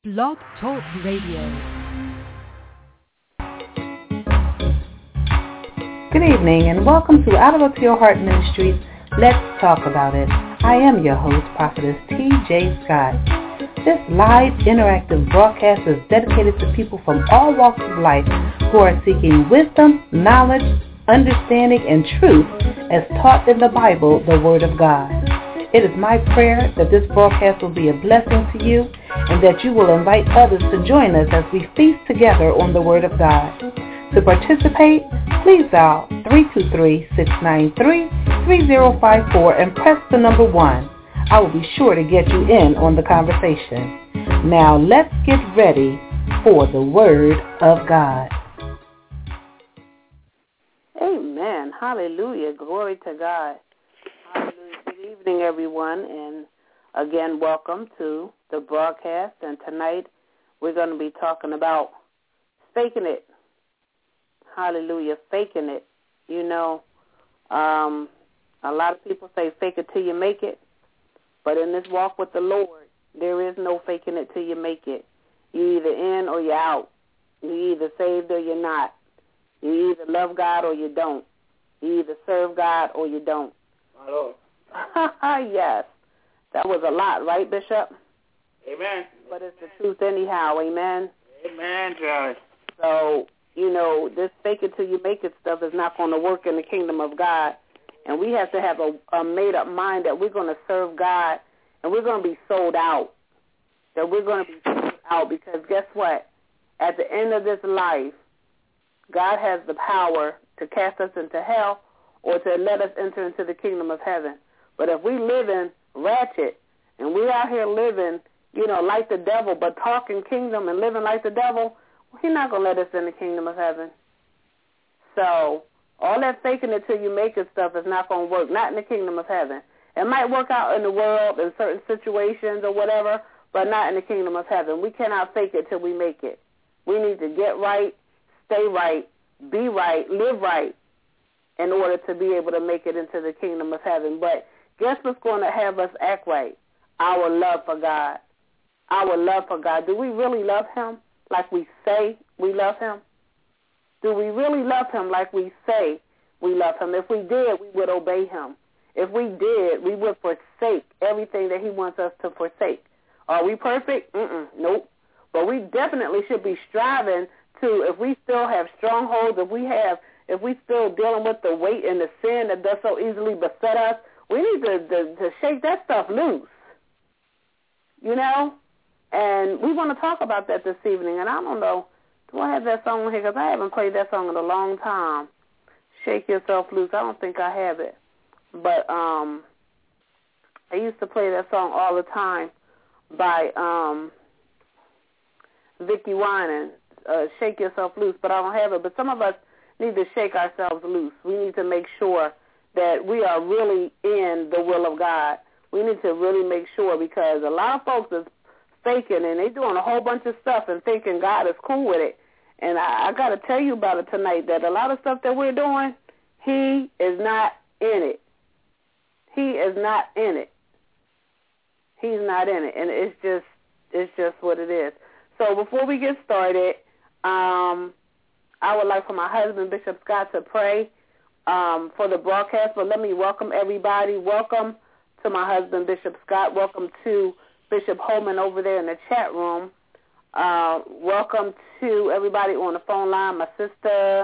Blog Talk Radio. Good evening and welcome to Out of a Pure Heart Ministries, Let's Talk About It. I am your host, Prophetess T.J. Scott. This live interactive broadcast is dedicated to people from all walks of life who are seeking wisdom, knowledge, understanding, and truth as taught in the Bible, the Word of God. It is my prayer that this broadcast will be a blessing to you and that you will invite others to join us as we feast together on the Word of God. To participate, please dial 323-693-3054 and press the number 1. I will be sure to get you in on the conversation. Now let's get ready for the Word of God. Amen. Hallelujah. Glory to God. Hallelujah. Good evening, everyone, and again, welcome to the broadcast. And tonight, we're going to be talking about faking it. Hallelujah, faking it. You know, a lot of people say fake it till you make it, but in this walk with the Lord, there is no faking it till you make it. You're either in or you're out. You're either saved or you're not. You either love God or you don't. You either serve God or you don't. My Lord. Yes. That was a lot, right, Bishop? Amen. But it's the truth anyhow, amen? Amen, Charlie. So, you know, this fake it till you make it stuff is not going to work in the kingdom of God. And we have to have a made-up mind that we're going to serve God and we're going to be sold out. That we're going to be sold out because guess what? At the end of this life, God has the power to cast us into hell or to let us enter into the kingdom of heaven. But if we live in ratchet and we out here living, you know, like the devil, but talking kingdom and living like the devil, he's not going to let us in the kingdom of heaven. So all that faking it till you make it stuff is not going to work, not in the kingdom of heaven. It might work out in the world in certain situations or whatever, but not in the kingdom of heaven. We cannot fake it till we make it. We need to get right, stay right, be right, live right in order to be able to make it into the kingdom of heaven. But guess what's going to have us act right? Our love for God. Our love for God. Do we really love him like we say we love him? Do we really love him like we say we love him? If we did, we would obey him. If we did, we would forsake everything that he wants us to forsake. Are we perfect? Nope. But we definitely should be striving to, if we still have strongholds, if we still dealing with the weight and the sin that does so easily beset us, we need to shake that stuff loose, you know? And we want to talk about that this evening. And I don't know, do I have that song here? Because I haven't played that song in a long time. Shake Yourself Loose. I don't think I have it. But I used to play that song all the time by Vicki Winans, Shake Yourself Loose. But I don't have it. But some of us need to shake ourselves loose. We need to make sure that we are really in the will of God. We need to really make sure because a lot of folks is faking and they doing a whole bunch of stuff and thinking God is cool with it. And I got to tell you about it tonight that a lot of stuff that we're doing, he is not in it. He is not in it. He's not in it. And it's just what it is. So before we get started, I would like for my husband, Bishop Scott, to pray for the broadcast. But let me welcome everybody. Welcome to my husband, Bishop Scott. Welcome to Bishop Holman over there in the chat room. Welcome to everybody on the phone line, my sister,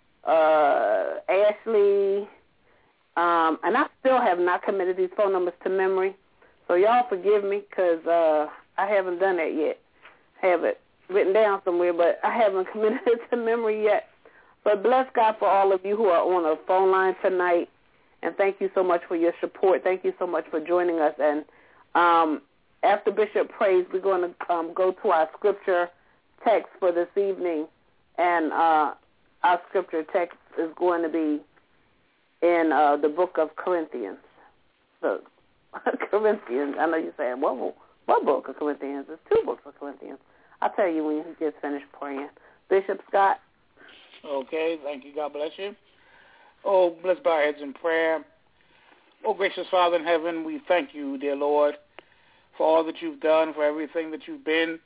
Ashley. And I still have not committed these phone numbers to memory. So y'all forgive me because I haven't done that yet. I have it written down somewhere, but I haven't committed it to memory yet. But bless God for all of you who are on the phone line tonight, and thank you so much for your support. Thank you so much for joining us. And after Bishop prays, we're going to go to our scripture text for this evening, and our scripture text is going to be in the book of Corinthians. So, Corinthians, I know you're saying, what book of Corinthians? There's 2 books of Corinthians. I'll tell you when he gets finished praying. Bishop Scott. Okay, thank you. God bless you. Oh, let's bow our heads in prayer. Oh, gracious Father in heaven, we thank you, dear Lord, for all that you've done, for everything that you've been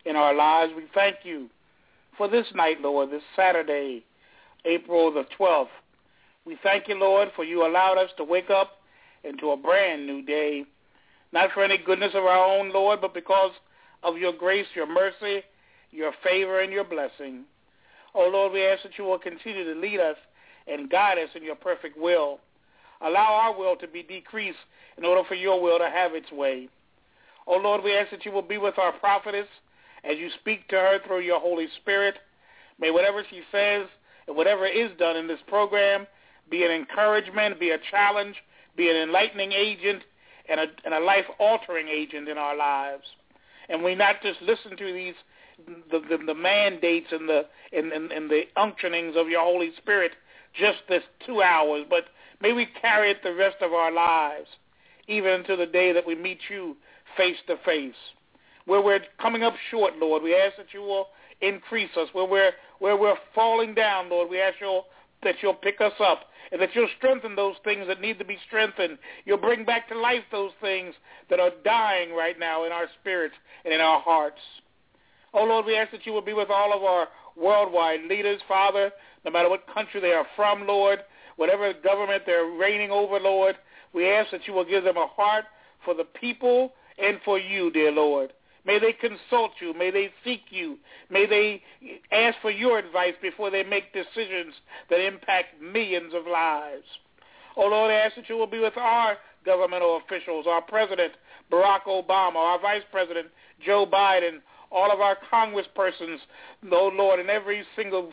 in our lives. We thank you for this night, Lord, this Saturday, April the 12th. We thank you, Lord, for you allowed us to wake up into a brand new day, not for any goodness of our own, Lord, but because of your grace, your mercy, your favor, and your blessing. Oh, Lord, we ask that you will continue to lead us and guide us in your perfect will. Allow our will to be decreased in order for your will to have its way. Oh, Lord, we ask that you will be with our prophetess as you speak to her through your Holy Spirit. May whatever she says and whatever is done in this program be an encouragement, be a challenge, be an enlightening agent, and a life-altering agent in our lives. And we not just listen to these the mandates and the unctionings of your Holy Spirit just this 2 hours, but may we carry it the rest of our lives, even until the day that we meet you face to face. Where we're coming up short, Lord, we ask that you will increase us. Where we're falling down, Lord, we ask that you'll pick us up and that you'll strengthen those things that need to be strengthened. You'll bring back to life those things that are dying right now in our spirits and in our hearts. Oh, Lord, we ask that you will be with all of our worldwide leaders, Father, no matter what country they are from, Lord, whatever government they're reigning over, Lord. We ask that you will give them a heart for the people and for you, dear Lord. May they consult you. May they seek you. May they ask for your advice before they make decisions that impact millions of lives. Oh, Lord, I ask that you will be with our governmental officials, our President, Barack Obama, our Vice President, Joe Biden, all of our congresspersons, oh, Lord, and every single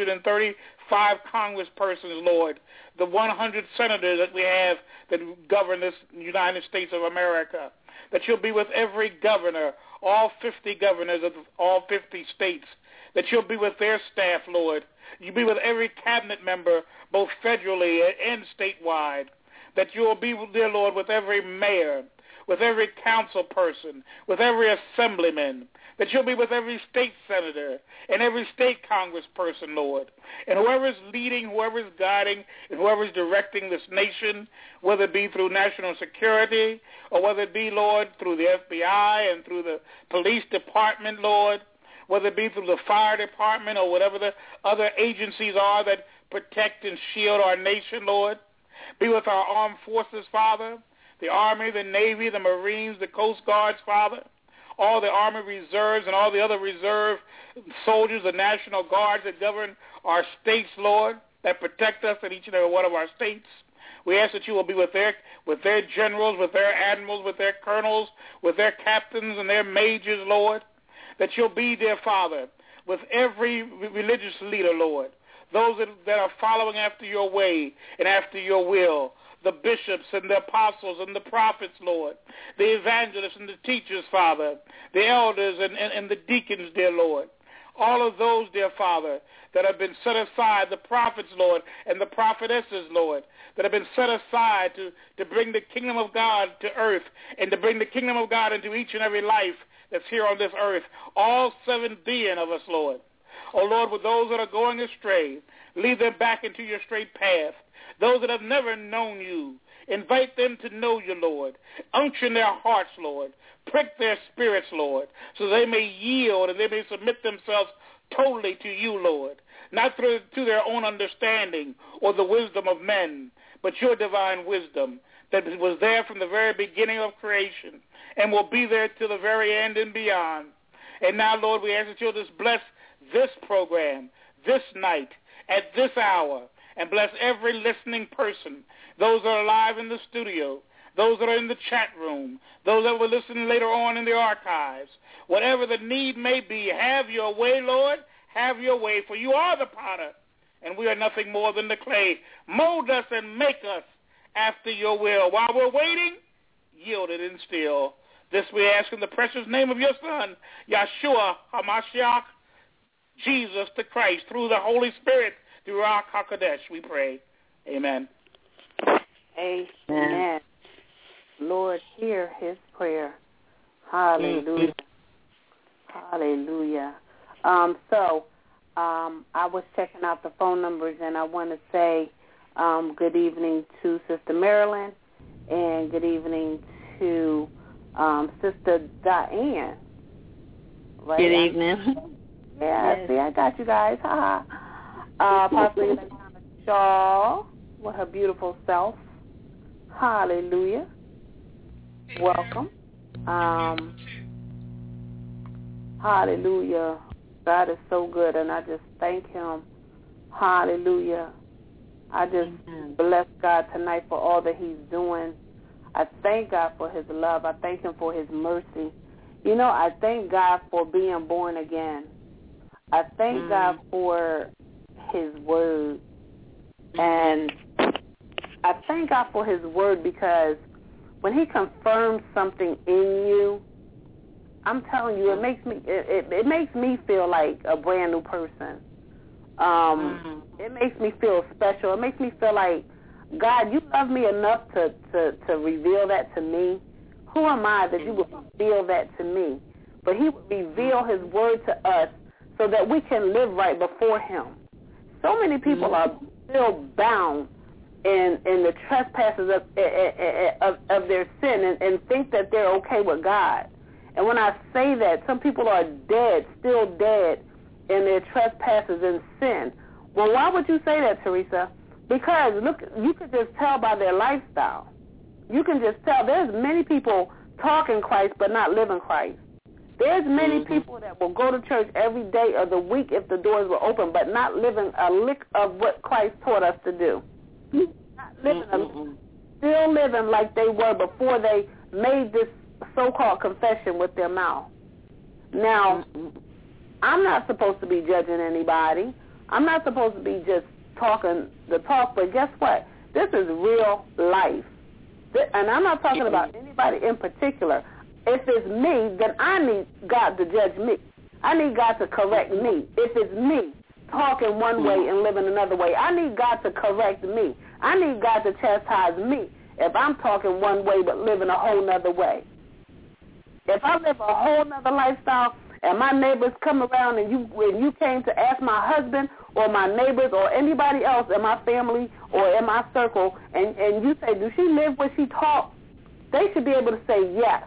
435 congresspersons, Lord, the 100 senators that we have that govern this United States of America, that you'll be with every governor, all 50 governors of all 50 states, that you'll be with their staff, Lord. You'll be with every cabinet member, both federally and statewide, that you'll be, dear Lord, with every mayor, with every council person, with every assemblyman, that you'll be with every state senator and every state congressperson, Lord. And whoever's leading, whoever's guiding, and whoever's directing this nation, whether it be through national security or whether it be, Lord, through the FBI and through the police department, Lord, whether it be through the fire department or whatever the other agencies are that protect and shield our nation, Lord. Be with our armed forces, Father, the Army, the Navy, the Marines, the Coast Guards, Father, all the Army Reserves and all the other reserve soldiers, the National Guards that govern our states, Lord, that protect us in each and every one of our states. We ask that you will be with their generals, with their admirals, with their colonels, with their captains and their majors, Lord, that you'll be there, Father, with every religious leader, Lord, those that are following after your way and after your will, the bishops and the apostles and the prophets, Lord, the evangelists and the teachers, Father, the elders and the deacons, dear Lord, all of those, dear Father, that have been set aside, the prophets, Lord, and the prophetesses, Lord, that have been set aside to bring the kingdom of God to earth and to bring the kingdom of God into each and every life that's here on this earth, all 7 billion of us, Lord. Oh, Lord, with those that are going astray, lead them back into your straight path. Those that have never known you, invite them to know you, Lord. Unction their hearts, Lord. Prick their spirits, Lord, so they may yield and they may submit themselves totally to you, Lord, not through their own understanding or the wisdom of men, but your divine wisdom that was there from the very beginning of creation and will be there to the very end and beyond. And now, Lord, we ask that you'll just bless this program, this night, at this hour, and bless every listening person, those that are live in the studio, those that are in the chat room, those that will listen later on in the archives. Whatever the need may be, have your way, Lord, have your way, for you are the potter, and we are nothing more than the clay. Mold us and make us after your will. While we're waiting, yield it and still. This we ask in the precious name of your Son, Yeshua HaMashiach, Jesus the Christ, through the Holy Spirit, through Ruach HaKodesh, we pray. Amen. Amen. Lord, hear his prayer. Hallelujah. Hallelujah. I was checking out the phone numbers, and I want to say good evening to Sister Marilyn, and good evening to Sister Diane. right? Good evening. Yeah, yes. See, I got you guys. Possibly Shaw with her beautiful self. Hallelujah. Welcome. Hallelujah. God is so good, and I just thank him. Hallelujah. I just bless God tonight for all that he's doing. I thank God for his love. I thank him for his mercy. You know, I thank God for being born again. I thank God for his word. And I thank God for his word because when he confirms something in you, I'm telling you, it makes me feel like a brand new person. It makes me feel special. It makes me feel like, God, you love me enough to reveal that to me. Who am I that you would reveal that to me? But he would reveal his word to us so that we can live right before him. So many people are still bound in the trespasses of their sin and think that they're okay with God. And when I say that, some people are dead, still dead in their trespasses and sin. Well, why would you say that, Teresa? Because, look, you could just tell by their lifestyle. You can just tell. There's many people talking Christ but not living Christ. There's many people that will go to church every day of the week if the doors were open but not living a lick of what Christ taught us to do. Not living still living like they were before they made this so-called confession with their mouth. Now, I'm not supposed to be judging anybody. I'm not supposed to be just talking the talk, but guess what? This is real life. And I'm not talking about anybody in particular. If it's me, then I need God to judge me. I need God to correct me. If it's me talking one way and living another way, I need God to correct me. I need God to chastise me if I'm talking one way but living a whole nother way. If I live a whole nother lifestyle and my neighbors come around and you came to ask my husband or my neighbors or anybody else in my family or in my circle and you say, do she live what she taught? They should be able to say yes.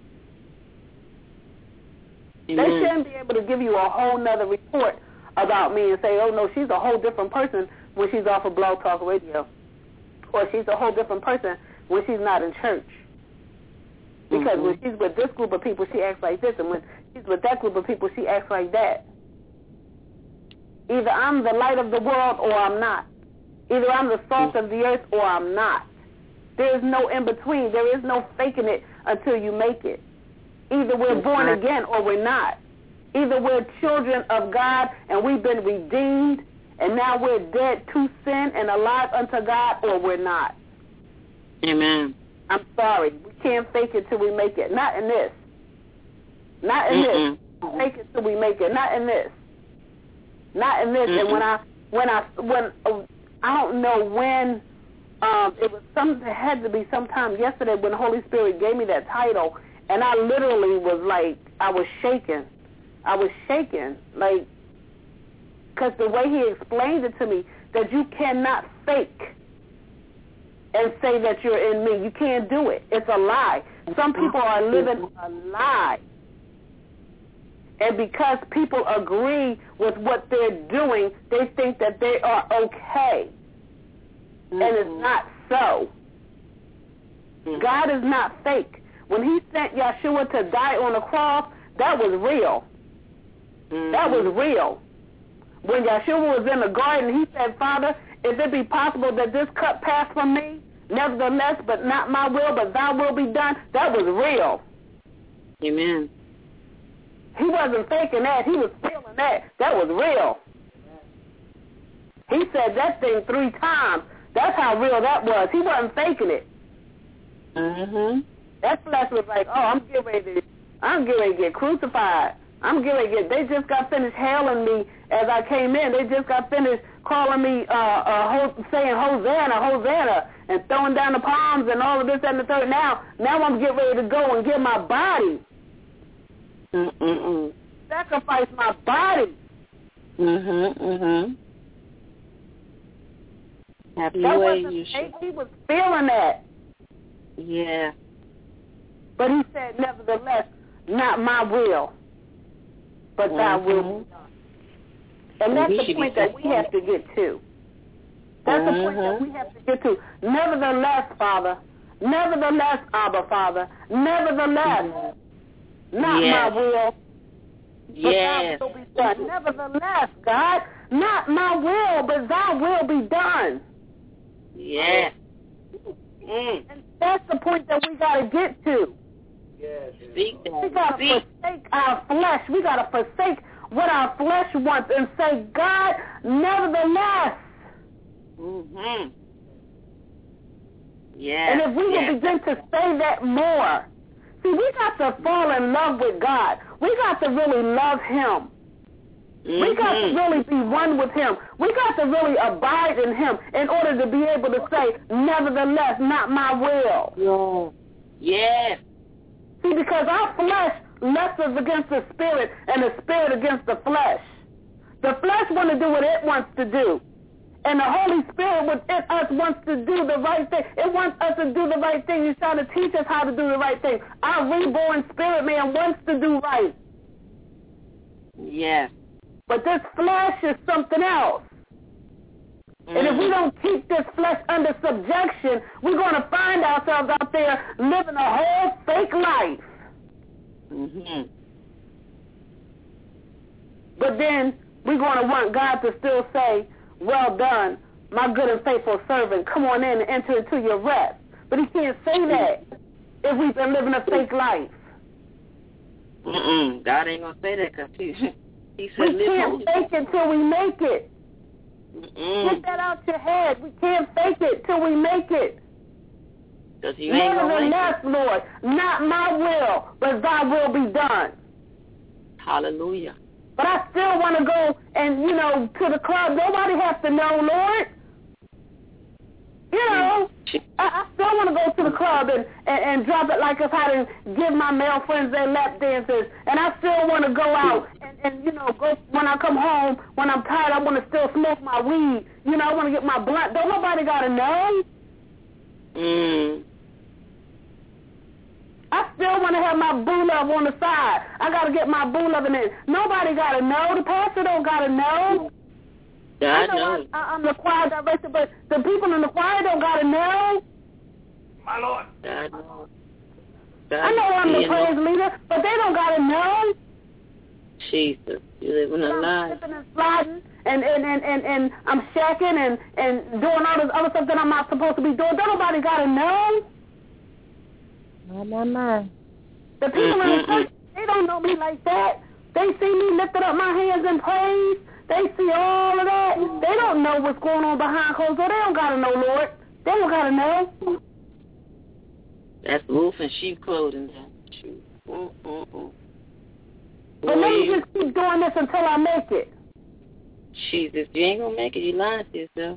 Amen. They shouldn't be able to give you a whole nother report about me and say, oh, no, she's a whole different person when she's off of Blog Talk Radio. Or she's a whole different person when she's not in church. Because when she's with this group of people, she acts like this. And when she's with that group of people, she acts like that. Either I'm the light of the world or I'm not. Either I'm the salt of the earth or I'm not. There is no in between. There is no faking it until you make it. Either we're born again or we're not. Either we're children of God and we've been redeemed and now we're dead to sin and alive unto God, or we're not. Amen. I'm sorry. We can't fake it till we make it. Not in this. Not in this. Fake it till we make it. Not in this. Not in this. And when I don't know when, it had to be sometime yesterday when the Holy Spirit gave me that title, and I literally was like, I was shaking. Like, because the way he explained it to me, that you cannot fake and say that you're in me. You can't do it. It's a lie. Some people are living a lie. And because people agree with what they're doing, they think that they are okay. And it's not so. God is not fake. When he sent Yeshua to die on the cross, that was real. That was real. When Yeshua was in the garden, he said, Father, if it be possible that this cup pass from me, nevertheless, but not my will, but thy will be done, that was real. Amen. He wasn't faking that. He was feeling that. That was real. He said that thing 3 times. That's how real that was. He wasn't faking it. That flesh was like, oh, I'm getting ready to get crucified. They just got finished hailing me as I came in. They just got finished calling me, saying Hosanna, Hosanna, and throwing down the palms and all of this and the third. Now I'm getting ready to go and give my body. Sacrifice my body. Happy that way wasn't you fake. He was feeling that. Yeah. But he said, nevertheless, not my will. but thy will be done. And that's the point that we have to get to. That's the point that we have to get to. Nevertheless, Father, nevertheless, Abba, Father, nevertheless, not my will, but thy will be done. Nevertheless, God, not my will, but thy will be done. Yes. And that's the point that we got to get to. Speak that. We got to forsake our flesh. We got to forsake what our flesh wants and say, God, nevertheless. Yeah. And if we will begin to say that more, see, we got to fall in love with God. We got to really love Him. We got to really be one with Him. We got to really abide in Him in order to be able to say, nevertheless, not my will. Yes. See, because our flesh wrestles against the spirit and the spirit against the flesh. The flesh wants to do what it wants to do. And the Holy Spirit within us wants to do the right thing. It wants us to do the right thing. He's trying to teach us how to do the right thing. Our reborn spirit man wants to do right. Yes. But this flesh is something else. And if we don't keep this flesh under subjection, we're going to find ourselves out there living a whole fake life. But then we're going to want God to still say, well done, my good and faithful servant. Come on in and enter into your rest. But He can't say that if we've been living a fake life. God ain't going to say that because He said we can't fake it till we make it. Get that out your head. We can't fake it till we make it. Nevertheless, Lord, not my will, but thy will be done. Hallelujah. But I still want to go and, to the club. Nobody has to know, Lord. I still want to go to the club and drop it like if I didn't give my male friends their lap dances. And I still want to go out and go when I come home, when I'm tired, I want to still smoke my weed. I want to get my blunt. Don't nobody got to know. I still want to have my boo love on the side. I got to get my boo loving in. Nobody got to know. The pastor don't got to know. God knows. I'm the choir director, but the people in the choir don't got to know. My Lord. God knows. I know I'm the praise leader, but they don't got to know. Jesus, you living a lie. I'm slipping and sliding, and I'm shacking and doing all this other stuff that I'm not supposed to be doing. Don't nobody got to know. No. The people in the church, they don't know me like that. They see me lifting up my hands in praise. They see all of that. They don't know what's going on behind closed doors. They don't got to know, Lord. They don't got to know. That's wolf in sheep clothing. But let me just keep doing this until I make it. Jesus, you ain't going to make it. You lying to yourself.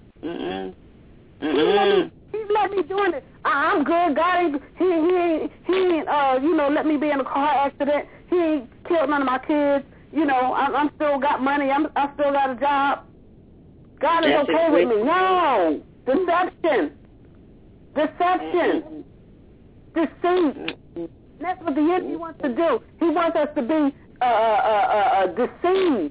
He's let me doing it. I'm good. God ain't, he ain't, let me be in a car accident. He ain't killed none of my kids. I'm still got money. I still got a job. God is okay with me. No. Deception. Deceit. That's what the enemy wants to do. He wants us to be deceived.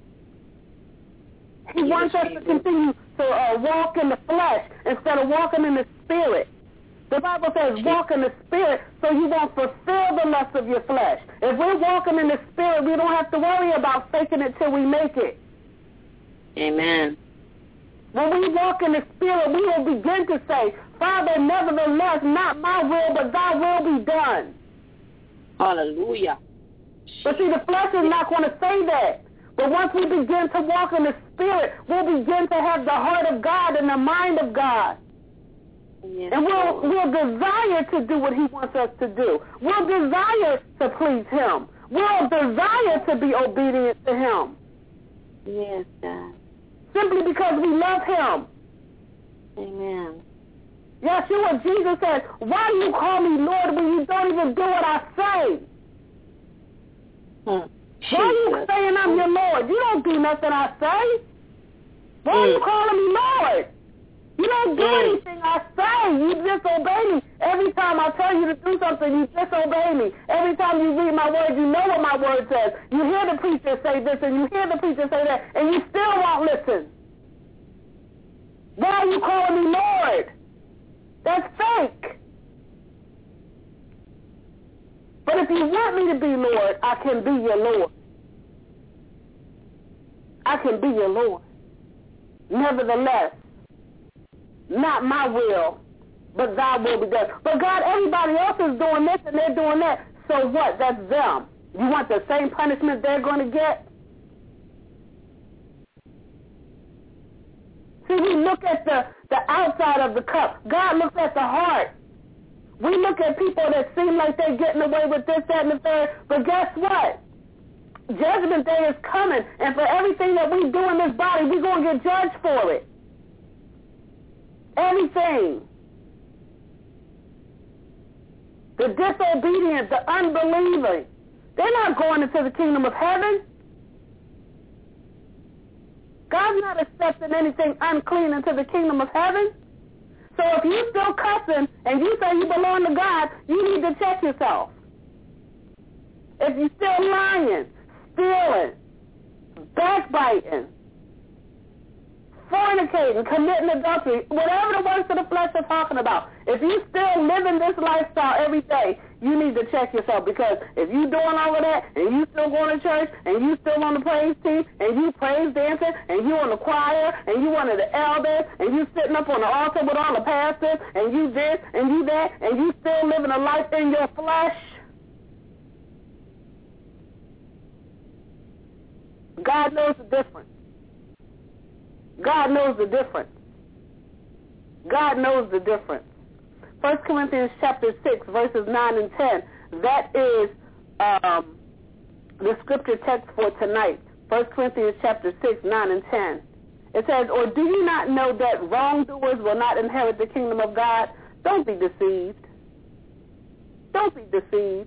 He wants us to continue to walk in the flesh instead of walking in the spirit. The Bible says walk in the spirit so you won't fulfill the lust of your flesh. If we're walking in the spirit, we don't have to worry about faking it till we make it. Amen. When we walk in the spirit, we will begin to say, Father, nevertheless, not my will, but thy will be done. Hallelujah. But see, the flesh is not going to say that. But once we begin to walk in the spirit, we'll begin to have the heart of God and the mind of God. Yes. And we'll desire to do what he wants us to do. We'll desire to please him. We'll desire to be obedient to him. Yes, God. Simply because we love him. Amen. Yeshua, Jesus said, why do you call me Lord when you don't even do what I say? Why are you saying I'm your Lord? You don't do nothing I say. Why are you calling me Lord? You don't do anything I say. You just obey me Every time I tell you to do something, you disobey me. Every time you read my word, you know what my word says. You hear the preacher say this and you hear the preacher say that, and you still won't listen. Why are you calling me Lord? That's fake. But if you want me to be Lord, I can be your Lord. I can be your Lord. Nevertheless, not my will, but thy will be done. But God, everybody else is doing this and they're doing that. So what? That's them. You want the same punishment they're going to get? See, we look at the outside of the cup. God looks at the heart. We look at people that seem like they're getting away with this, that, and the third. But guess what? Judgment day is coming. And for everything that we do in this body, we're going to get judged for it. Everything. The disobedient, the unbelieving, they're not going into the kingdom of heaven. God's not accepting anything unclean into the kingdom of heaven. So if you still cussing and you say you belong to God, you need to check yourself. If you're still lying, stealing, backbiting, fornicating, committing adultery, whatever the works of the flesh are talking about, if you still living this lifestyle every day, you need to check yourself, because if you doing all of that and you still going to church and you still on the praise team and you praise dancing and you on the choir and you one of the elders and you sitting up on the altar with all the pastors and you this and you that and you still living a life in your flesh, God knows the difference. God knows the difference. God knows the difference. 1 Corinthians chapter 6, verses 9 and 10. That is the scripture text for tonight. 1 Corinthians chapter 6, 9 and 10. It says, or do you not know that wrongdoers will not inherit the kingdom of God? Don't be deceived. Don't be deceived.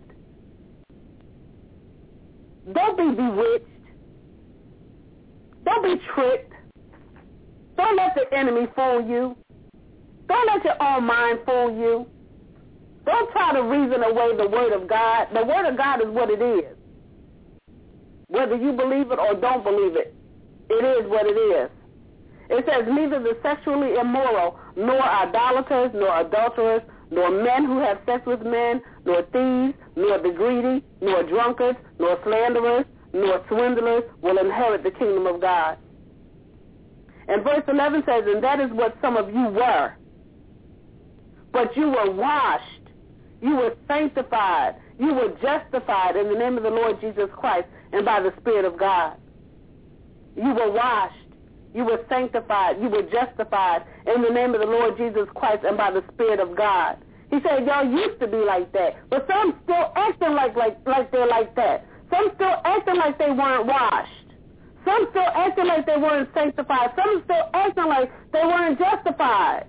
Don't be bewitched. Don't be tricked. Don't let the enemy fool you. Don't let your own mind fool you. Don't try to reason away the word of God. The word of God is what it is. Whether you believe it or don't believe it, it is what it is. It says, neither the sexually immoral, nor idolaters, nor adulterers, nor men who have sex with men, nor thieves, nor the greedy, nor drunkards, nor slanderers, nor swindlers will inherit the kingdom of God. And verse 11 says, and that is what some of you were. But you were washed, you were sanctified, you were justified in the name of the Lord Jesus Christ and by the Spirit of God. You were washed, you were sanctified, you were justified in the name of the Lord Jesus Christ and by the Spirit of God. He said, y'all used to be like that, but some still acting like they're like that. Some still acting like they weren't washed. Some still acting like they weren't sanctified. Some still acting like they weren't justified.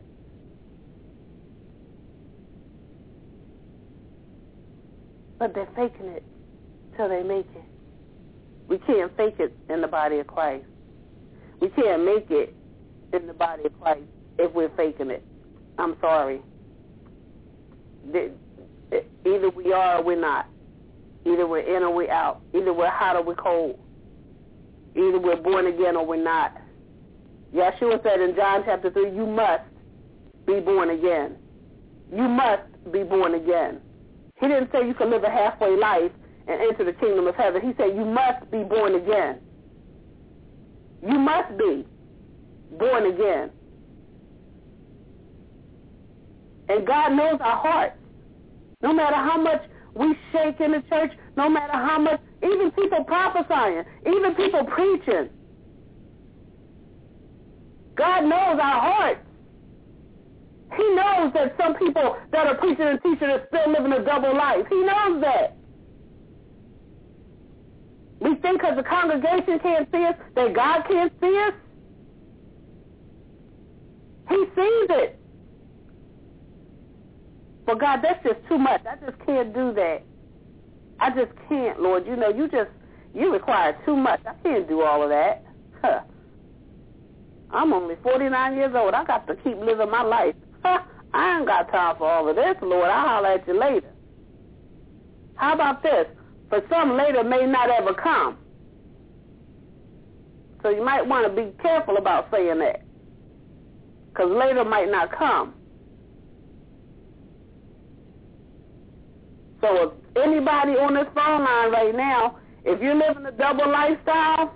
But they're faking it till they make it. We can't fake it in the body of Christ. We can't make it in the body of Christ if we're faking it. I'm sorry. Either we are or we're not. Either we're in or we're out. Either we're hot or we're cold. Either we're born again or we're not. Yeshua said in John chapter 3, you must be born again. You must be born again. He didn't say you can live a halfway life and enter the kingdom of heaven. He said you must be born again. You must be born again. And God knows our hearts. No matter how much we shake in the church, no matter how much, even people prophesying, even people preaching, God knows our hearts. He knows that some people that are preaching and teaching are still living a double life. He knows that. We think because the congregation can't see us that God can't see us. He sees it. But God, that's just too much. I just can't do that. I just can't, Lord. You know, you require too much. I can't do all of that. I'm only 49 years old. I got to keep living my life. I ain't got time for all of this, Lord. I'll holler at you later. How about this? For some, later may not ever come. So you might want to be careful about saying that, because later might not come. So if anybody on this phone line right now, if you're living a double lifestyle,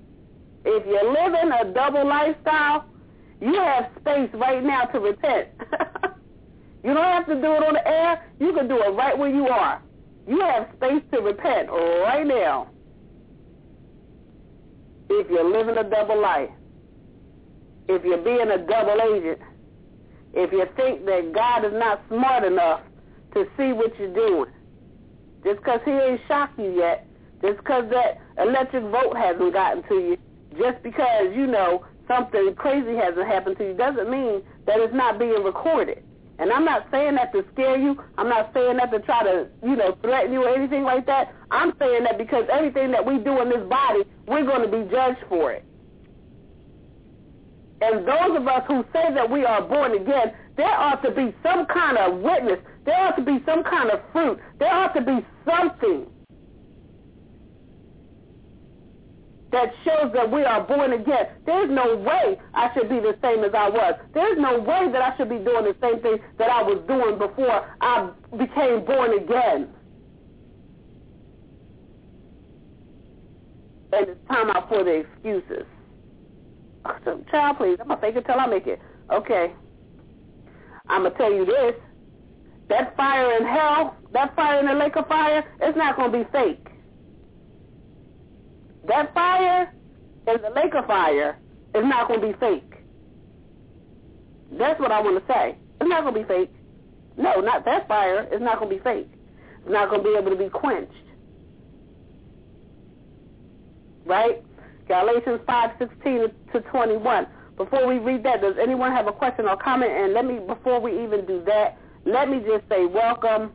you have space right now to repent. You don't have to do it on the air. You can do it right where you are. You have space to repent right now. If you're living a double life, if you're being a double agent, if you think that God is not smart enough to see what you're doing, just because he ain't shocked you yet, just because that electric vote hasn't gotten to you, just because, something crazy hasn't happened to you, doesn't mean that it's not being recorded. And I'm not saying that to scare you. I'm not saying that to try to, threaten you or anything like that. I'm saying that because everything that we do in this body, we're going to be judged for it. And those of us who say that we are born again, there ought to be some kind of witness. There ought to be some kind of fruit. There ought to be something that shows that we are born again. There's no way I should be the same as I was. There's no way that I should be doing the same thing that I was doing before I became born again. And it's time out for the excuses. Child, please, I'm going to fake it till I make it. Okay. I'm going to tell you this. That fire in hell, that fire in the lake of fire, it's not going to be fake. That fire in the lake of fire is not going to be fake. That's what I want to say. It's not going to be fake. No, not that fire. It's not going to be fake. It's not going to be able to be quenched. Right? Galatians 5:16 to 21. Before we read that, does anyone have a question or comment? And before we even do that, let me just say welcome.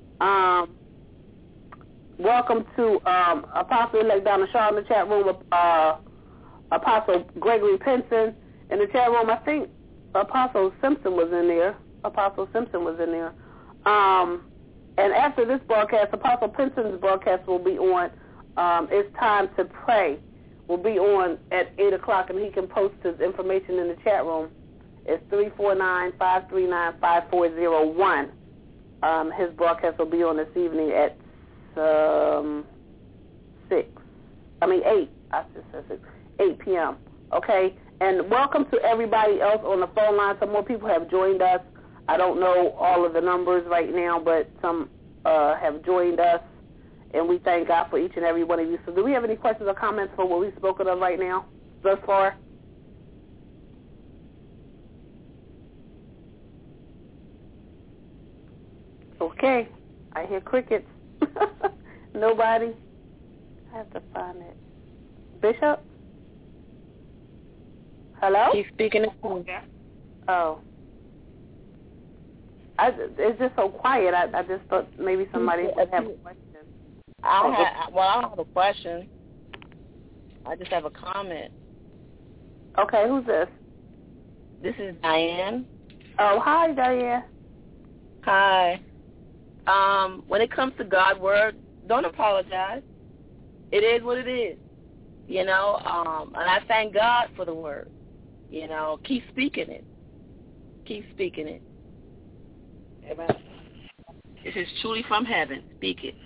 Welcome to Apostle-elect Donna Shaw in the chat room, Apostle Gregory Pinson in the chat room. I think Apostle Simpson was in there. And after this broadcast, Apostle Pinson's broadcast will be on. It's Time to Pray. Will be on at 8 o'clock, and he can post his information in the chat room. It's 349-539-5401. His broadcast will be on this evening at 8 p.m., okay? And welcome to everybody else on the phone line. Some more people have joined us. I don't know all of the numbers right now, but some have joined us, and we thank God for each and every one of you. So do we have any questions or comments for what we've spoken of right now thus far? Okay. I hear crickets. Nobody? I have to find it. Bishop? Hello? She's speaking. Oh. It's just so quiet. I just thought maybe somebody would have a question. I don't have a question. I just have a comment. Okay, who's this? This is Diane. Oh, hi, Diane. Hi. When it comes to God's word, don't apologize. It is what it is, and I thank God for the word. Keep speaking it. Keep speaking it. Amen. This is truly from heaven. Speak it.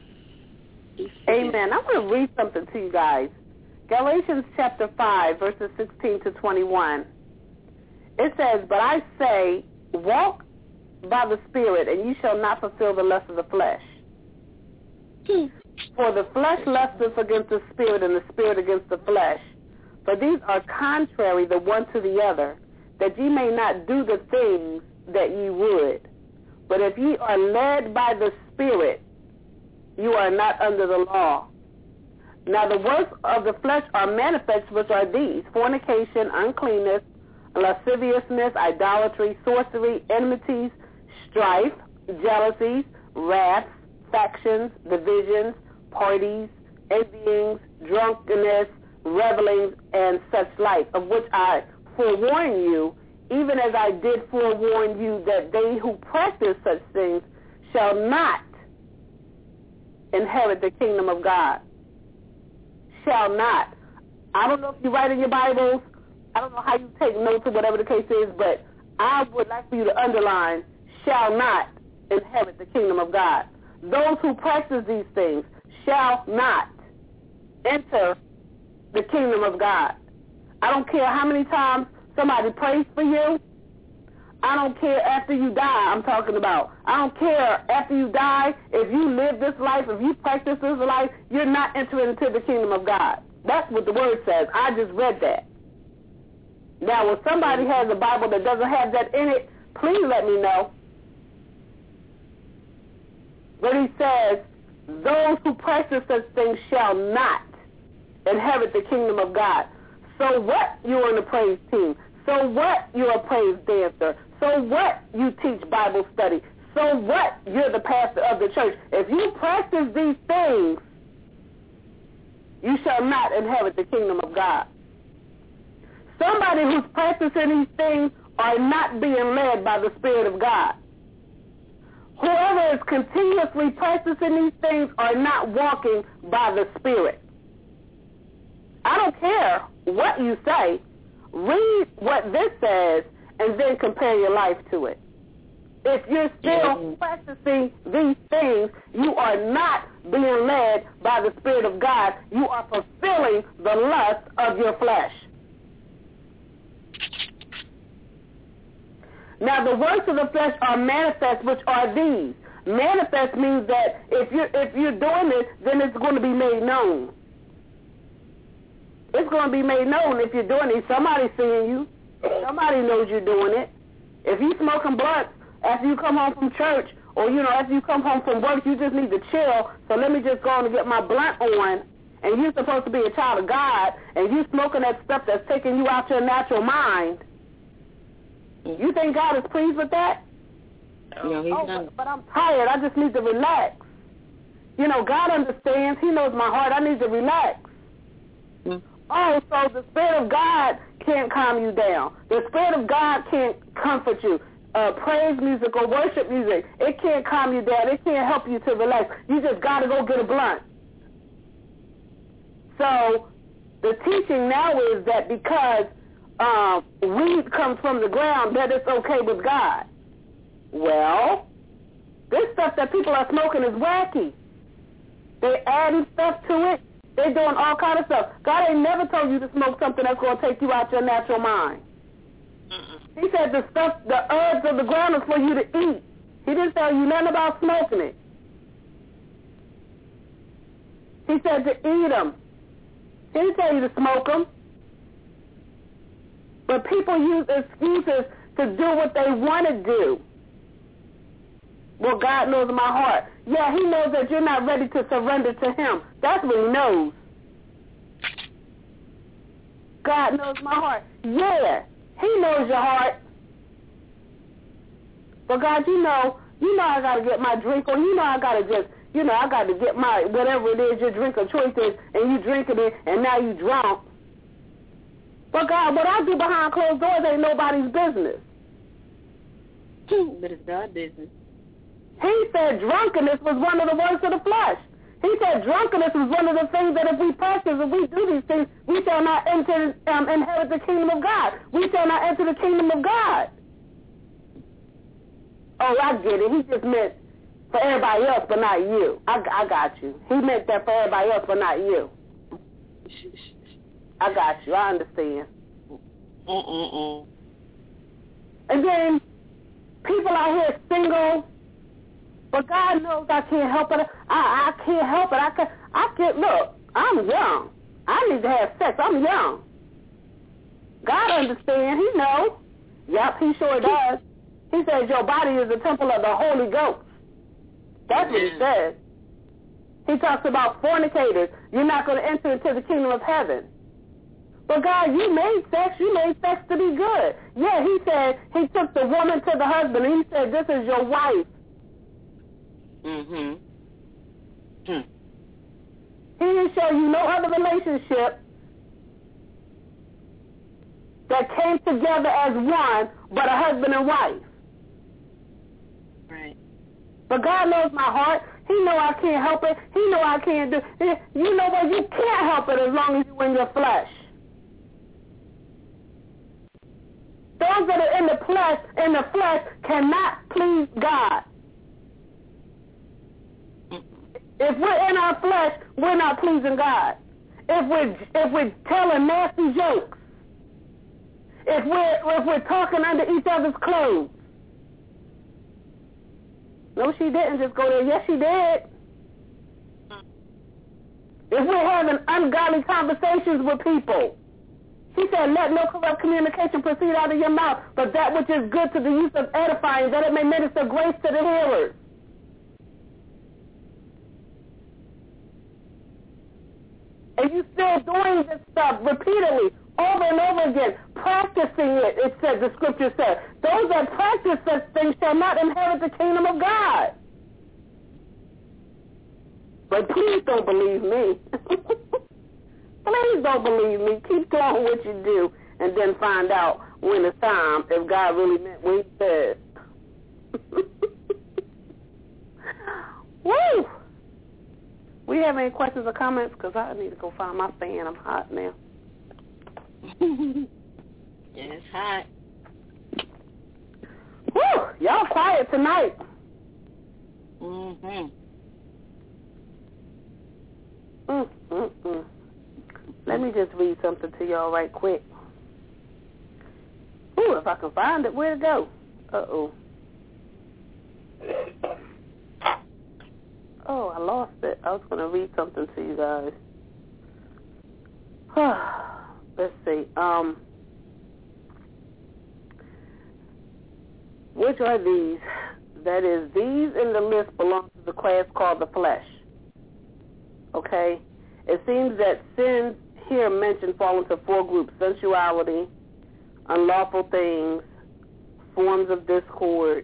Amen. I'm going to read something to you guys. Galatians chapter 5, verses 16 to 21. It says, "But I say, walk by the Spirit, and you shall not fulfill the lust of the flesh. For the flesh lusteth against the Spirit, and the Spirit against the flesh. For these are contrary the one to the other, that ye may not do the things that ye would. But if ye are led by the Spirit, you are not under the law. Now the works of the flesh are manifest, which are these: fornication, uncleanness, lasciviousness, idolatry, sorcery, enmities, strife, jealousies, wraths, factions, divisions, parties, envyings, drunkenness, revelings, and such like, of which I forewarn you, even as I did forewarn you that they who practice such things shall not inherit the kingdom of God. Shall not. I don't know if you write in your Bibles. I don't know how you take notes or whatever the case is, but I would like for you to underline, shall not inherit the kingdom of God. Those who practice these things shall not enter the kingdom of God. I don't care how many times somebody prays for you. I don't care after you die, I'm talking about. I don't care after you die. If you live this life, if you practice this life, you're not entering into the kingdom of God. That's what the word says. I just read that. Now, if somebody has a Bible that doesn't have that in it, please let me know. But he says, those who practice such things shall not inherit the kingdom of God. So what? You're on the praise team. So what? You're a praise dancer. So what? You teach Bible study. So what? You're the pastor of the church. If you practice these things, you shall not inherit the kingdom of God. Somebody who's practicing these things are not being led by the Spirit of God. Whoever is continuously practicing these things are not walking by the Spirit. I don't care what you say. Read what this says and then compare your life to it. If you're still practicing these things, you are not being led by the Spirit of God. You are fulfilling the lust of your flesh. Now, the works of the flesh are manifest, which are these. Manifest means that if you're doing this, then it's going to be made known. It's going to be made known if you're doing it. Somebody's seeing you. Somebody knows you're doing it. If you're smoking blunts after you come home from church, or, after you come home from work, you just need to chill, so let me just go on and get my blunt on, and you're supposed to be a child of God, and you're smoking that stuff that's taking you out your natural mind, you think God is pleased with that? No, he's not. But I'm tired. I just need to relax. God understands. He knows my heart. I need to relax. Oh, so the Spirit of God can't calm you down. The Spirit of God can't comfort you. Praise music or worship music, it can't calm you down. It can't help you to relax. You just got to go get a blunt. So the teaching now is that because weed comes from the ground, that it's okay with God. Well, this stuff that people are smoking is wacky. They're adding stuff to it. They're doing all kind of stuff. God ain't never told you to smoke something that's going to take you out your natural mind. He said the herbs of the ground is for you to eat. He didn't tell you nothing about smoking it. He said to eat them. He didn't tell you to smoke them. But people use excuses to do what they want to do. Well, God knows my heart. Yeah, he knows that you're not ready to surrender to him. That's what he knows. God knows my heart. Yeah, he knows your heart. But God, you know I got to get my drink on. I got to just, I got to get my, whatever it is your drink of choice is, and you drinking it, and now you drunk. But God, what I do behind closed doors ain't nobody's business. But it's God's business. He said drunkenness was one of the works of the flesh. He said drunkenness was one of the things that if we practice, if we do these things, we shall not inherit the kingdom of God. We shall not enter the kingdom of God. Oh, I get it. He just meant for everybody else, but not you. I got you. He meant that for everybody else, but not you. I got you. I understand. And then people out here single, but God knows I can't help it. I can't help it. I can't. Look, I'm young. I need to have sex. I'm young. God understands. He knows. Yep, he sure does. He says your body is the temple of the Holy Ghost. That's what he says. He talks about fornicators. You're not going to enter into the kingdom of heaven. But God, you made sex. You made sex to be good. Yeah, he said he took the woman to the husband, and he said, this is your wife. He didn't show you no other relationship that came together as one, but a husband and wife. Right. But God knows my heart. He know I can't help it. He know I can't do it. You know what? You can't help it as long as you're in your flesh. Those that are in the flesh cannot please God. If we're in our flesh, we're not pleasing God. If we're telling nasty jokes, if we're talking under each other's clothes. No, she didn't just go there. Yes, she did. If we're having ungodly conversations with people, she said, let no corrupt communication proceed out of your mouth, but that which is good to the use of edifying, that it may minister grace to the hearers. And you still doing this stuff repeatedly, over and over again, practicing it, it says, the scripture says. Those that practice such things shall not inherit the kingdom of God. But please don't believe me. Please don't believe me. Keep doing what you do and then find out when it's time if God really meant what he said. Woo! We have any questions or comments? Because I need to go find my fan. I'm hot now. Yeah, it's hot. Woo! Y'all quiet tonight. Mm-hmm. Let me just read something to y'all right quick. Ooh, if I can find it, where'd it go? Uh-oh. Oh, I lost it. I was going to read something to you guys. Let's see. Which are these? That is, these in the list belong to the class called the flesh. Okay? It seems that sins here mentioned fall into 4 groups: sensuality, unlawful things, forms of discord,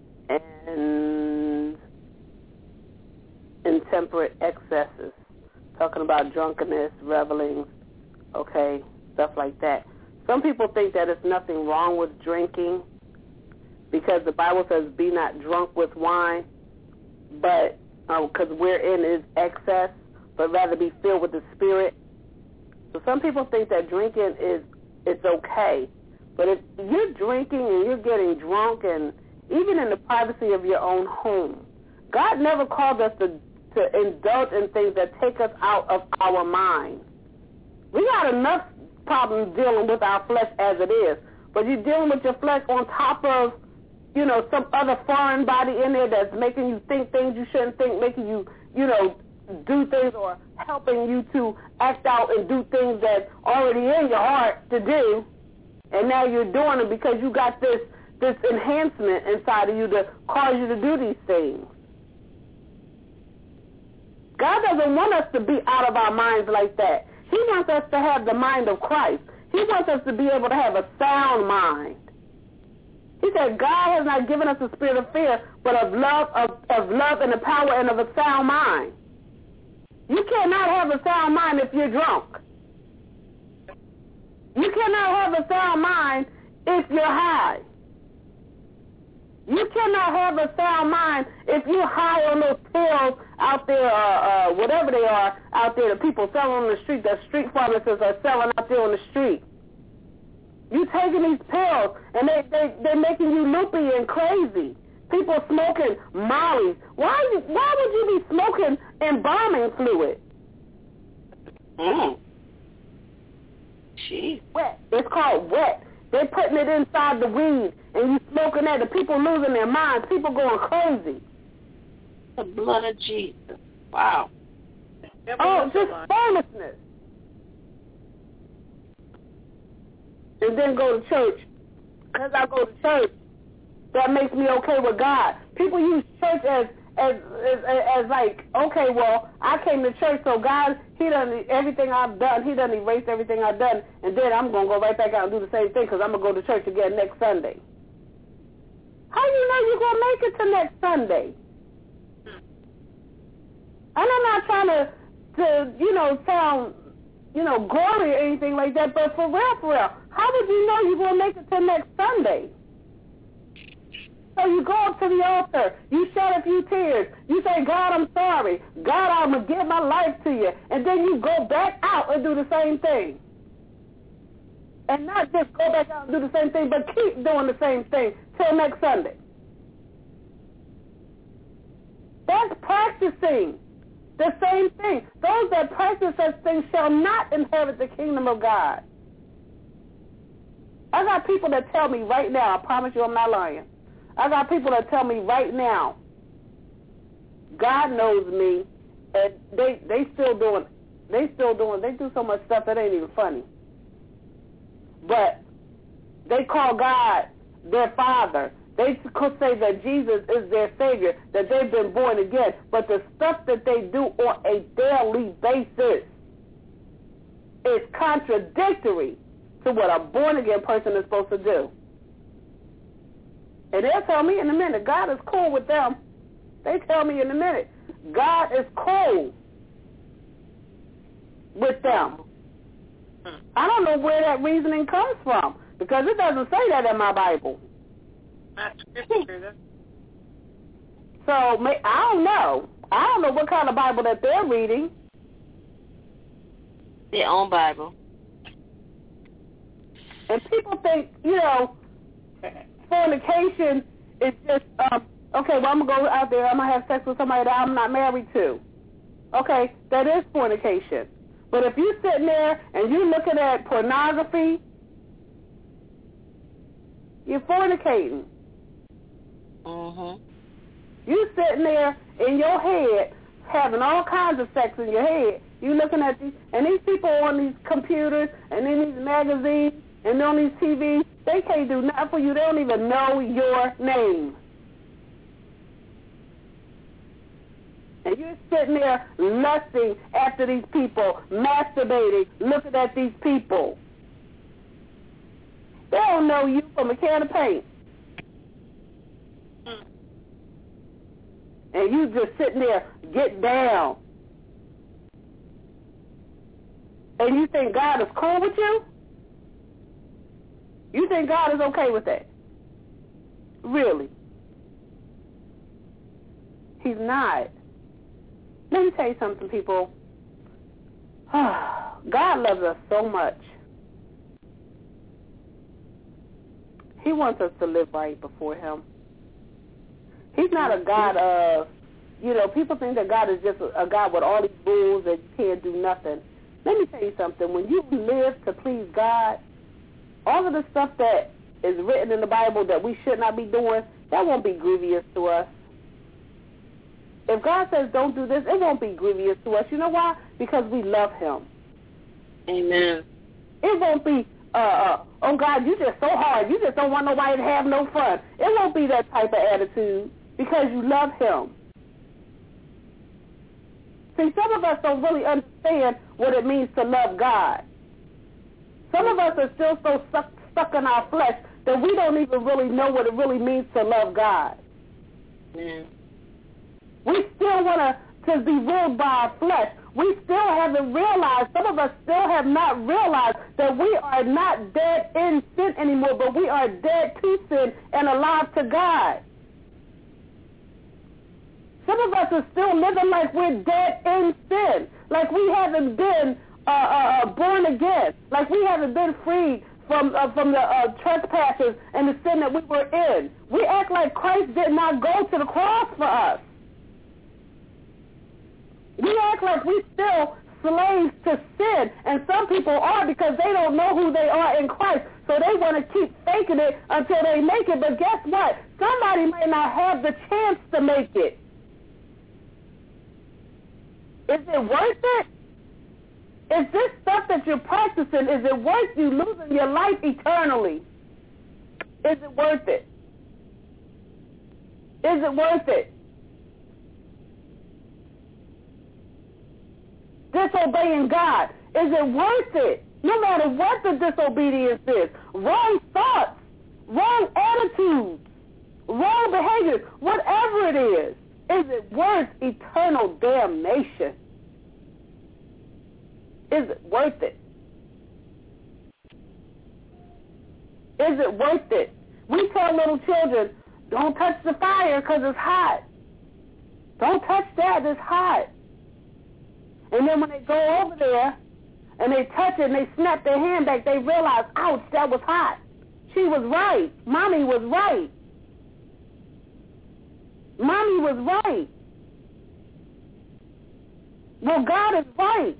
and intemperate excesses. Talking about drunkenness, revelings, okay, stuff like that. Some people think that there's nothing wrong with drinking because the Bible says be not drunk with wine, but because wherein is excess, but rather be filled with the Spirit. So some people think that drinking it's okay. But if you're drinking and you're getting drunk, and even in the privacy of your own home, God never called us to indulge in things that take us out of our mind. We got enough problems dealing with our flesh as it is. But you're dealing with your flesh on top of, some other foreign body in there that's making you think things you shouldn't think, making you, do things or helping you to act out and do things that's already in your heart to do. And now you're doing it because you got this enhancement inside of you to cause you to do these things. God doesn't want us to be out of our minds like that. He wants us to have the mind of Christ. He wants us to be able to have a sound mind. He said God has not given us a spirit of fear, but of love and the power and of a sound mind. You cannot have a sound mind if you're drunk. You cannot have a sound mind if you're high. You cannot have a sound mind if you're high on those pills out there, whatever they are out there that people selling on the street, that street pharmacists are selling out there on the street. You taking these pills, and they're making you loopy and crazy. People smoking Molly. Why would you be smoking embalming fluid? Jeez. Wet. It's called wet. They're putting it inside the weed, and you smoking that. The people losing their minds. People going crazy. The blood of Jesus. Wow. Oh, just foolishness. And then go to church. Because I go to church, that makes me okay with God. People use church as like, okay, well, I came to church, so God, he done everything I've done. He done erased everything I've done, and then I'm going to go right back out and do the same thing because I'm going to go to church again next Sunday. How do you know you're going to make it to next Sunday? And I'm not trying to sound glory or anything like that, but for real, how would you know you're going to make it till next Sunday? So you go up to the altar, you shed a few tears, you say, God, I'm sorry. God, I'm going to give my life to you. And then you go back out and do the same thing. And not just go back out and do the same thing, but keep doing the same thing till next Sunday. That's practicing the same thing. Those that practice such things shall not inherit the kingdom of God. I got people that tell me right now, I promise you I'm not lying. I got people that tell me right now, God knows me, and they do so much stuff that ain't even funny. But they call God their Father. They could say that Jesus is their Savior, that they've been born again. But the stuff that they do on a daily basis is contradictory to what a born-again person is supposed to do. And they'll tell me in a minute, God is cool with them. They tell me in a minute, God is cool with them. I don't know where that reasoning comes from, because it doesn't say that in my Bible. So I don't know. I don't know what kind of Bible that they're reading. Their own Bible. And people think, fornication is just, okay, well, I'm going to go out there, I'm going to have sex with somebody that I'm not married to. Okay, that is fornication. But if you're sitting there and you're looking at pornography, you're fornicating. Mm-hmm. You sitting there in your head having all kinds of sex in your head. You looking at these, and these people on these computers and in these magazines and on these TVs, they can't do nothing for you. They don't even know your name. And you're sitting there lusting after these people, masturbating, looking at these people. They don't know you from a can of paint. And you just sitting there, get down. And you think God is cool with you? You think God is okay with that? Really? He's not. Let me tell you something, people. God loves us so much. He wants us to live right before him. He's not a God of, people think that God is just a God with all these rules and you can't do nothing. Let me tell you something. When you live to please God, all of the stuff that is written in the Bible that we should not be doing, that won't be grievous to us. If God says don't do this, it won't be grievous to us. You know why? Because we love him. Amen. It won't be, oh, God, you just so hard. You just don't want nobody to have no fun. It won't be that type of attitude because you love him. See, some of us don't really understand what it means to love God. Some of us are still so stuck in our flesh that we don't even really know what it really means to love God. Mm. We still want to be ruled by our flesh. We still haven't realized, some of us still have not realized that we are not dead in sin anymore, but we are dead to sin and alive to God. Some of us are still living like we're dead in sin, like we haven't been born again, like we haven't been freed from the trespasses and the sin that we were in. We act like Christ did not go to the cross for us. We act like we're still slaves to sin, and some people are because they don't know who they are in Christ, so they want to keep faking it until they make it. But guess what? Somebody may not have the chance to make it. Is it worth it? Is this stuff that you're practicing, is it worth you losing your life eternally? Is it worth it? Is it worth it? Disobeying God, is it worth it? No matter what the disobedience is, wrong thoughts, wrong attitudes, wrong behaviors, whatever it is it worth eternal damnation? Is it worth it? Is it worth it? We tell little children, don't touch the fire because it's hot. Don't touch that, it's hot. And then when they go over there and they touch it and they snap their hand back, they realize, ouch, that was hot. She was right. Mommy was right. Mommy was right. Well, God is right.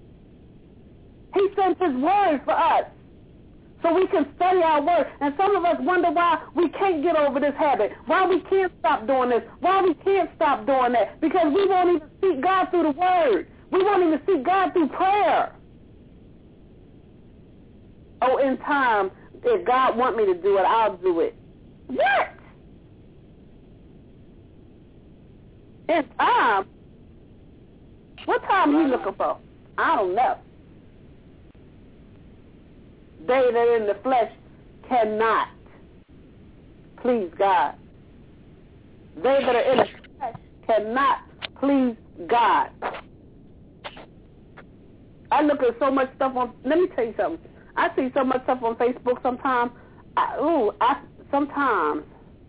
He sent his word for us so we can study our word. And some of us wonder why we can't get over this habit, why we can't stop doing this, why we can't stop doing that, because we won't even seek God through the word. We won't even seek God through prayer. Oh, in time, if God want me to do it, I'll do it. What? In time? What time are you looking for? I don't know. They that are in the flesh cannot please God. They that are in the flesh cannot please God. I look at so much stuff on, let me tell you something. I see so much stuff on Facebook sometimes. Sometimes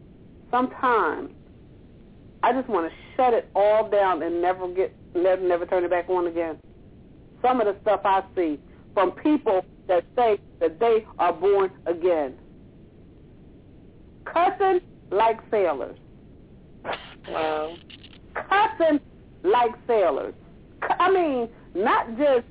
I just want to shut it all down and never turn it back on again. Some of the stuff I see from people that say that they are born again. Cussing like sailors. Wow. Cussing like sailors. I mean, not just,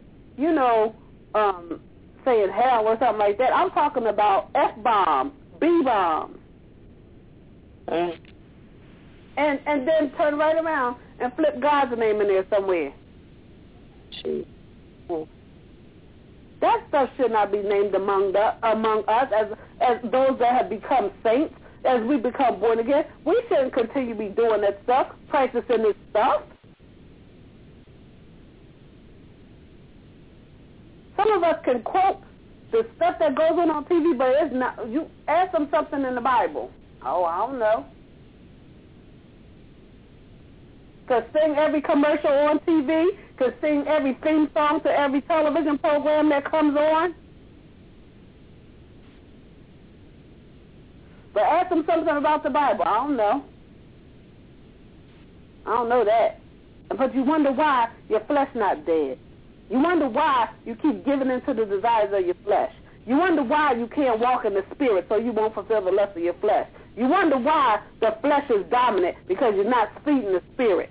saying hell or something like that. I'm talking about F-bombs, B-bombs. And then turn right around and flip God's name in there somewhere. Jeez. That stuff should not be named among us as those that have become saints, as we become born again. We shouldn't continue to be doing that stuff, practicing this stuff. Some of us can quote the stuff that goes on TV, but it's not. You ask them something in the Bible. Oh, I don't know. Could sing every commercial on TV, could sing every theme song to every television program that comes on. But ask them something about the Bible. I don't know. I don't know that. But you wonder why your flesh not dead. You wonder why you keep giving into the desires of your flesh. You wonder why you can't walk in the spirit so you won't fulfill the lust of your flesh. You wonder why the flesh is dominant because you're not feeding the spirit.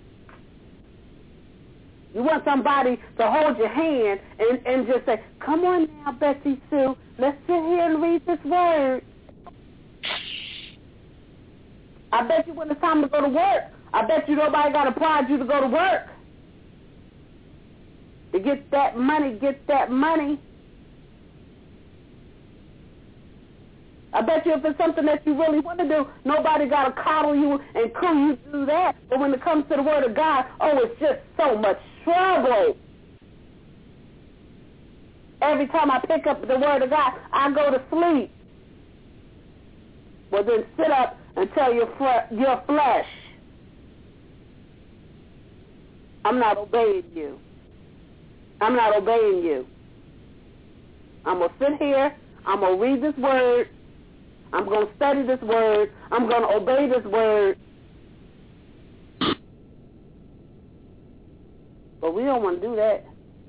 You want somebody to hold your hand and just say, come on now, Betsy Sue, let's sit here and read this word. I bet you when it's time to go to work, I bet you nobody got to prod you to go to work. To get that money. I bet you if it's something that you really want to do, nobody got to coddle you and coo you to do that. But when it comes to the Word of God, it's just so much struggle. Every time I pick up the Word of God, I go to sleep. Well, then sit up and tell your flesh, I'm not obeying you. I'm not obeying you. I'm going to sit here. I'm going to read this word. I'm going to study this word. I'm going to obey this word. But we don't want to do that.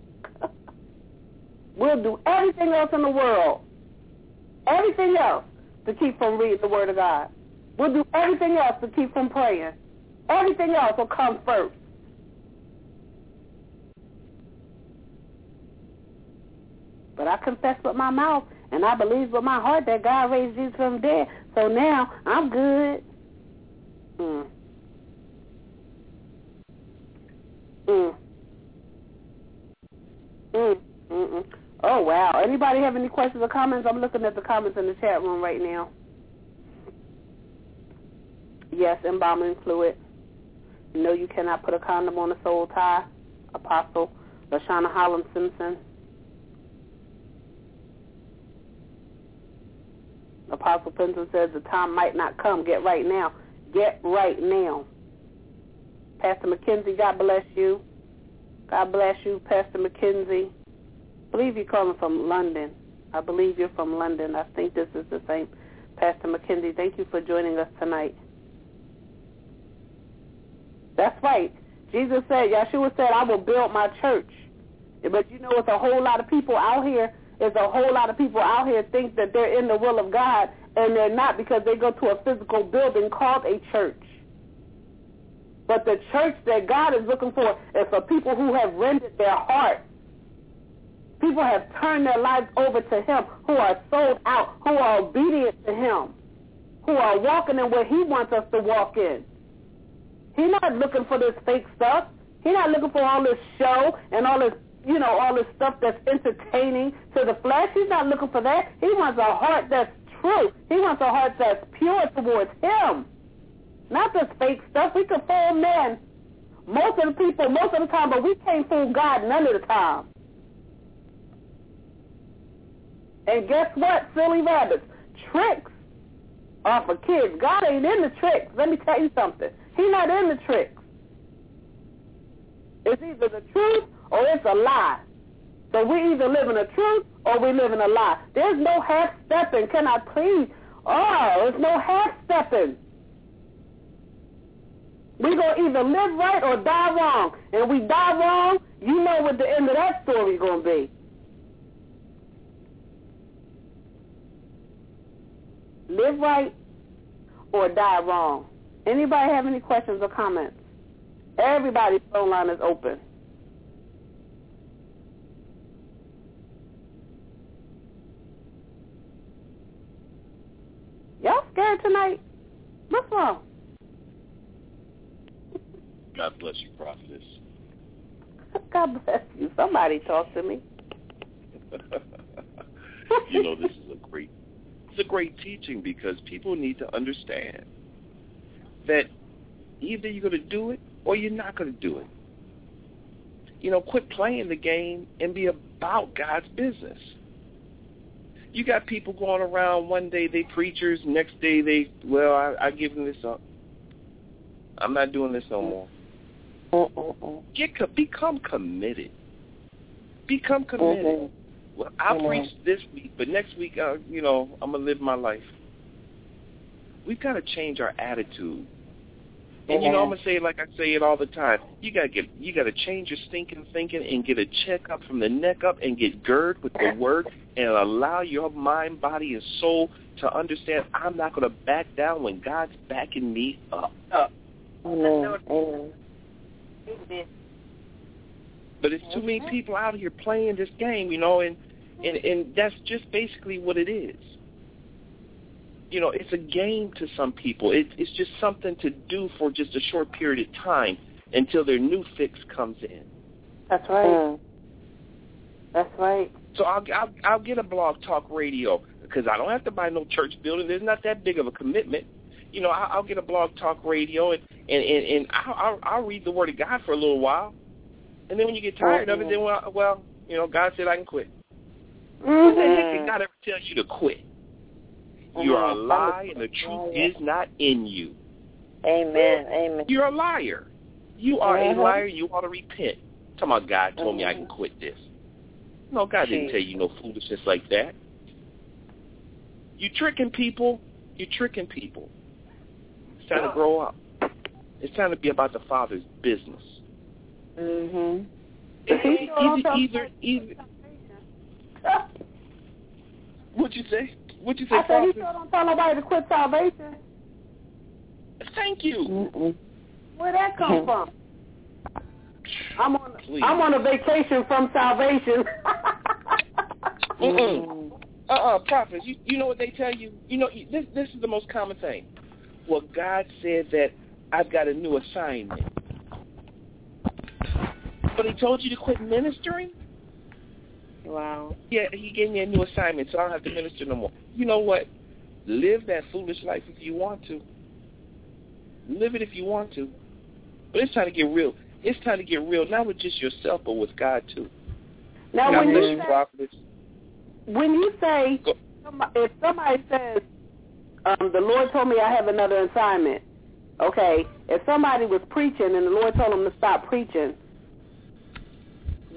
We'll do everything else in the world, everything else to keep from reading the Word of God. We'll do everything else to keep from praying. Everything else will come first. But I confess with my mouth, and I believe with my heart that God raised Jesus from the dead. So now I'm good. Oh, wow. Anybody have any questions or comments? I'm looking at the comments in the chat room right now. Yes, embalming fluid. No, you cannot put a condom on a soul tie. Apostle LaShawna Holland Simpson. Apostle Penton says the time might not come. Get right now. Get right now. Pastor McKenzie, God bless you. God bless you, Pastor McKenzie. I believe you're calling from London. I believe you're from London. I think this is the same. Pastor McKenzie, thank you for joining us tonight. That's right. Jesus said, Yeshua said, I will build my church. But you know, it's a whole lot of people out here. There's a whole lot of people out here think that they're in the will of God, and they're not, because they go to a physical building called a church. But the church that God is looking for is for people who have rendered their heart. People have turned their lives over to Him, who are sold out, who are obedient to Him, who are walking in where He wants us to walk in. He's not looking for this fake stuff. He's not looking for all this show and all this, all this stuff that's entertaining to the flesh. He's not looking for that. He wants a heart that's true. He wants a heart that's pure towards Him. Not this fake stuff. We can fool men most of the time, but we can't fool God none of the time. And guess what, silly rabbits? Tricks are for kids. God ain't in the tricks. Let me tell you something. He's not in the tricks. It's either the truth or it's a lie. So we either live in the truth or we live in a lie. There's no half-stepping. Can I please? Oh, there's no half-stepping. We're going to either live right or die wrong. And if we die wrong, you know what the end of that story is going to be. Live right or die wrong. Anybody have any questions or comments? Everybody's phone line is open. Y'all scared tonight? What's wrong? God bless you, prophetess. God bless you. Somebody talk to me. This is a great teaching, because people need to understand that either you're going to do it or you're not going to do it. Quit playing the game and be about God's business. You got people going around, one day they preachers, next day I give them this up. I'm not doing this no more. Become committed. Become committed. Well, I'll preach this week, but next week, I'm going to live my life. We've got to change our attitude. And, I'm going to say it like I say it all the time. You got to change your stinking thinking and get a checkup from the neck up and get girded with the Word and allow your mind, body, and soul to understand I'm not going to back down when God's backing me up. Amen. But it's too many people out here playing this game, and that's just basically what it is. It's a game to some people. It's just something to do for just a short period of time until their new fix comes in. That's right. That's right. So I'll get a Blog Talk Radio, because I don't have to buy no church building. There's not that big of a commitment. I'll get a Blog Talk Radio, and I'll read the Word of God for a little while. And then when you get tired of it, then, God said I can quit. What the heck did God ever tell you to quit? You are a lie, and the truth is not in you. Amen. You're a liar. You are a liar. You ought to repent. Talking about God told me I can quit this. No, God didn't tell you no foolishness like that. You're tricking people. It's time to grow up. It's time to be about the Father's business. Either. What'd you say? I said he still don't tell nobody to quit salvation. Thank you. Where'd that come from? I'm on a vacation from salvation. Prophets, you know what they tell you? This is the most common thing. Well, God said that I've got a new assignment. But He told you to quit ministering? Wow. Yeah, He gave me a new assignment, so I don't have to minister no more. You know what? Live that foolish life if you want to. Live it if you want to. But it's time to get real. It's time to get real, not with just yourself, but with God, too. Now, when you say, if somebody says, the Lord told me I have another assignment, okay, if somebody was preaching and the Lord told them to stop preaching,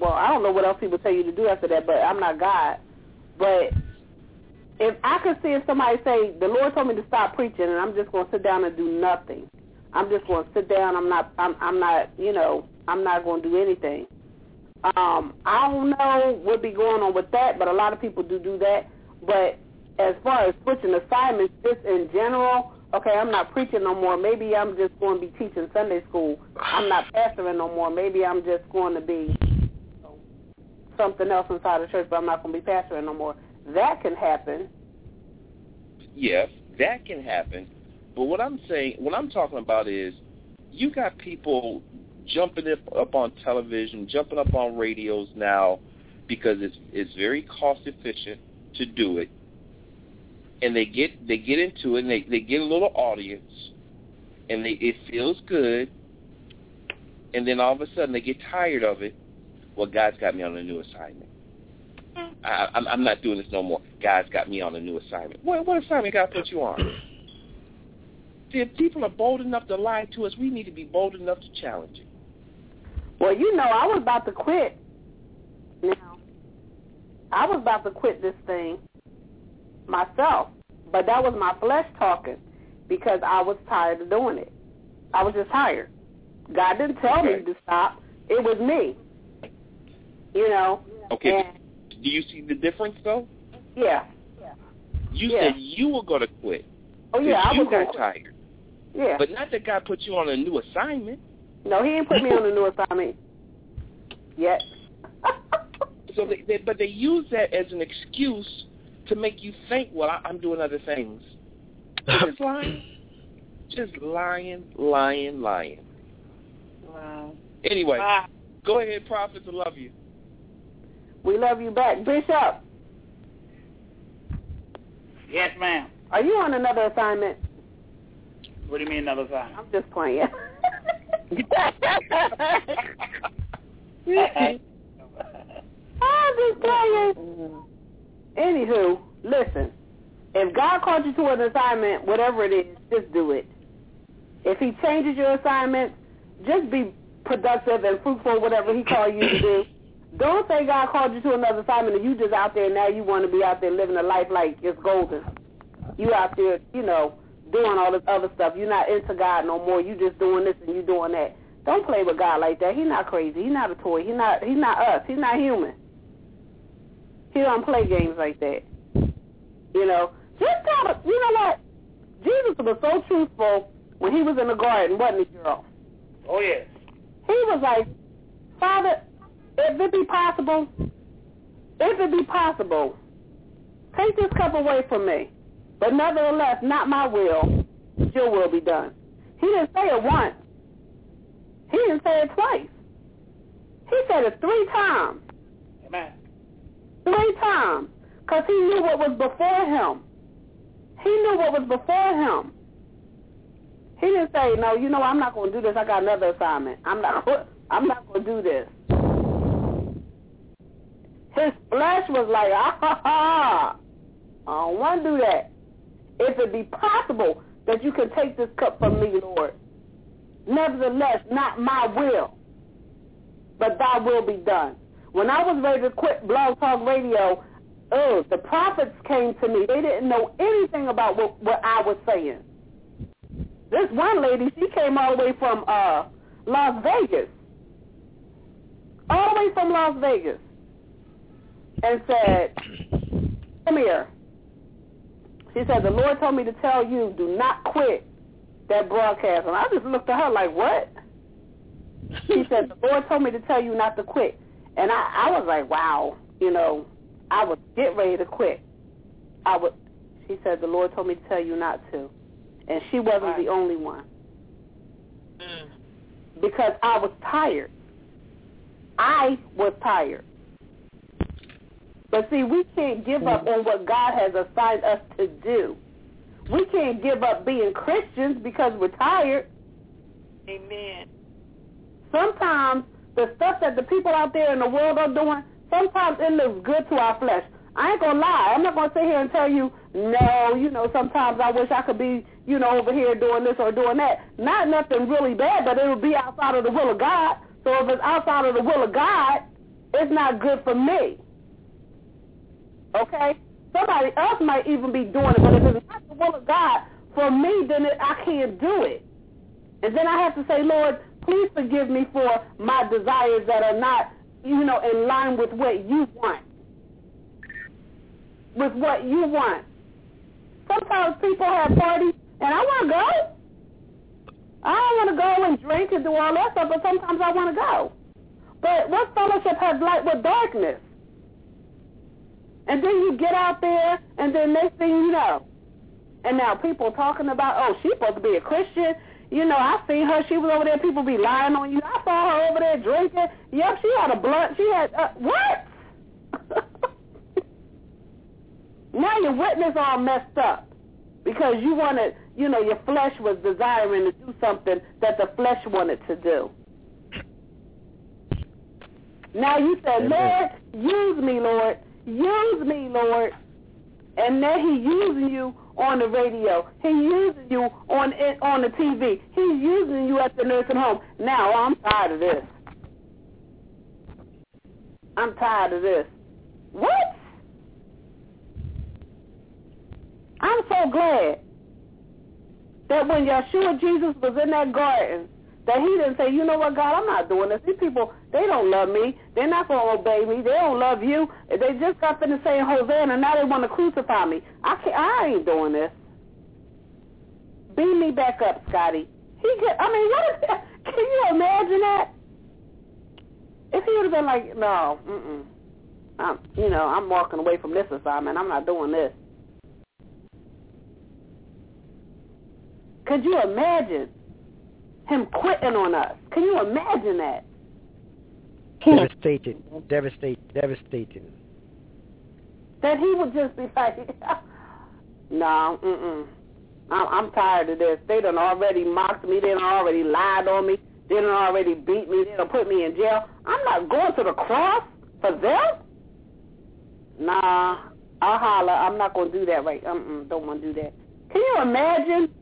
well, I don't know what else people tell you to do after that, but I'm not God. But if I could see if somebody say, the Lord told me to stop preaching and I'm just going to sit down and do nothing. I'm just going to sit down. I'm not, you know, I'm not going to do anything. I don't know what be going on with that, but a lot of people do that. But as far as switching assignments, just in general, okay, I'm not preaching no more. Maybe I'm just going to be teaching Sunday school. I'm not pastoring no more. Maybe I'm just going to be something else inside the church, but I'm not going to be pastoring no more. That can happen. Yes, that can happen. But what I'm talking about is you got people jumping up on television, jumping up on radios now because it's very cost efficient to do it. And they get into it, and they get a little audience, and it feels good, and then all of a sudden they get tired of it. Well, God's got me on a new assignment. I'm not doing this no more. God's got me on a new assignment. What assignment God put you on? See, if people are bold enough to lie to us, we need to be bold enough to challenge it. Well, you know, I was about to quit. Now, I was about to quit this thing myself, but that was my flesh talking because I was tired of doing it. I was just tired. God didn't tell me to stop. It was me. You know. Okay. Do you see the difference, though? Yeah. You said you were going to quit. Oh, yeah, I was got tired. Yeah. But not that God put you on a new assignment. No, he ain't put me on a new assignment yet. So, but they use that as an excuse to make you think, well, I'm doing other things. Just lying. Just lying. Wow. Anyway, go ahead, prophets. I love you. We love you back. Bishop. Yes, ma'am. Are you on another assignment? What do you mean another assignment? I'm just playing. I'm just playing. Anywho, listen. If God called you to an assignment, whatever it is, just do it. If he changes your assignment, just be productive and fruitful, whatever he called you to do. Don't say God called you to another assignment and you just out there and now you want to be out there living a life like it's golden. You out there, you know, doing all this other stuff. You're not into God no more. You just doing this and you doing that. Don't play with God like that. He's not crazy. He's not a toy. He's not us. He's not human. He don't play games like that. You know, just tell us, you know what? Jesus was so truthful when he was in the garden, wasn't he, girl? Oh, yes. He was like, Father, if it be possible, take this cup away from me. But nevertheless, not my will, your will be done. He didn't say it once. He didn't say it twice. He said it 3 times. Amen. 3 times. Because he knew what was before him. He knew what was before him. He didn't say, no, you know, I'm not going to do this. I got another assignment. I'm not going to do this. His flesh was like, I don't want to do that. If it be possible that you can take this cup from me, Lord, nevertheless, not my will, but thy will be done. When I was ready to quit Blog Talk Radio, the prophets came to me. They didn't know anything about what I was saying. This one lady, she came all the way from Las Vegas. All the way from Las Vegas. And said, come here. She said, the Lord told me to tell you, do not quit that broadcast. And I just looked at her like, what? She said, the Lord told me to tell you not to quit. And I was like, wow, you know, I would get ready to quit. She said, the Lord told me to tell you not to. And she wasn't the only one. Because I was tired. I was tired. But see, we can't give up on what God has assigned us to do. We can't give up being Christians because we're tired. Amen. Sometimes the stuff that the people out there in the world are doing, sometimes it looks good to our flesh. I ain't going to lie. I'm not going to sit here and tell you, no, you know, sometimes I wish I could be, you know, over here doing this or doing that. Not nothing really bad, but it will be outside of the will of God. So if it's outside of the will of God, it's not good for me. Okay? Somebody else might even be doing it, but if it's not the will of God for me, then I can't do it. And then I have to say, Lord, please forgive me for my desires that are not, in line with what you want. With what you want. Sometimes people have parties, and I want to go. I don't want to go and drink and do all that stuff, but sometimes I want to go. But what fellowship has light with darkness? And then you get out there, and then next thing you know, and now people talking about, oh, she's supposed to be a Christian. I seen her. She was over there. People be lying on you. I saw her over there drinking. Yep, she had a blunt. She had, what? Now your witness all messed up because you wanted, your flesh was desiring to do something that the flesh wanted to do. Now you said, Lord, use me, Lord. Use me, Lord. And then he using you on the radio. He using you on the TV. He's using you at the nursing home. Now, I'm tired of this. I'm tired of this. What? I'm so glad that when Yeshua Jesus was in that garden, that he didn't say, you know what, God, I'm not doing this. These people, they don't love me. They're not going to obey me. They don't love you. They just got finished saying Hosanna, and now they want to crucify me. I ain't doing this. Beam me back up, Scotty. What is that? Can you imagine that? If he would have been like, no, I'm walking away from this assignment. I'm not doing this. Could you imagine him quitting on us? Can you imagine that? Devastating. That he would just be like, no, I'm tired of this. They done already mocked me. They done already lied on me. They done already beat me. They done put me in jail. I'm not going to the cross for them. Nah, I'll holler. I'm not going to do that right. Don't want to do that. Can you imagine?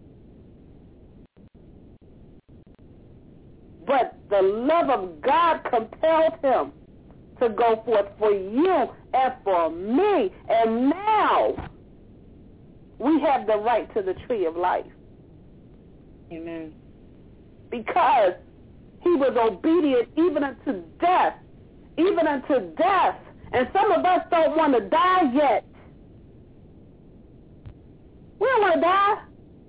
But the love of God compelled him to go forth for you and for me. And now we have the right to the tree of life. Amen. Because he was obedient even unto death. Even unto death. And some of us don't want to die yet. We don't want to die.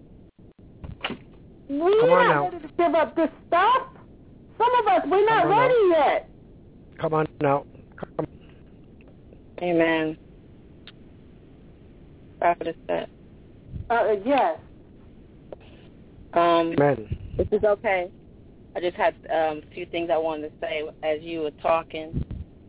We're not ready to give up this stuff. Some of us, we're not ready yet. Come on now. Come. Amen. Prophetess Seth. Yes. Amen. This is okay. I just had a few things I wanted to say as you were talking.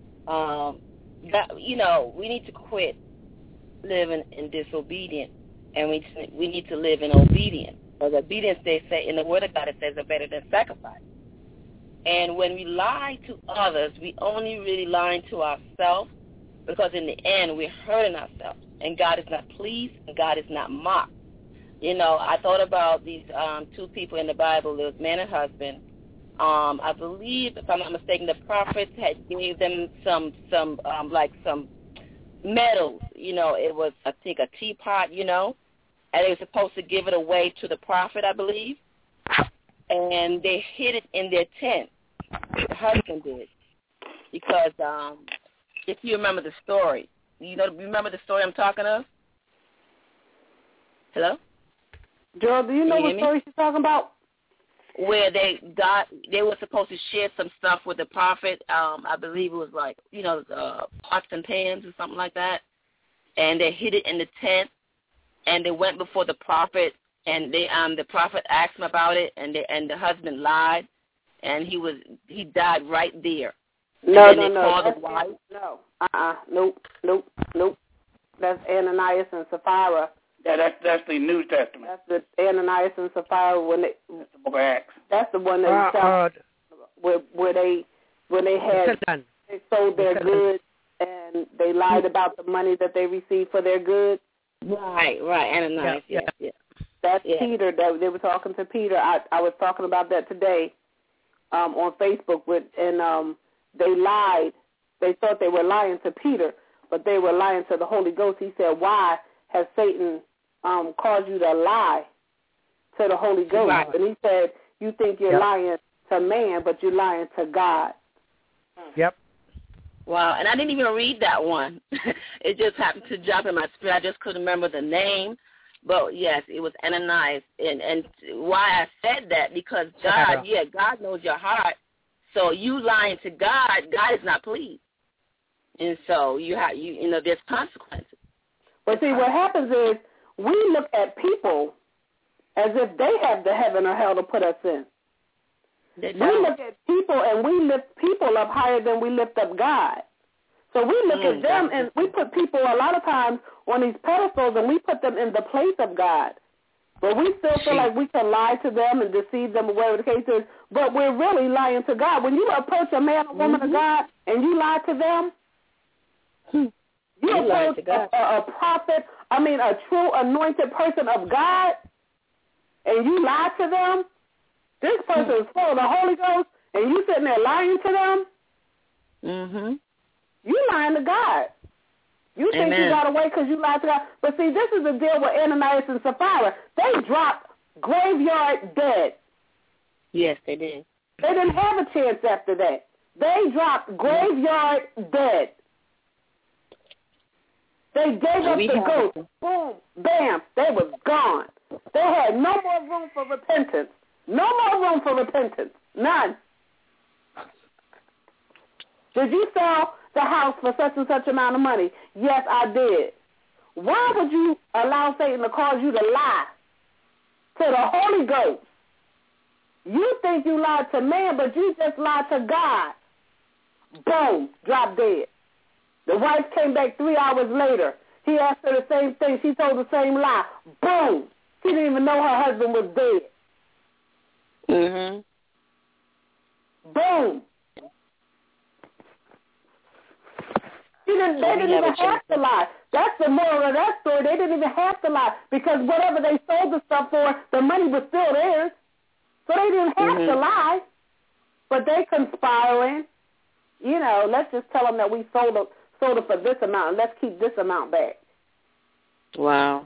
We need to quit living in disobedience, and we need to live in obedience. Because obedience, they say, in the Word of God, it says, are better than sacrifice. And when we lie to others, we only really lying to ourselves, because in the end, we're hurting ourselves. And God is not pleased, and God is not mocked. I thought about these two people in the Bible. There was man and husband. I believe, if I'm not mistaken, the prophets had gave them some medals. It was, I think, a teapot, and they were supposed to give it away to the prophet, I believe. And they hid it in their tent. The husband did. Because if you remember the story, remember the story I'm talking of? Hello? Joel, do you know what story she's talking about? Where they were supposed to share some stuff with the prophet. I believe it was like, pots and pans or something like that. And they hid it in the tent. And they went before the prophet. And the prophet asked him about it, and the husband lied, and he died right there. No. Nope. That's Ananias and Sapphira. Yeah, that's the New Testament. That's the Ananias and Sapphira that's the Book of Acts. That's the one that where they sold their goods and they lied about the money that they received for their goods. Right. Ananias. Yeah. That's Peter. They were talking to Peter. I was talking about that today on Facebook. And they lied they thought they were lying to Peter, but they were lying to the Holy Ghost. He said, why has Satan caused you to lie to the Holy Ghost? Right. And he said, you think you're lying to man, but you're lying to God. Yep. Wow, and I didn't even read that one. It just happened to jump in my spirit. I just couldn't remember the name. But, yes, it was Ananias. And why I said that, because God, God knows your heart. So you lying to God, God is not pleased. And so you know, there's consequences. But see, what happens is we look at people as if they have the heaven or hell to put us in. We look at people and we lift people up higher than we lift up God. So we look at them and we put people a lot of times on these pedestals and we put them in the place of God. But we still feel like we can lie to them and deceive them or whatever the case is, but we're really lying to God. When you approach a man or woman of God and you lie to them, you approach a prophet, a true anointed person of God, and you lie to them, this person is full of the Holy Ghost, and you sitting there lying to them, you lying to God. You think you got away because you lied to God. But see, this is the deal with Ananias and Sapphira. They dropped graveyard dead. Yes, they did. They didn't have a chance after that. They dropped graveyard dead. They gave up the ghost. Boom, bam, they was gone. They had no more room for repentance. No more room for repentance. None. Did you sell the house for such and such amount of money? Yes, I did. Why would you allow Satan to cause you to lie to the Holy Ghost? You think you lied to man, but you just lied to God. Boom, drop dead. The wife came back 3 hours later. He asked her the same thing. She told the same lie. Boom. She didn't even know her husband was dead. Boom. They didn't even have to lie. That's the moral of that story. They didn't even have to lie because whatever they sold the stuff for, the money was still theirs. So they didn't have to lie. But they conspiring. You know, let's just tell them that we sold it for this amount and let's keep this amount back. Wow.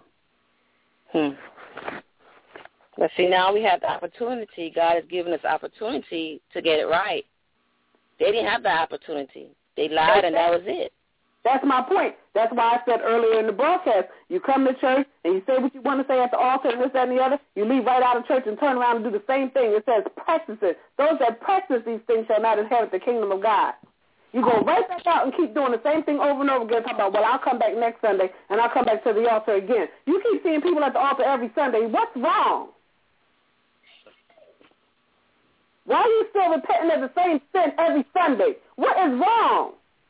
But see, now we have the opportunity. God has given us opportunity to get it right. They didn't have the opportunity. They lied, and that was it. That's my point. That's why I said earlier in the broadcast, you come to church and you say what you want to say at the altar and this, that, and the other. You leave right out of church and turn around and do the same thing. It says practice it. Those that practice these things shall not inherit the kingdom of God. You go right back out and keep doing the same thing over and over again, talking about, well, I'll come back next Sunday and I'll come back to the altar again. You keep seeing people at the altar every Sunday. What's wrong? Why are you still repenting of the same sin every Sunday? What is wrong?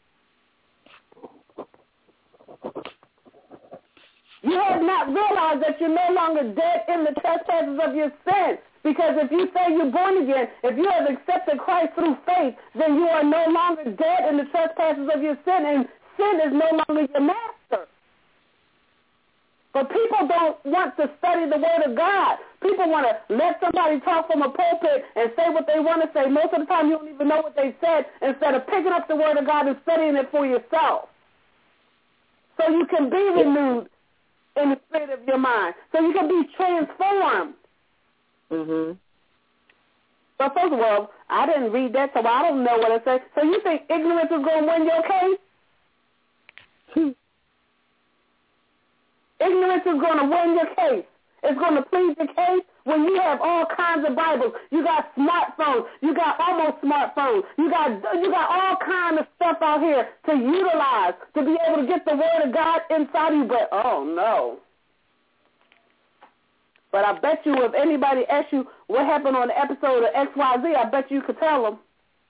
You have not realized that you're no longer dead in the trespasses of your sin. Because if you say you're born again, if you have accepted Christ through faith, then you are no longer dead in the trespasses of your sin, and sin is no longer your master. But people don't want to study the Word of God. People want to let somebody talk from a pulpit and say what they want to say. Most of the time you don't even know what they said instead of picking up the Word of God and studying it for yourself. So you can be renewed in the spirit of your mind. So you can be transformed. But first of all, I didn't read that, so I don't know what it says. So you think ignorance is going to win your case? Ignorance is going to win your case. It's going to plead your case when you have all kinds of Bibles. You got smartphones. You got almost smartphones. You got all kinds of stuff out here to utilize to be able to get the Word of God inside of you. But, oh, no. But I bet you if anybody asked you what happened on the episode of XYZ, I bet you could tell them.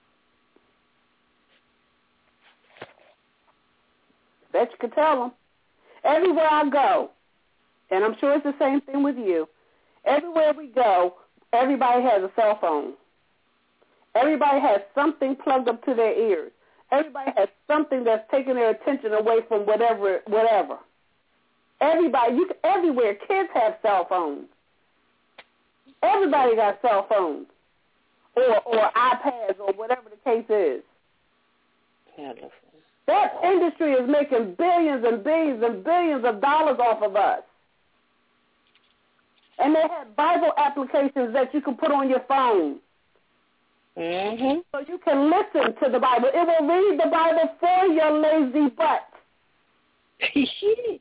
Bet you could tell them. Everywhere I go, and I'm sure it's the same thing with you, everywhere we go, everybody has a cell phone. Everybody has something plugged up to their ears. Everybody has something that's taking their attention away from whatever. Everybody, everywhere, kids have cell phones. Everybody got cell phones or iPads or whatever the case is. That industry is making billions and billions and billions of dollars off of us. And they have Bible applications that you can put on your phone. Mm-hmm. So you can listen to the Bible. It will read the Bible for your lazy butt. It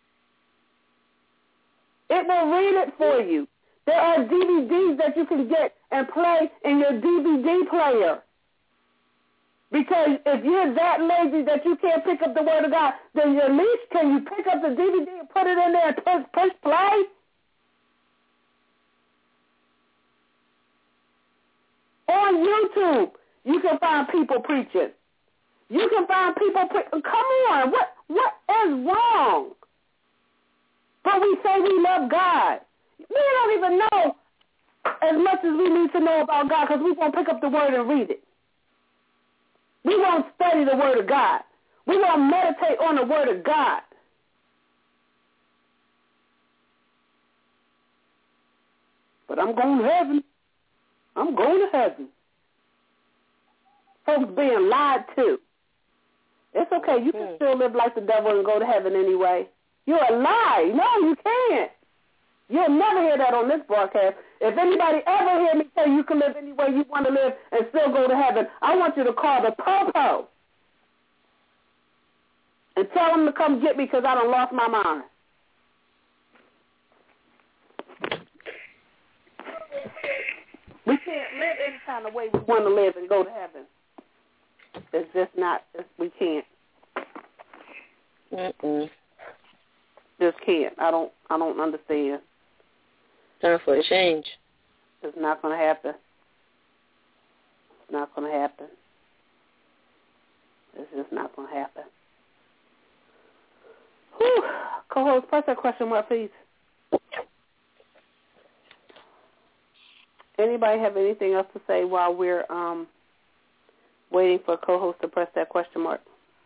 will read it for you. There are DVDs that you can get and play in your DVD player. Because if you're that lazy that you can't pick up the Word of God, then at least can you pick up the DVD and put it in there and push play? On YouTube, you can find people preaching. You can find people come on, what is wrong? But we say we love God. We don't even know as much as we need to know about God because we won't pick up the Word and read it. We won't study the Word of God. We won't meditate on the Word of God. But I'm going to heaven. I'm going to heaven. Folks being lied to. It's okay. You can still live like the devil and go to heaven anyway. You're a lie. No, you can't. You'll never hear that on this broadcast. If anybody ever hear me say you can live any way you want to live and still go to heaven, I want you to call the popo and tell them to come get me because I done lost my mind. We can't live any kind of way we want to live and go to heaven. It's just not, we can't. Just can't. I don't understand. Time for a change. It's not going to happen. It's not going to happen. It's just not going to happen. Whew. Co-host, press that question mark, please. Anybody have anything else to say while we're waiting for co-host to press that question mark?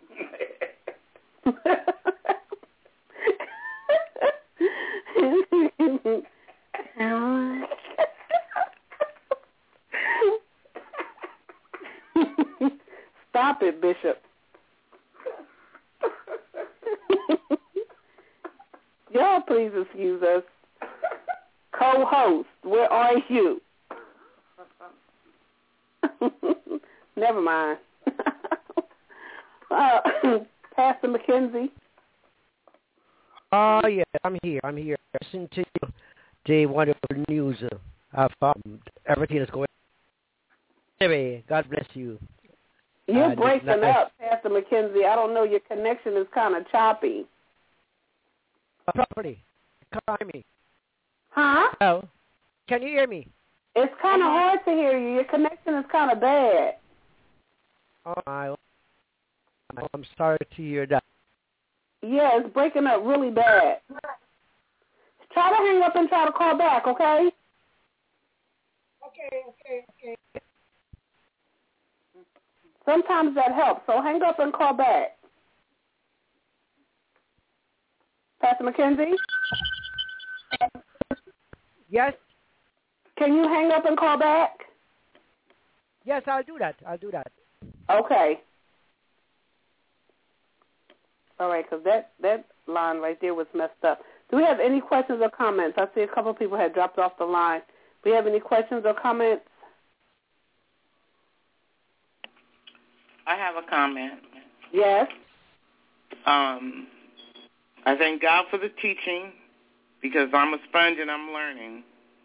Stop it, Bishop. Y'all please excuse us. Co-host, where are you? Never mind. Pastor McKenzie. Yeah, I'm here. Listen to the wonderful news of everything that's going on. Anyway, God bless you. You're breaking up, Pastor McKenzie. I don't know. Your connection is kind of choppy. Properly. Call me. Huh? Hello? Can you hear me? It's kind of hard to hear you. Your connection is kind of bad. Oh, I'm sorry to hear that. Yeah, it's breaking up really bad. Try to hang up and try to call back, okay? Okay. Sometimes that helps, so hang up and call back. Pastor McKenzie? Yes? Can you hang up and call back? Yes, I'll do that. Okay. All right, because that line right there was messed up. Do we have any questions or comments? I see a couple of people had dropped off the line. Do we have any questions or comments? I have a comment. Yes. I thank God for the teaching because I'm a sponge and I'm learning.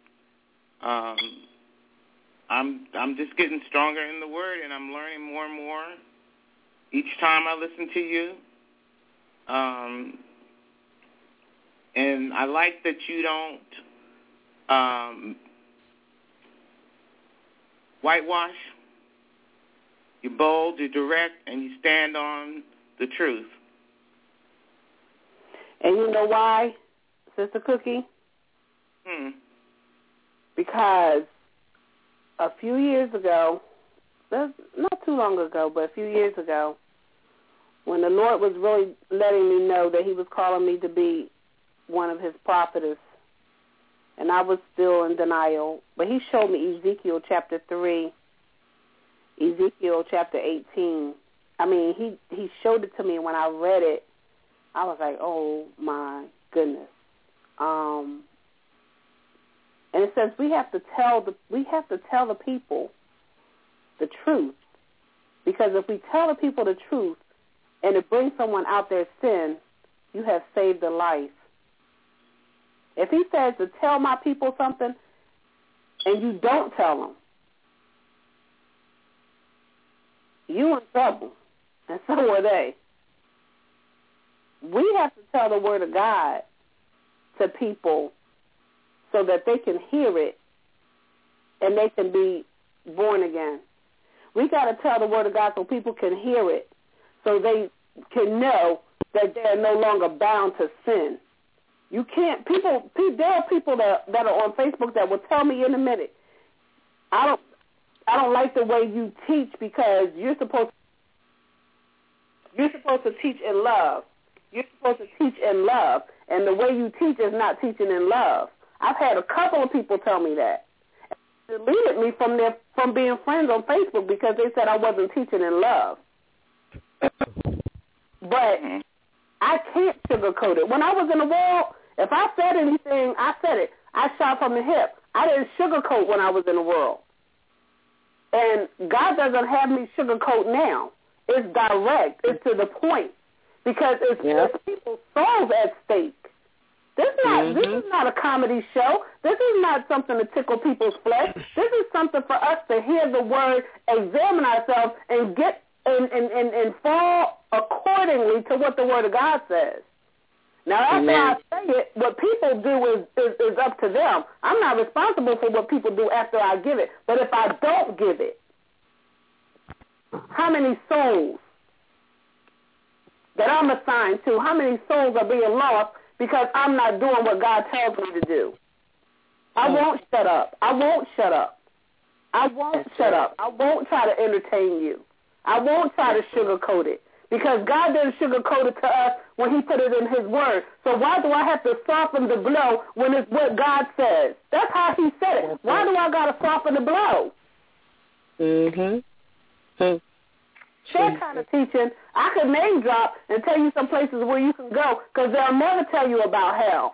I'm just getting stronger in the Word and I'm learning more and more each time I listen to you. And I like that you don't whitewash. You're bold, you're direct, and you stand on the truth. And you know why, Sister Cookie? Because a few years ago, not too long ago, but a few years ago, when the Lord was really letting me know that he was calling me to be one of his prophetess, and I was still in denial, but he showed me Ezekiel chapter 3, Ezekiel chapter 18. I mean, he showed it to me, and when I read it, I was like, oh my goodness. And it says we have to tell the people the truth, because if we tell the people the truth and it brings someone out their sin, you have saved a life. If he says to tell my people something and you don't tell them, you in trouble, and so are they. We have to tell the word of God to people so that they can hear it and they can be born again. We got to tell the word of God so people can hear it, so they can know that they are no longer bound to sin. You can't. There are people that are on Facebook that will tell me in a minute, I don't like the way you teach, because you're supposed to teach in love. You're supposed to teach in love, and the way you teach is not teaching in love. I've had a couple of people tell me that. They deleted me from being friends on Facebook because they said I wasn't teaching in love. But I can't sugarcoat it. When I was in the world, if I said anything, I said it. I shot from the hip. I didn't sugarcoat when I was in the world. And God doesn't have me sugarcoat now. It's direct. It's to the point. Because it's people's souls at stake. This is not a comedy show. This is not something to tickle people's flesh. This is something for us to hear the word, examine ourselves, and get and fall accordingly to what the word of God says. Now, after I say it, what people do is up to them. I'm not responsible for what people do after I give it. But if I don't give it, how many souls that I'm assigned to, how many souls are being lost because I'm not doing what God tells me to do? I won't shut up. I won't shut up. I won't shut up. I won't try to entertain you. I won't try to sugarcoat it, because God didn't sugarcoat it to us when he put it in his word. So why do I have to soften the blow when it's what God says? That's how he said it. Why do I got to soften the blow? That kind of teaching, I could name drop and tell you some places where you can go, because they'll never tell you about hell.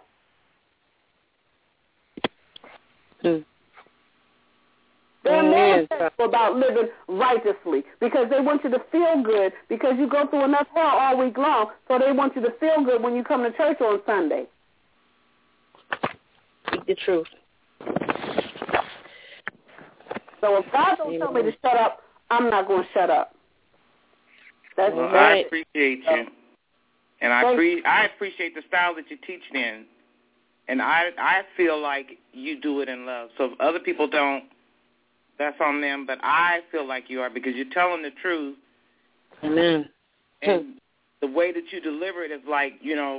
They'll never tell you about living righteously, because they want you to feel good, because you go through enough hell all week long, so they want you to feel good when you come to church on Sunday. Speak the truth. So if God don't tell me to shut up, I'm not going to shut up. That's well, right. I appreciate you, and I appreciate the style that you teach in, and I feel like you do it in love. So if other people don't, that's on them, but I feel like you are, because you're telling the truth. Amen. And the way that you deliver it is like,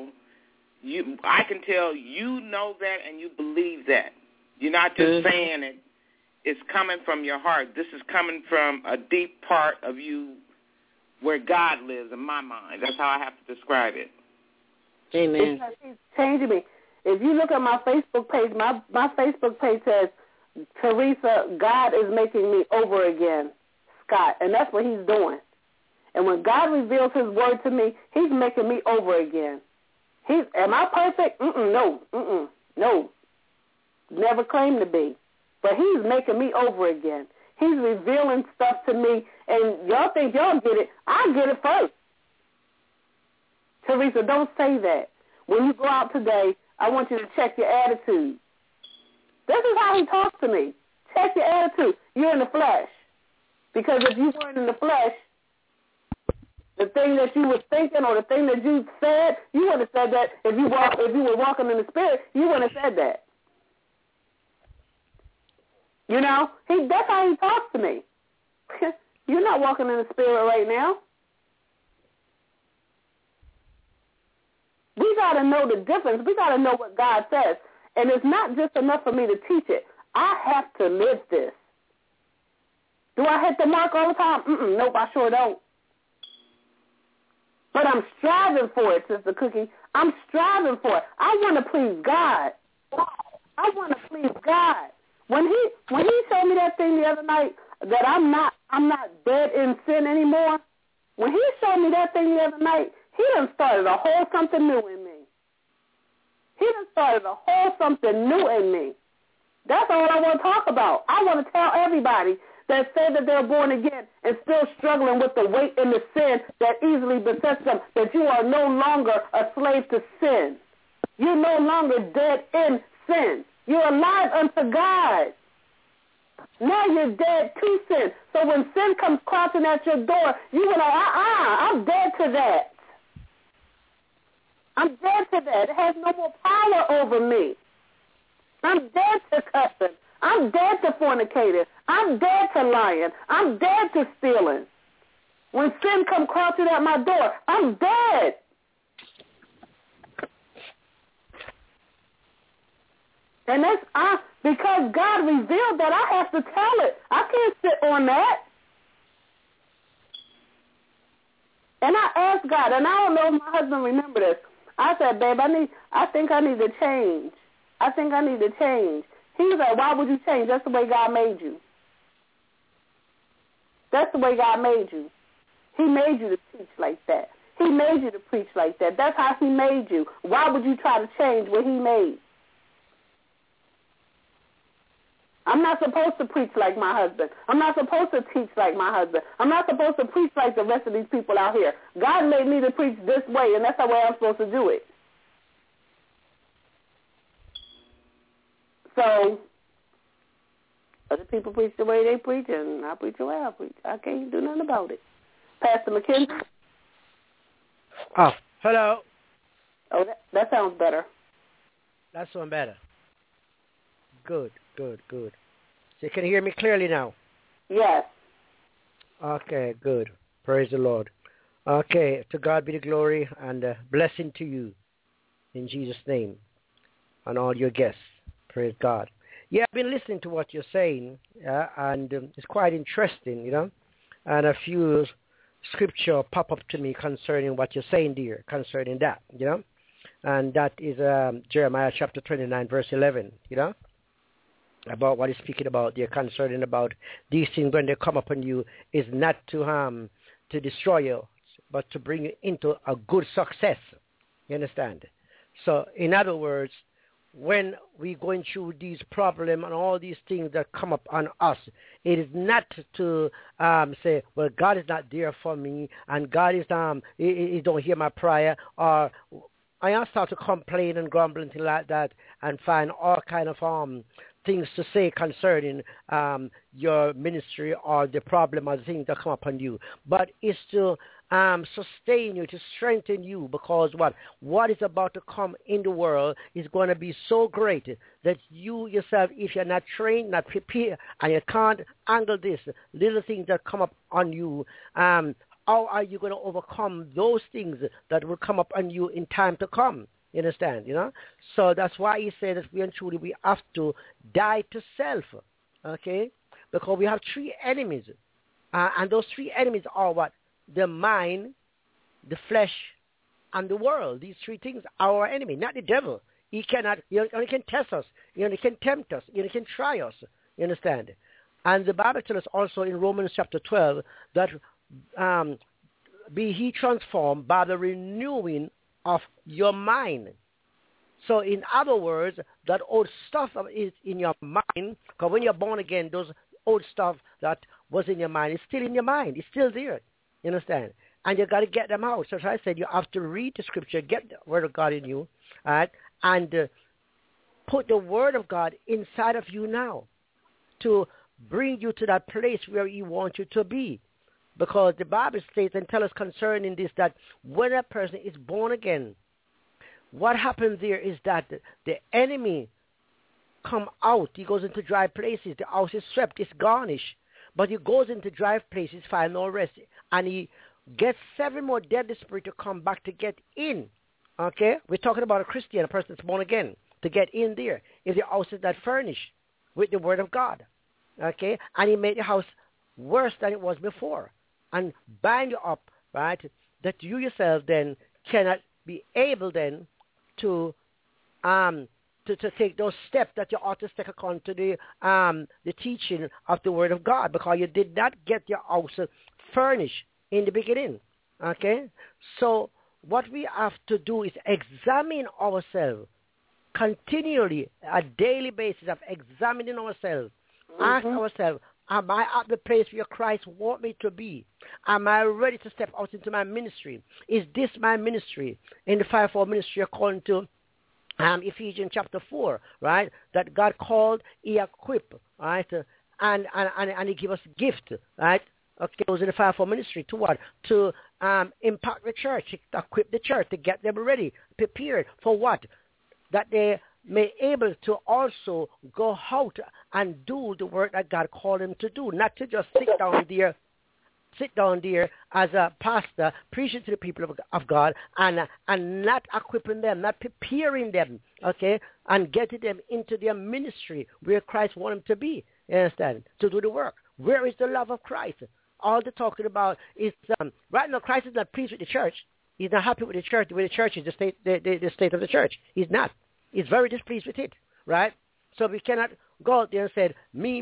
I can tell you know that and you believe that. You're not just saying it. It's coming from your heart. This is coming from a deep part of you where God lives, in my mind. That's how I have to describe it. Amen. Because he's changing me. If you look at my Facebook page, my Facebook page says, Teresa, God is making me over again, Scott. And that's what he's doing. And when God reveals his word to me, he's making me over again. Am I perfect? No. Never claimed to be. But he's making me over again. He's revealing stuff to me, and y'all think y'all get it. I get it first. Teresa, don't say that. When you go out today, I want you to check your attitude. This is how he talks to me. Check your attitude. You're in the flesh. Because if you weren't in the flesh, the thing that you were thinking or the thing that you said, you would have said that. If you were walking in the spirit, you wouldn't have said that. That's how he talks to me. You're not walking in the spirit right now. We got to know the difference. We got to know what God says. And it's not just enough for me to teach it. I have to live this. Do I hit the mark all the time? Nope, I sure don't. But I'm striving for it, Sister Cookie. I'm striving for it. I want to please God. I want to please God. When he showed me that thing the other night, that I'm not dead in sin anymore, When he showed me that thing the other night, he done started a whole something new in me. He done started a whole something new in me. That's all I want to talk about. I want to tell everybody that say that they're born again and still struggling with the weight and the sin that easily besets them, that you are no longer a slave to sin. You're no longer dead in sin. You're alive unto God. Now you're dead to sin. So when sin comes crouching at your door, you will like, I'm dead to that. I'm dead to that. It has no more power over me. I'm dead to cussing. I'm dead to fornicating. I'm dead to lying. I'm dead to stealing. When sin comes crouching at my door, I'm dead. And that's because God revealed that, I have to tell it. I can't sit on that. And I asked God, and I don't know if my husband remember this. I said, babe, I think I need to change. I think I need to change. He was like, why would you change? That's the way God made you. That's the way God made you. He made you to teach like that. He made you to preach like that. That's how he made you. Why would you try to change what he made? I'm not supposed to preach like my husband. I'm not supposed to teach like my husband. I'm not supposed to preach like the rest of these people out here. God made me to preach this way, and that's the way I'm supposed to do it. So, other people preach the way they preach, and I preach the way I preach. I can't do nothing about it. Pastor McKenzie? Oh, hello. Oh, that sounds better. That sounds better. Good. So you can hear me clearly now? Yes. Okay, good. Praise the Lord. Okay, to God be the glory and blessing to you in Jesus' name and all your guests. Praise God. Yeah, I've been listening to what you're saying, and it's quite interesting, you know, and a few scripture pop up to me concerning what you're saying, dear, concerning that, you know, and that is Jeremiah chapter 29, verse 11, you know, about what he's speaking about there concerning about these things when they come upon you is not to destroy you, but to bring you into a good success. You understand? So, in other words, when we're going through these problems and all these things that come up on us, it is not to say, well, God is not there for me, and God is he don't hear my prayer, or I start to complain and grumble and things like that, and find all kind of things to say concerning your ministry or the problem or the things that come upon you. But it's to sustain you, to strengthen you, because what is about to come in the world is going to be so great that you yourself, if you're not trained, not prepared, and you can't handle this little things that come up on you, how are you going to overcome those things that will come up on you in time to come? You understand, you know? So that's why he said that we have to die to self, okay? Because we have three enemies. And those three enemies are what? The mind, the flesh, and the world. These three things are our enemy, not the devil. He only can test us. He only can tempt us. He only can try us. You understand? And the Bible tells us also in Romans chapter 12 that be he transformed by the renewing of your mind. So in other words, that old stuff is in your mind, because when you're born again, those old stuff that was in your mind is still in your mind. It's still there. You understand? And you got to get them out. So as I said, you have to read the scripture, get the word of God in you, right? And put the word of God inside of you now to bring you to that place where he wants you to be. Because the Bible states and tells us concerning this that when a person is born again, what happens there is that the enemy come out. He goes into dry places. The house is swept. It's garnished. But he goes into dry places, find no rest. And he gets 7 more deadly spirits to come back to get in. Okay? We're talking about a Christian, a person that's born again, to get in there. If the house is not furnished with the word of God. Okay? And he made the house worse than it was before. And bind you up, right, that you yourself then cannot be able then to take those steps that you ought to take according to the teaching of the Word of God, because you did not get your house furnished in the beginning. Okay? So what we have to do is examine ourselves continually, a daily basis of examining ourselves. Ask ourselves, am I at the place where Christ wants me to be? Am I ready to step out into my ministry? Is this my ministry? In the fivefold ministry according to Ephesians chapter 4, right? That God called, He equipped, right? And He gave us gift, right? Okay, it was in the fivefold ministry to what? To impact the church, to equip the church, to get them ready, prepared for what? That they may able to also go out and do the work that God called them to do, not to just sit down there as a pastor preaching to the people of God and not equipping them, not preparing them, okay, and getting them into their ministry where Christ wants them to be, you understand, to do the work. Where is the love of Christ? All they're talking about is, right now Christ is not pleased with the church. He's not happy with the church. The way the church is, the state of the church. He's not. He's very displeased with it, right? So we cannot go out there and say,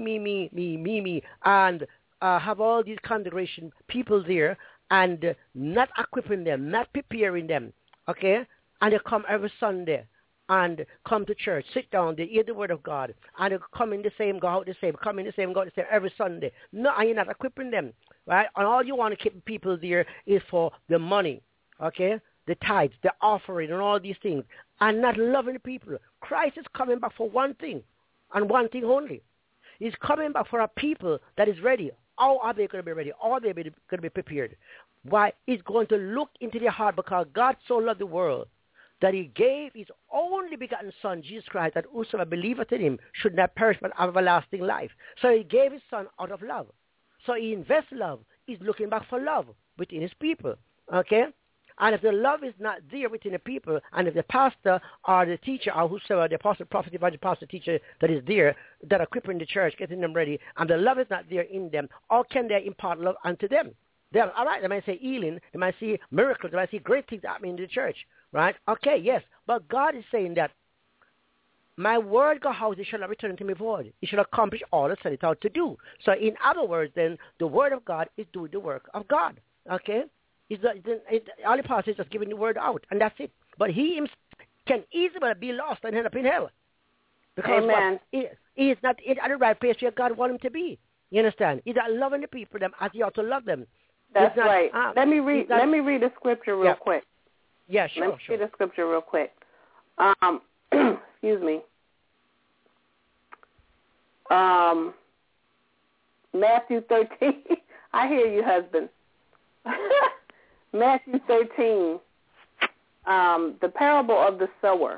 me, and have all these congregation people there and not equipping them, not preparing them, okay? And they come every Sunday and come to church, sit down, they hear the word of God, and they come in the same, go out the same, come in the same, go out the same every Sunday. No, and you're not equipping them, right? And all you want to keep people there is for the money, okay? The tithes, the offering, and all these things, and not loving the people. Christ is coming back for one thing, and one thing only. He's coming back for a people that is ready. How are they going to be ready? How are they going to be prepared? Why? He's going to look into their heart, because God so loved the world that He gave His only begotten Son, Jesus Christ, that whosoever believeth in Him should not perish but have everlasting life. So He gave His Son out of love. So He invests love. He's looking back for love within His people. Okay? And if the love is not there within the people, and if the pastor or the teacher or whosoever, the apostle, prophet, evangelist, pastor, teacher that is there, that are equipping the church, getting them ready, and the love is not there in them, how can they impart love unto them? They're, all right, they might say healing, they might see miracles, they might see great things happening in the church, right? Okay, yes, but God is saying that my word go out, it shall not return to me void. It shall accomplish all that set it out to do. So in other words, then, the word of God is doing the work of God, okay? All the pastor is just giving the word out, and that's it. But he himself can easily be lost and end up in hell. Because he is not at the right place where God wants him to be. You understand? He's not loving the people them as he ought to love them. That's right. Let me read the scripture real quick. Yeah, sure. Let me read the scripture real quick. Excuse me. Matthew 13. I hear you, husband. Matthew 13, the parable of the sower.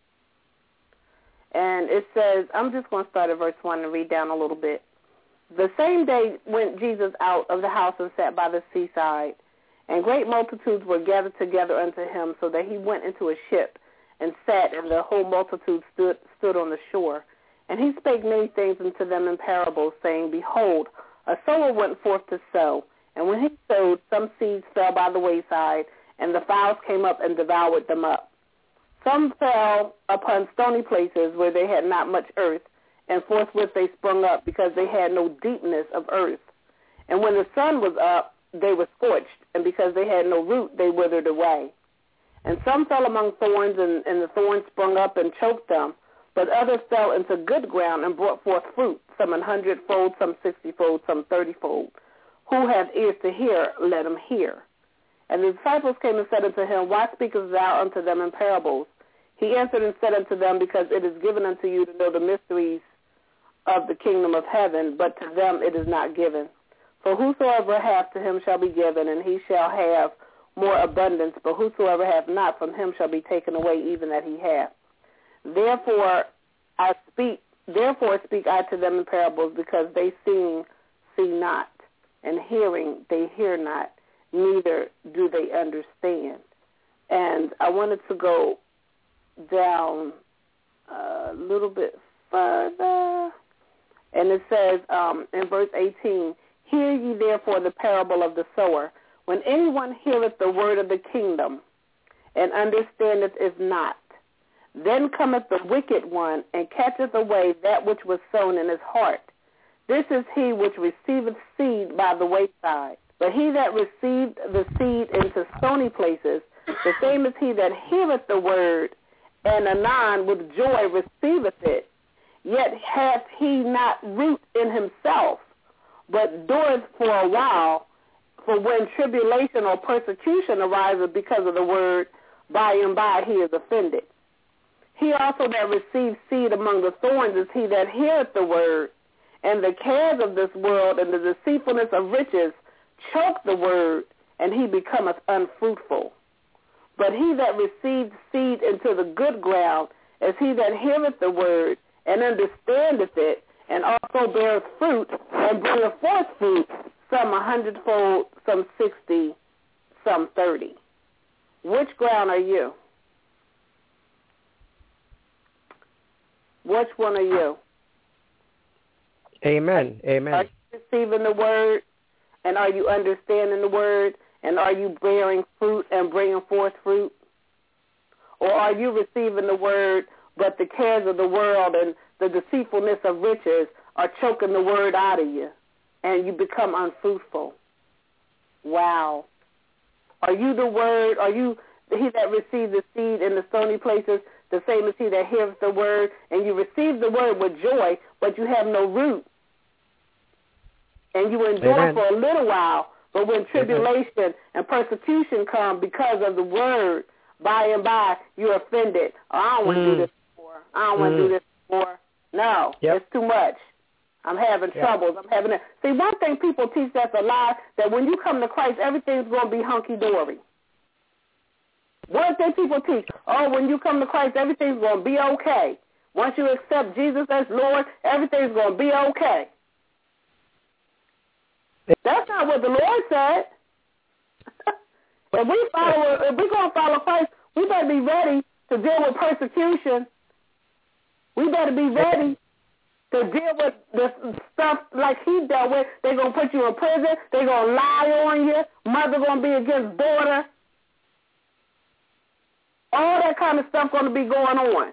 And it says, I'm just going to start at verse 1 and read down a little bit. The same day went Jesus out of the house and sat by the seaside, and great multitudes were gathered together unto him, so that he went into a ship and sat, and the whole multitude stood on the shore. And he spake many things unto them in parables, saying, Behold, a sower went forth to sow. And when he sowed, some seeds fell by the wayside, and the fowls came up and devoured them up. Some fell upon stony places where they had not much earth, and forthwith they sprung up, because they had no deepness of earth. And when the sun was up, they were scorched, and because they had no root, they withered away. And some fell among thorns, and the thorns sprung up and choked them. But others fell into good ground and brought forth fruit, some 100-fold, some 60-fold, some 30-fold. Who hath ears to hear, let him hear. And the disciples came and said unto him, Why speakest thou unto them in parables? He answered and said unto them, Because it is given unto you to know the mysteries of the kingdom of heaven, but to them it is not given. For whosoever hath, to him shall be given, and he shall have more abundance. But whosoever hath not, from him shall be taken away even that he hath. Therefore speak I to them in parables, because they seeing see not, and hearing they hear not, neither do they understand. And I wanted to go down a little bit further. And it says in verse 18, Hear ye therefore the parable of the sower. When anyone heareth the word of the kingdom, and understandeth it not, then cometh the wicked one, and catcheth away that which was sown in his heart. This is he which receiveth seed by the wayside. But he that received the seed into stony places, the same is he that heareth the word, and anon with joy receiveth it. Yet hath he not root in himself, but dureth for a while. For when tribulation or persecution arises because of the word, by and by he is offended. He also that receives seed among the thorns is he that heareth the word, and the cares of this world and the deceitfulness of riches choke the word, and he becometh unfruitful. But he that receives seed into the good ground is he that heareth the word, and understandeth it, and also beareth fruit, and bringeth forth fruit, some 100-fold, some 60, some 30. Which ground are you? Which one are you? Amen. Amen. Are you receiving the word, and are you understanding the word, and are you bearing fruit and bringing forth fruit? Or are you receiving the word, but the cares of the world and the deceitfulness of riches are choking the word out of you, and you become unfruitful? Wow. Are you the word? Are you he that receives the seed in the stony places, the same as he that hears the word, and you receive the word with joy, but you have no root? And you endure Amen. for a little while, but when tribulation and persecution come because of the word, by and by you're offended. Oh, I don't want to do this anymore. I don't want to do this anymore. No, it's too much. I'm having troubles. I'm having it. See, one thing people teach that's a lie, that when you come to Christ, everything's going to be hunky-dory. One thing people teach, when you come to Christ, everything's going to be okay. Once you accept Jesus as Lord, everything's going to be okay. That's not what the Lord said. If we're going to follow Christ, we better be ready to deal with persecution. We better be ready to deal with the stuff like he dealt with. They're going to put you in prison. They're going to lie on you. Mother going to be against daughter. All that kind of stuff going to be going on.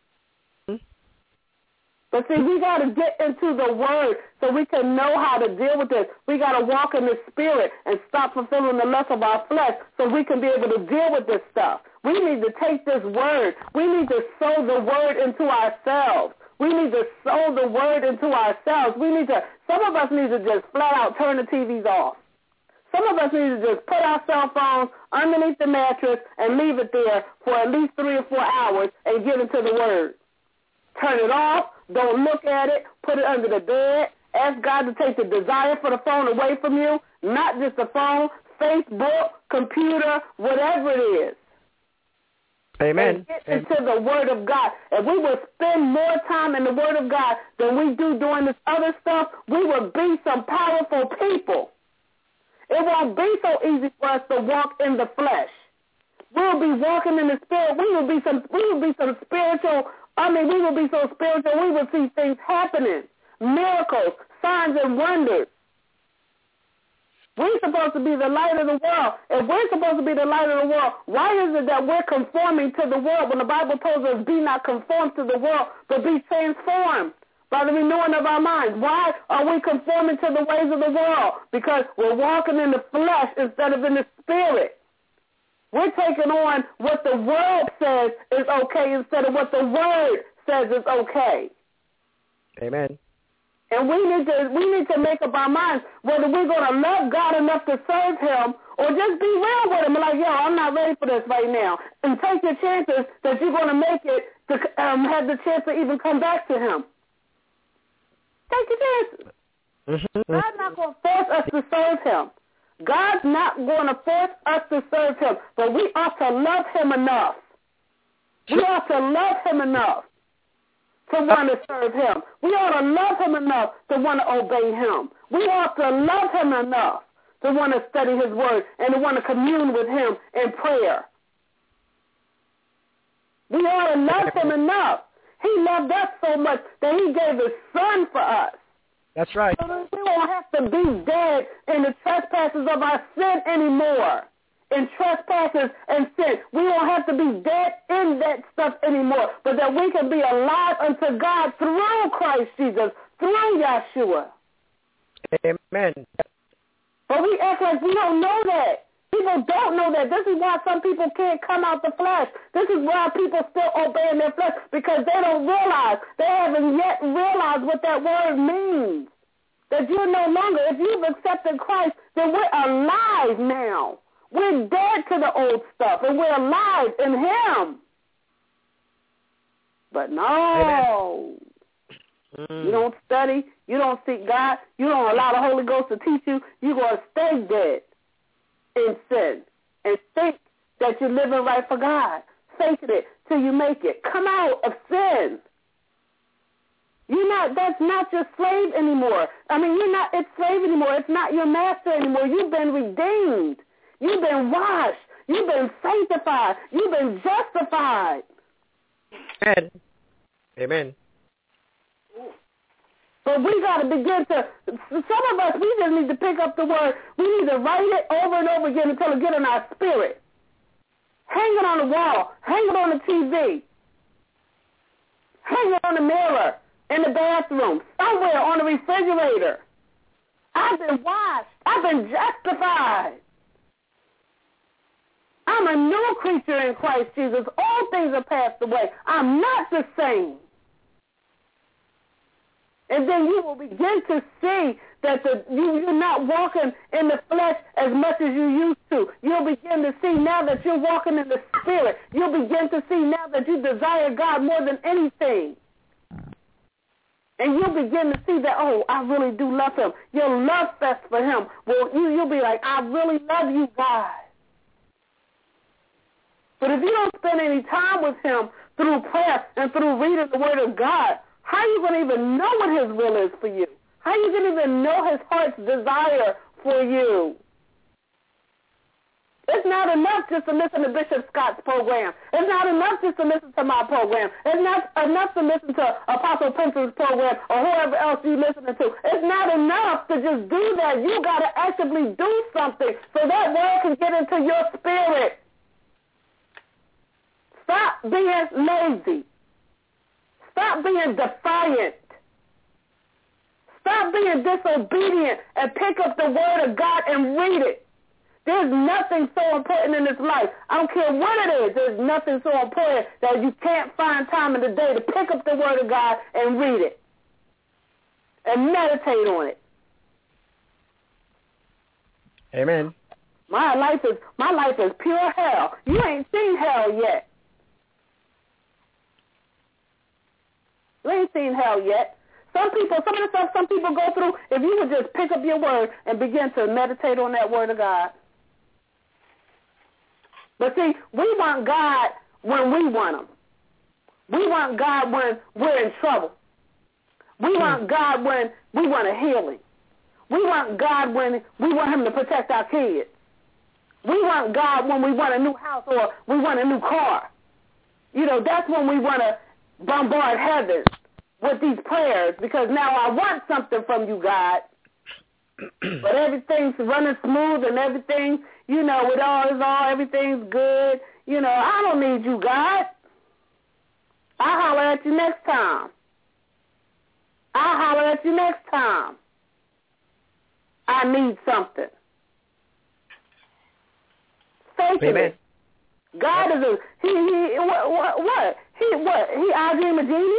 But see, we got to get into the word so we can know how to deal with this. We got to walk in the spirit and stop fulfilling the lust of our flesh so we can be able to deal with this stuff. We need to take this word. We need to sow the word into ourselves. We need to sow the word into ourselves. Some of us need to just flat out turn the TVs off. Some of us need to just put our cell phones underneath the mattress and leave it there for at least 3 or 4 hours and get into the word. Turn it off. Don't look at it. Put it under the bed. Ask God to take the desire for the phone away from you. Not just the phone, Facebook, computer, whatever it is. Amen. And get into the Word of God. If we would spend more time in the Word of God than we do doing this other stuff, we would be some powerful people. It won't be so easy for us to walk in the flesh. We'll be walking in the spirit. We will be some spiritual. We will be so spiritual. We will see things happening, miracles, signs and wonders. We're supposed to be the light of the world. If we're supposed to be the light of the world, why is it that we're conforming to the world when the Bible tells us be not conformed to the world, but be transformed by the renewing of our minds? Why are we conforming to the ways of the world? Because we're walking in the flesh instead of in the spirit. We're taking on what the world says is okay instead of what the word says is okay. Amen. And we need to make up our minds whether we're going to love God enough to serve him or just be real with him and like, I'm not ready for this right now. And take your chances that you're going to make it to have the chance to even come back to him. Take your chances. God's not going to force us to serve him. God's not going to force us to serve him, but we ought to love him enough. We ought to love him enough to want to serve him. We ought to love him enough to want to obey him. We ought to love him enough to want to study his word and to want to commune with him in prayer. We ought to love him enough. He loved us so much that he gave his son for us. That's right. So we won't have to be dead in the trespasses of our sin anymore. In trespasses and sin. We won't have to be dead in that stuff anymore, but that we can be alive unto God through Christ Jesus, through Yeshua. Amen. But we act like we don't know that. People don't know that. This is why some people can't come out the flesh. This is why people still obey in their flesh, because they don't realize. They haven't yet realized what that word means. That you're no longer, if you've accepted Christ, then we're alive now. We're dead to the old stuff, and we're alive in Him. But no. You don't study. You don't seek God. You don't allow the Holy Ghost to teach you. You're going to stay dead in sin and think that you're living right for God. Faking it till you make it. Come out of sin. That's not your slave anymore. You're not its slave anymore. It's not your master anymore. You've been redeemed. You've been washed. You've been sanctified. You've been justified. Amen. But we got to begin to, some of us, we just need to pick up the word. We need to write it over and over again until it gets in our spirit. Hang it on the wall. Hang it on the TV. Hang it on the mirror, in the bathroom, somewhere on the refrigerator. I've been washed. I've been justified. I'm a new creature in Christ Jesus. All things are passed away. I'm not the same. And then you will begin to see that you're not walking in the flesh as much as you used to. You'll begin to see now that you're walking in the Spirit. You'll begin to see now that you desire God more than anything. And you'll begin to see that, oh, I really do love Him. Your love fest for Him. Well, you'll be like, I really love you, God. But if you don't spend any time with Him through prayer and through reading the Word of God, how are you going to even know what His will is for you? How are you going to even know His heart's desire for you? It's not enough just to listen to Bishop Scott's program. It's not enough just to listen to my program. It's not enough to listen to Apostle Prince's program or whoever else you're listening to. It's not enough to just do that. You got to actively do something so that word can get into your spirit. Stop being lazy. Stop being defiant. Stop being disobedient and pick up the Word of God and read it. There's nothing so important in this life. I don't care what it is. There's nothing so important that you can't find time in the day to pick up the Word of God and read it and meditate on it. Amen. My life is pure hell. You ain't seen hell yet. You ain't seen hell yet. Some of the stuff some people go through, if you would just pick up your word and begin to meditate on that Word of God. But see, we want God when we want Him. We want God when we're in trouble. We want God when we want a healing. We want God when we want Him to protect our kids. We want God when we want a new house or we want a new car. That's when we want to bombard heaven with these prayers, because now I want something from you, God. But everything's running smooth and everything, everything's good. I don't need you, God. I'll holler at you next time. I need something. Faking it. God is he Ozzy Majini?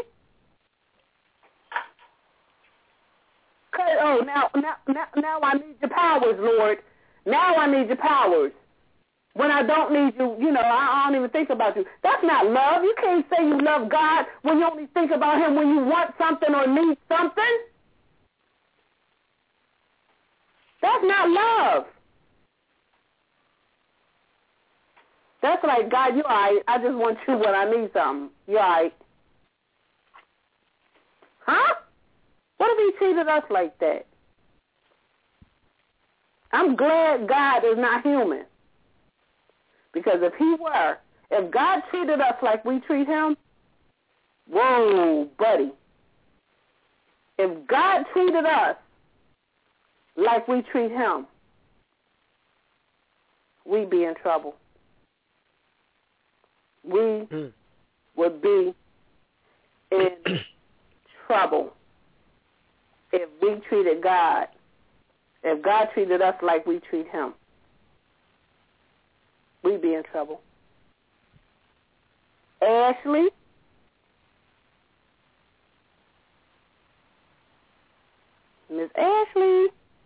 Oh, now I need your powers, Lord. Now I need your powers. When I don't need you, I don't even think about you. That's not love. You can't say you love God when you only think about Him when you want something or need something. That's not love. That's like, God, you all right. I just want you when I need something. You all right. Huh? What if He treated us like that? I'm glad God is not human. Because if God treated us like we treat Him, whoa, buddy. If God treated us like we treat Him, we'd be in trouble. We would be in trouble if we treated God If God treated us like we treat him, we'd be in trouble. Ashley? Miss Ashley?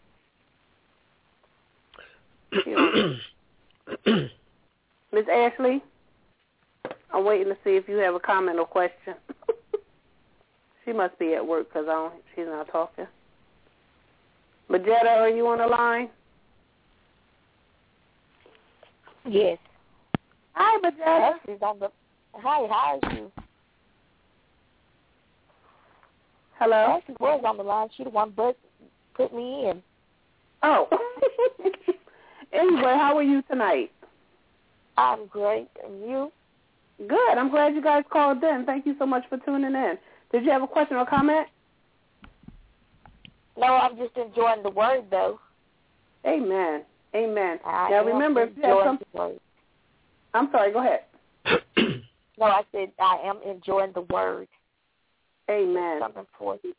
Miss Ashley? I'm waiting to see if you have a comment or question. She must be at work because she's not talking. Majetta, are you on the line? Yes. Hi, Majetta. Hi, how are you? Hello? Ashley was on the line. She the one but put me in. Oh. Anyway, how are you tonight? I'm great. And you? Good. I'm glad you guys called in. Thank you so much for tuning in. Did you have a question or comment? No, I'm just enjoying the word, though. Amen. Amen. Now, remember, if you have something... I'm sorry, go ahead. No, I said I am enjoying the word. Amen. Something for you.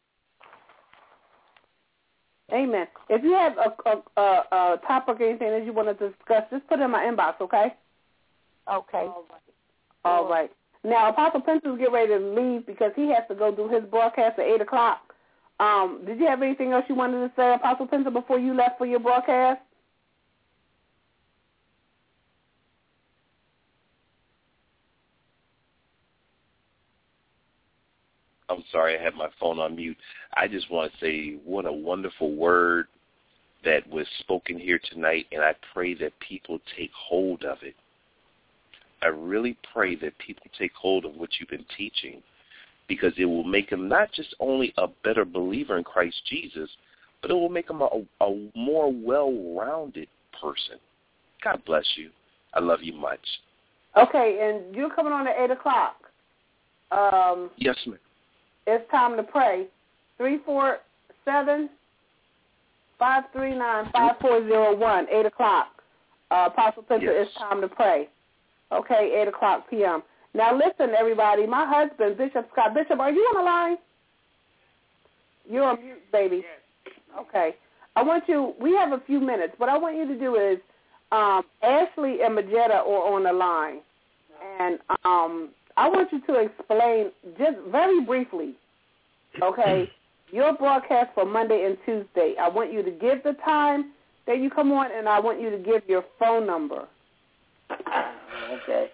Amen. If you have a topic or anything that you want to discuss, just put it in my inbox, okay? Okay. All right. Now, Apostle Pencil's getting ready to leave because he has to go do his broadcast at 8 o'clock. Did you have anything else you wanted to say, Apostle Pencil, before you left for your broadcast? I'm sorry, I had my phone on mute. I just want to say what a wonderful word that was spoken here tonight, and I pray that people take hold of it. I really pray that people take hold of what you've been teaching, because it will make them not just only a better believer in Christ Jesus, but it will make them a more well-rounded person. God bless you. I love you much. Okay, and you're coming on at 8 o'clock. Yes, ma'am. It's time to pray. 347-539-5401, 8 o'clock. Apostle Pencil, yes. It's time to pray. Okay, 8 o'clock p.m. Now listen, everybody. My husband, Bishop Scott. Bishop, are you on the line? You're on mute, baby. Yes. Okay. We have a few minutes. What I want you to do is Ashley and Majetta are on the line. And I want you to explain just very briefly, okay, your broadcast for Monday and Tuesday. I want you to give the time that you come on, and I want you to give your phone number. Okay.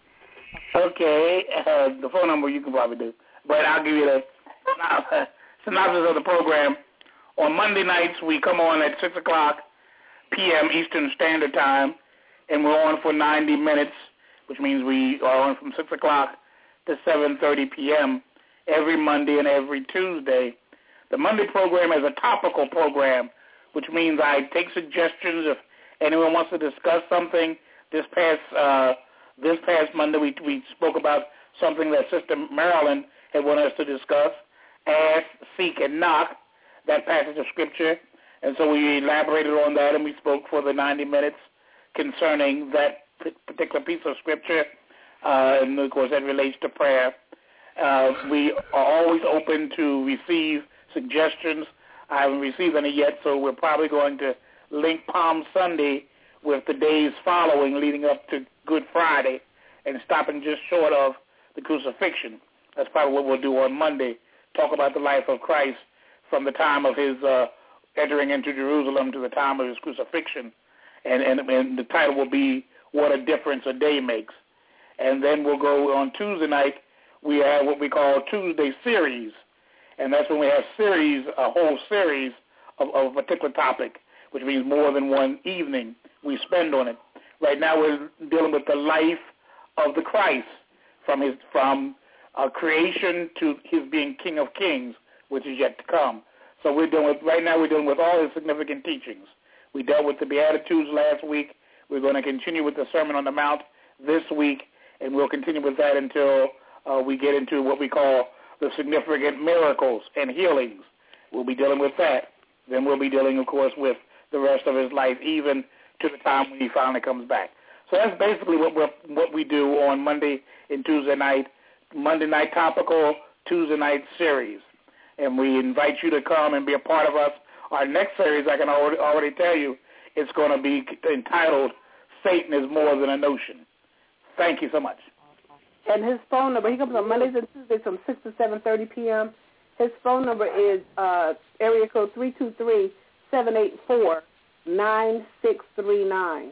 The phone number you can probably do. But I'll give you the synopsis of the program. On Monday nights, we come on at 6 o'clock p.m. Eastern Standard Time, and we're on for 90 minutes, which means we are on from 6 o'clock to 7:30 p.m. every Monday and every Tuesday. The Monday program is a topical program, which means I take suggestions if anyone wants to discuss something. This past Monday, we spoke about something that Sister Marilyn had wanted us to discuss: ask, seek, and knock. That passage of Scripture. And so we elaborated on that, and we spoke for the 90 minutes concerning that particular piece of Scripture, and, of course, that relates to prayer. We are always open to receive suggestions. I haven't received any yet, so we're probably going to link Palm Sunday with the days following, leading up to Good Friday, and stopping just short of the crucifixion. That's probably what we'll do on Monday, talk about the life of Christ from the time of his entering into Jerusalem to the time of his crucifixion. And the title will be What a Difference a Day Makes. And then we'll go on Tuesday night. We have what we call Tuesday series, and that's when we have a whole series of a particular topic, which means more than one evening we spend on it. Right now we're dealing with the life of the Christ from creation to his being King of Kings, which is yet to come. So we're dealing with all his significant teachings. We dealt with the Beatitudes last week. We're going to continue with the Sermon on the Mount this week, and we'll continue with that until we get into what we call the significant miracles and healings. We'll be dealing with that. Then we'll be dealing, of course, with the rest of his life, even to the time when he finally comes back. So that's basically what we do on Monday and Tuesday night. Monday night topical, Tuesday night series. And we invite you to come and be a part of us Our next series, I can already tell you, it's going to be entitled Satan is More Than a Notion. Thank you so much. And his phone number, he comes on Mondays and Tuesdays from 6 to 7:30 p.m. His phone number is area code 323-784-9639.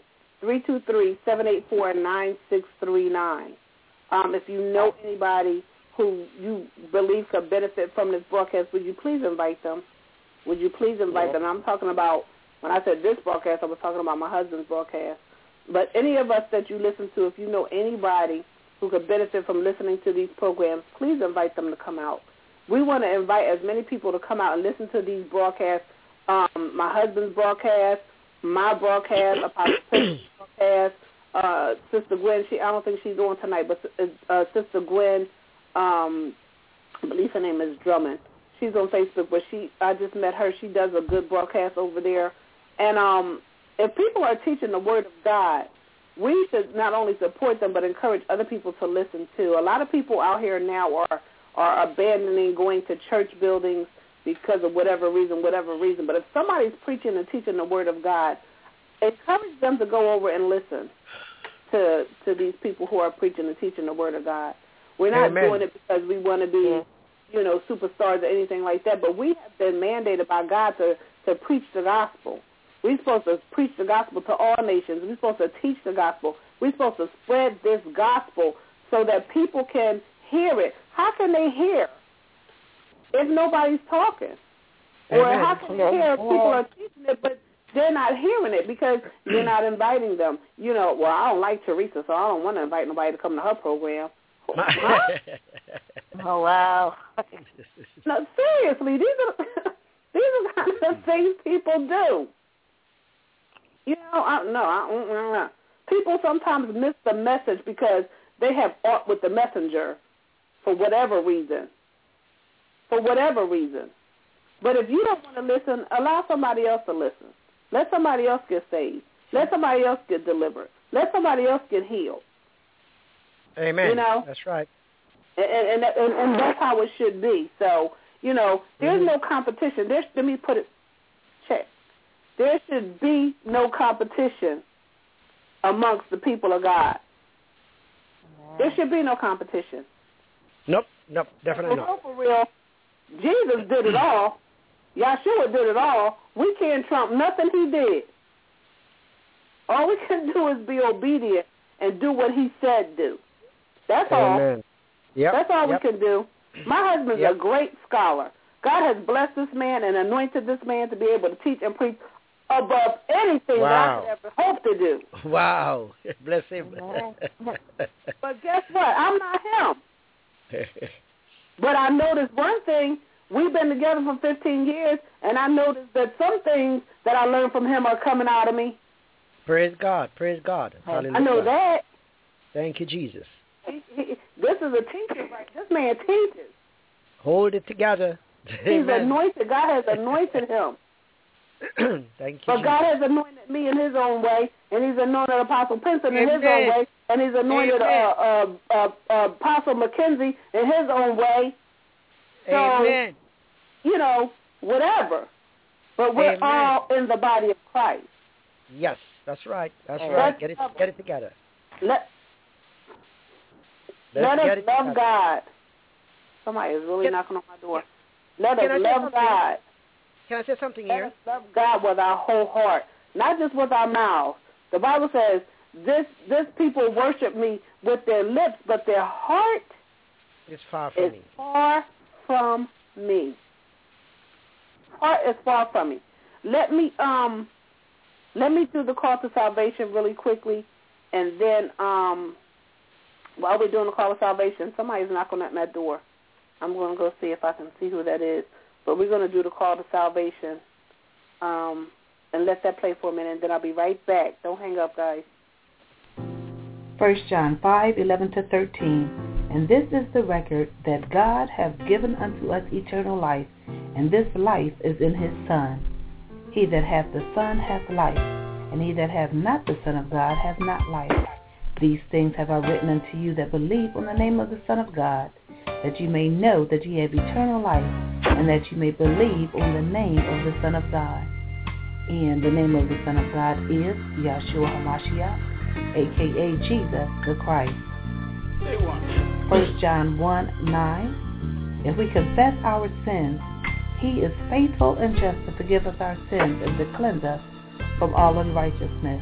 323-784-9639. If you know anybody who you believe could benefit from this broadcast, would you please invite them? Would you please invite them? I'm talking about, when I said this broadcast, I was talking about my husband's broadcast. But any of us that you listen to, if you know anybody who could benefit from listening to these programs, please invite them to come out. We want to invite as many people to come out and listen to these broadcasts, my husband's broadcast, my broadcast, Apostle Prince's broadcast, Sister Gwen. I don't think she's on tonight, but Sister Gwen, I believe her name is Drummond. She's on Facebook, but I just met her. She does a good broadcast over there. And if people are teaching the Word of God, we should not only support them but encourage other people to listen too. A lot of people out here now are abandoning going to church buildings because of whatever reason. But if somebody's preaching and teaching the Word of God, encourage them to go over and listen to these people who are preaching and teaching the Word of God. We're not doing it because we want to be, superstars or anything like that, but we have been mandated by God to preach the gospel. We're supposed to preach the gospel to all nations. We're supposed to teach the gospel. We're supposed to spread this gospel so that people can hear it. How can they hear if nobody's talking? Or how can they hear if people are teaching it, but they're not hearing it because you're not inviting them? Well, I don't like Teresa, so I don't want to invite nobody to come to her program. Oh, wow. No, seriously, these are kind of things people do. People sometimes miss the message because they have aught with the messenger for whatever reason. But if you don't want to listen, allow somebody else to listen. Let somebody else get saved. Let somebody else get delivered. Let somebody else get healed. Amen. That's right. And that's how it should be. So, there's no competition. Let me put it, check. There should be no competition amongst the people of God. There should be no competition. Nope, definitely not. For real, Jesus did it all. Yahshua did it all. We can't trump nothing he did. All we can do is be obedient and do what he said do. That's all. Yep. That's all we can do. My husband's a great scholar. God has blessed this man and anointed this man to be able to teach and preach above anything that I could ever hope to do. Wow. Bless him. But guess what? I'm not him. But I noticed one thing. We've been together for 15 years, and I noticed that some things that I learned from him are coming out of me. Praise God. Hallelujah. I know that. Thank you, Jesus. This is a teacher, right? This man teaches. Hold it together. He's anointed. God has anointed him. Thank you, But God has anointed me in his own way, and he's anointed Apostle Pinson in his own way, and he's anointed Apostle McKenzie in his own way. So, Amen. Whatever. But we're all in the body of Christ. Yes, that's right. Right. Get it together. Let us love God. Somebody is really knocking on my door. Let us love God. Can I say something here? Let us love God with our whole heart, not just with our mouths. The Bible says, this people worship me with their lips, but their heart is far from me. Heart is far from me. Let me do the call to salvation really quickly, and then while we're doing the call to salvation, somebody's knocking at my door. I'm going to go see if I can see who that is. But we're going to do the call to salvation and let that play for a minute, and then I'll be right back. Don't hang up, guys. 1 John 5:11-13. And this is the record that God hath given unto us eternal life, and this life is in his Son. He that hath the Son hath life, and he that hath not the Son of God hath not life. These things have I written unto you that believe on the name of the Son of God, that you may know that ye have eternal life, and that you may believe on the name of the Son of God. And the name of the Son of God is Yeshua HaMashiach, a.k.a. Jesus the Christ. 1 John 1:9. If we confess our sins, He is faithful and just to forgive us our sins and to cleanse us from all unrighteousness.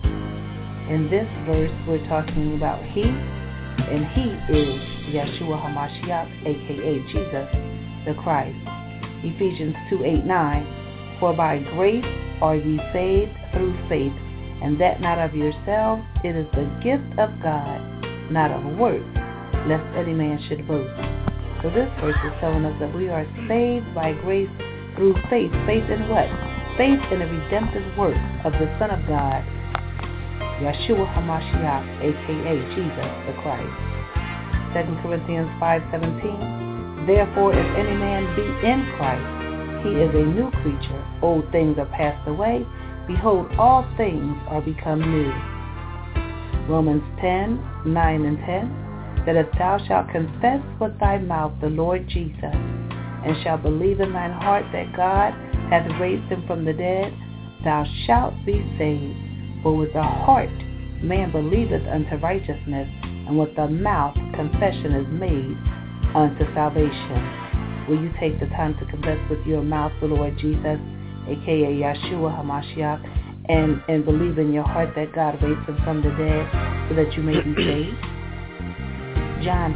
In this verse, we're talking about He, and He is Yeshua HaMashiach, a.k.a. Jesus the Christ. Ephesians 2:8-9. For by grace are ye saved through faith, and that not of yourselves, it is the gift of God, not of works, lest any man should boast. So this verse is telling us that we are saved by grace through faith. Faith in what? Faith in the redemptive work of the Son of God, Yeshua HaMashiach, a.k.a. Jesus the Christ. 2 Corinthians 5:17. Therefore, if any man be in Christ, he is a new creature. Old things are passed away. Behold, all things are become new. Romans 10:9-10. That if thou shalt confess with thy mouth the Lord Jesus, and shalt believe in thine heart that God hath raised him from the dead, thou shalt be saved. For with the heart man believeth unto righteousness, and with the mouth confession is made unto salvation. Will you take the time to confess with your mouth the Lord Jesus, a.k.a. Yeshua HaMashiach, and believe in your heart that God raised him from the dead so that you may be saved? John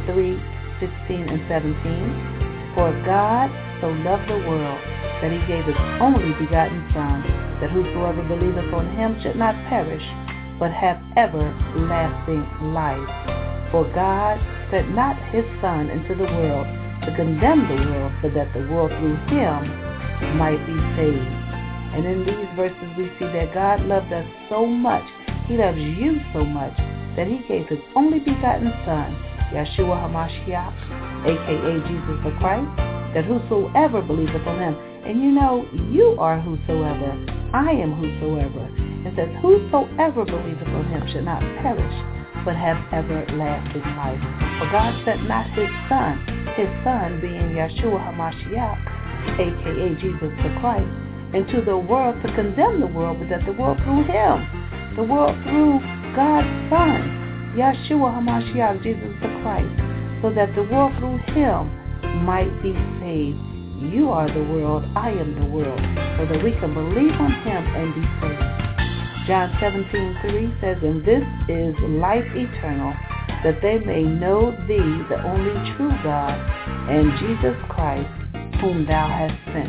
3:16-17. For God so loved the world that he gave his only begotten Son, that whosoever believeth on him should not perish, but have everlasting life. For God sent not his Son into the world to condemn the world, but that the world through him might be saved. And in these verses we see that God loved us so much, he loves you so much, that he gave his only begotten Son, Yeshua HaMashiach, a.k.a. Jesus the Christ, that whosoever believeth on him, and you know, you are whosoever, I am whosoever. It says, whosoever believeth on him should not perish, but have everlasting life. For God sent not his Son being Yeshua HaMashiach, a.k.a. Jesus the Christ, into the world to condemn the world, but that the world through him, the world through God's Son, Yeshua HaMashiach, Jesus the Christ, so that the world through him might be saved. You are the world, I am the world, so that we can believe on him and be saved. John 17:3 says, and this is life eternal, that they may know thee, the only true God, and Jesus Christ, whom thou hast sent.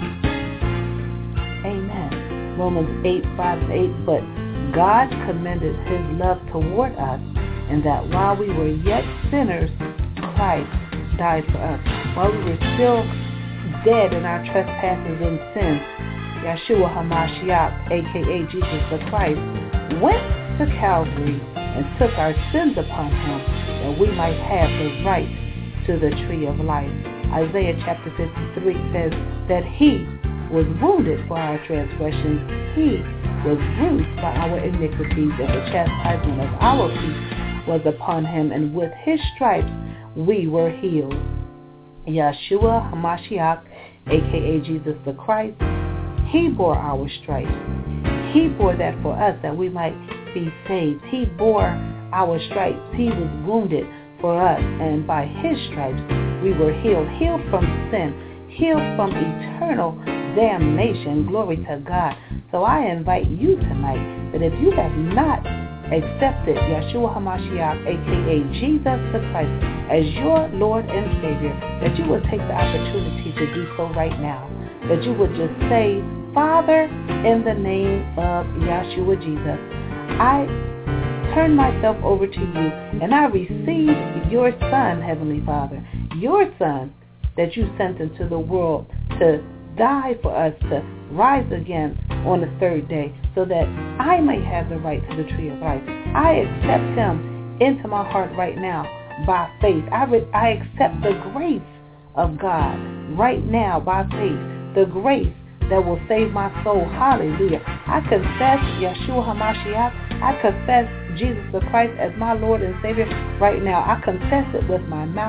Amen. Romans 8:5-8, but God commended his love toward us, and that while we were yet sinners, Christ died for us. While we were still dead in our trespasses and sins, Yeshua HaMashiach, a.k.a. Jesus the Christ, went to Calvary and took our sins upon him, that we might have the right to the tree of life. Isaiah chapter 53 says that he was wounded for our transgressions, he was bruised by our iniquities, and the chastisement of our peace was upon him, and with his stripes we were healed. Yeshua HaMashiach, a.k.a. Jesus the Christ, he bore our stripes. He bore that for us, that we might be saved. He bore our stripes. He was wounded for us, and by his stripes we were healed. Healed from sin, healed from eternal damnation. Glory to God. So I invite you tonight that if you have not accepted Yeshua HaMashiach, a.k.a. Jesus the Christ, as your Lord and Savior, that you would take the opportunity to do so right now. That you would just say, Father, in the name of Yeshua Jesus, I turn myself over to you, and I receive your Son, Heavenly Father, your Son that you sent into the world to die for us, to rise again on the third day, so that I may have the right to the tree of life. I accept him into my heart right now by faith. I accept the grace of God right now by faith, the grace that will save my soul. Hallelujah. I confess Yeshua HaMashiach. I confess Jesus the Christ as my Lord and Savior right now. I confess it with my mouth.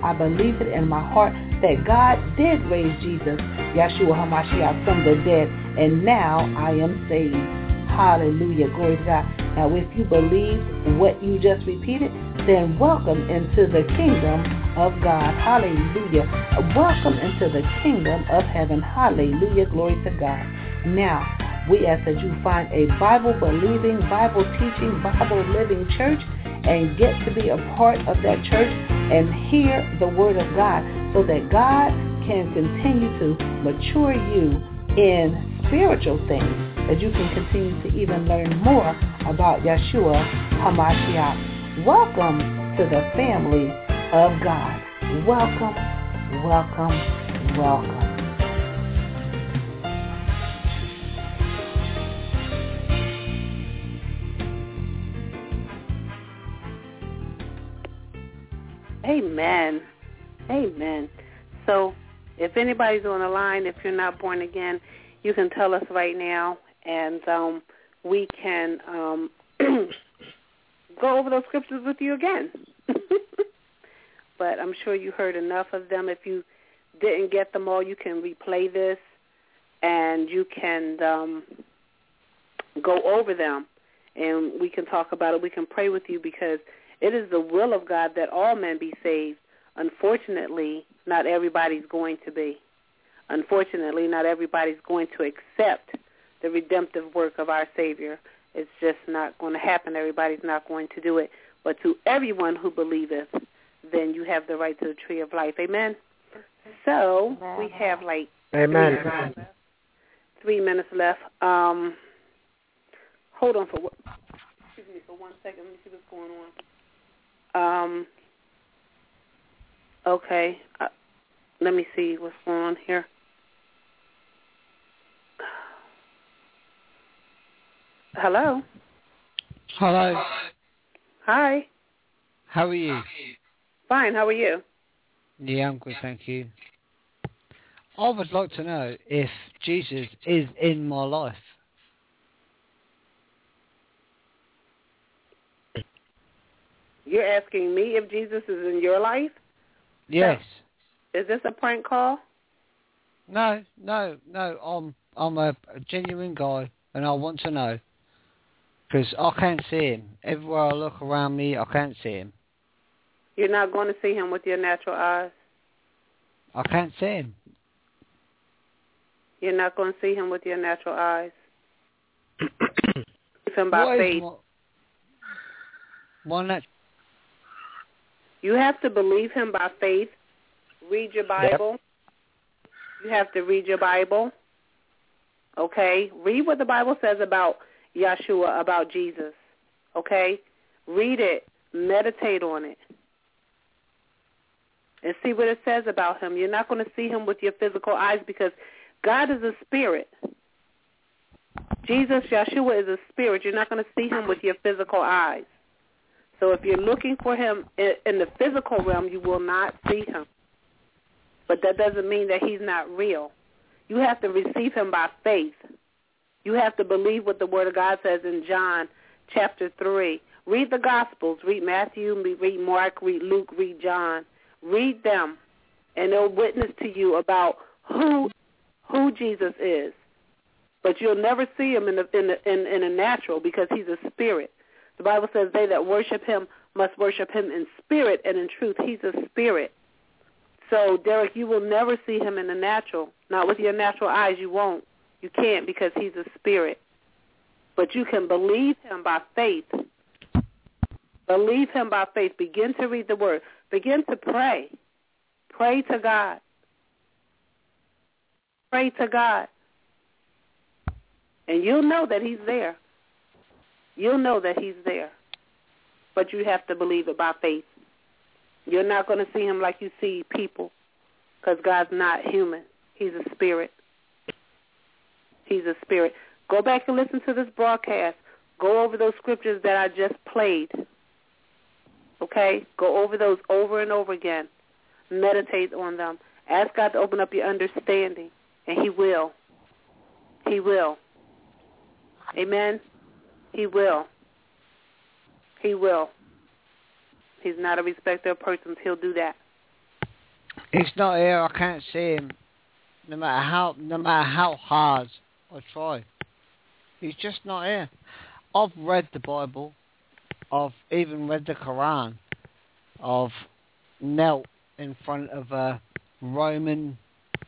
I believe it in my heart that God did raise Jesus, Yeshua HaMashiach, from the dead, and now I am saved. Hallelujah. Glory to God. Now, if you believe what you just repeated, then welcome into the kingdom of God. Hallelujah. Welcome into the kingdom of heaven. Hallelujah. Glory to God. Now, we ask that you find a Bible-believing, Bible-teaching, Bible-living church and get to be a part of that church and hear the word of God so that God can continue to mature you in spiritual things, that you can continue to even learn more about Yeshua HaMashiach. Welcome to the family of God. Welcome, welcome, welcome. Amen. Amen. So if anybody's on the line, if you're not born again, you can tell us right now, and we can go over those scriptures with you again. But I'm sure you heard enough of them. If you didn't get them all, you can replay this, and you can go over them, and we can talk about it. We can pray with you, because it is the will of God that all men be saved. Unfortunately, not everybody's going to be. Unfortunately, not everybody's going to accept the redemptive work of our Savior. It's just not going to happen. Everybody's not going to do it. But to everyone who believeth, then you have the right to the tree of life. Amen? So we have like 3 minutes left. Hold on for 1 second. Let me see what's going on. Okay. Let me see what's going on here. Hello? Hello. Hi. How are you? Fine. How are you? Yeah, I'm good, thank you. I would like to know if Jesus is in my life. You're asking me if Jesus is in your life? Yes. Is this a prank call? No. I'm a genuine guy, and I want to know. Because I can't see him. Everywhere I look around me, I can't see him. You're not going to see him with your natural eyes? I can't see him. You're not going to see him with your natural eyes? See him by faith. Why not? You have to believe him by faith. Read your Bible. Yep. You have to read your Bible. Okay? Read what the Bible says about Yeshua, about Jesus. Okay? Read it. Meditate on it. And see what it says about him. You're not going to see him with your physical eyes, because God is a spirit. Jesus, Yeshua, is a spirit. You're not going to see him with your physical eyes. So if you're looking for him in the physical realm, you will not see him. But that doesn't mean that he's not real. You have to receive him by faith. You have to believe what the Word of God says in John chapter 3. Read the Gospels. Read Matthew, read Mark, read Luke, read John. Read them, and they'll witness to you about who Jesus is. But you'll never see him in the natural, because he's a spirit. The Bible says they that worship him must worship him in spirit and in truth. He's a spirit. So, Derek, you will never see him in the natural. Not with your natural eyes, you won't. You can't, because he's a spirit. But you can believe him by faith. Believe him by faith. Begin to read the Word. Begin to pray. Pray to God. Pray to God. And you'll know that he's there. You'll know that he's there. But you have to believe it by faith. You're not going to see him like you see people, because God's not human. He's a spirit. He's a spirit. Go back and listen to this broadcast. Go over those scriptures that I just played. Okay? Go over those over and over again. Meditate on them. Ask God to open up your understanding, and he will. He will. Amen? He will. He will. He's not a respecter of persons. He'll do that. He's not here. I can't see him. No matter how hard I try. He's just not here. I've read the Bible. I've even read the Quran. I've knelt in front of a Roman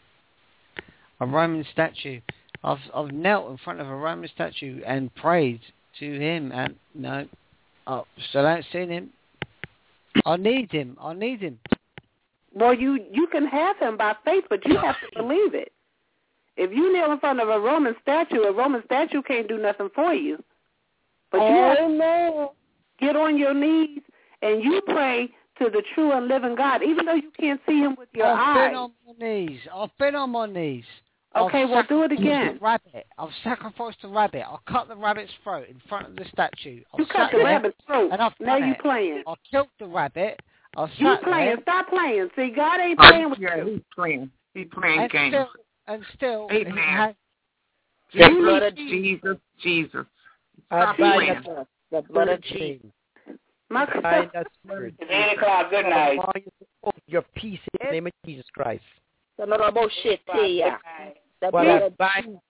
statue. I've knelt in front of a Roman statue and prayed to him, and no, I still haven't seen him. I need him. Well, you can have him by faith, but you have to believe it. If you kneel in front of a Roman statue can't do nothing for you. But you have to get on your knees and you pray to the true and living God, even though you can't see him with your eyes. I've been on my knees. Okay, well, do it again. I've sacrificed a rabbit. I'll cut the rabbit's throat in front of the statue. You cut the rabbit's throat. And now you playing. I killed the rabbit. You playing. Stop playing. See, God ain't playing with you. He's playing. He's playing games. Still, amen. The blood of Jesus. Stop playing. The blood of Jesus. It's 8 o'clock. Good night. Your peace in the name of Jesus Christ. The bullshit here. The blood of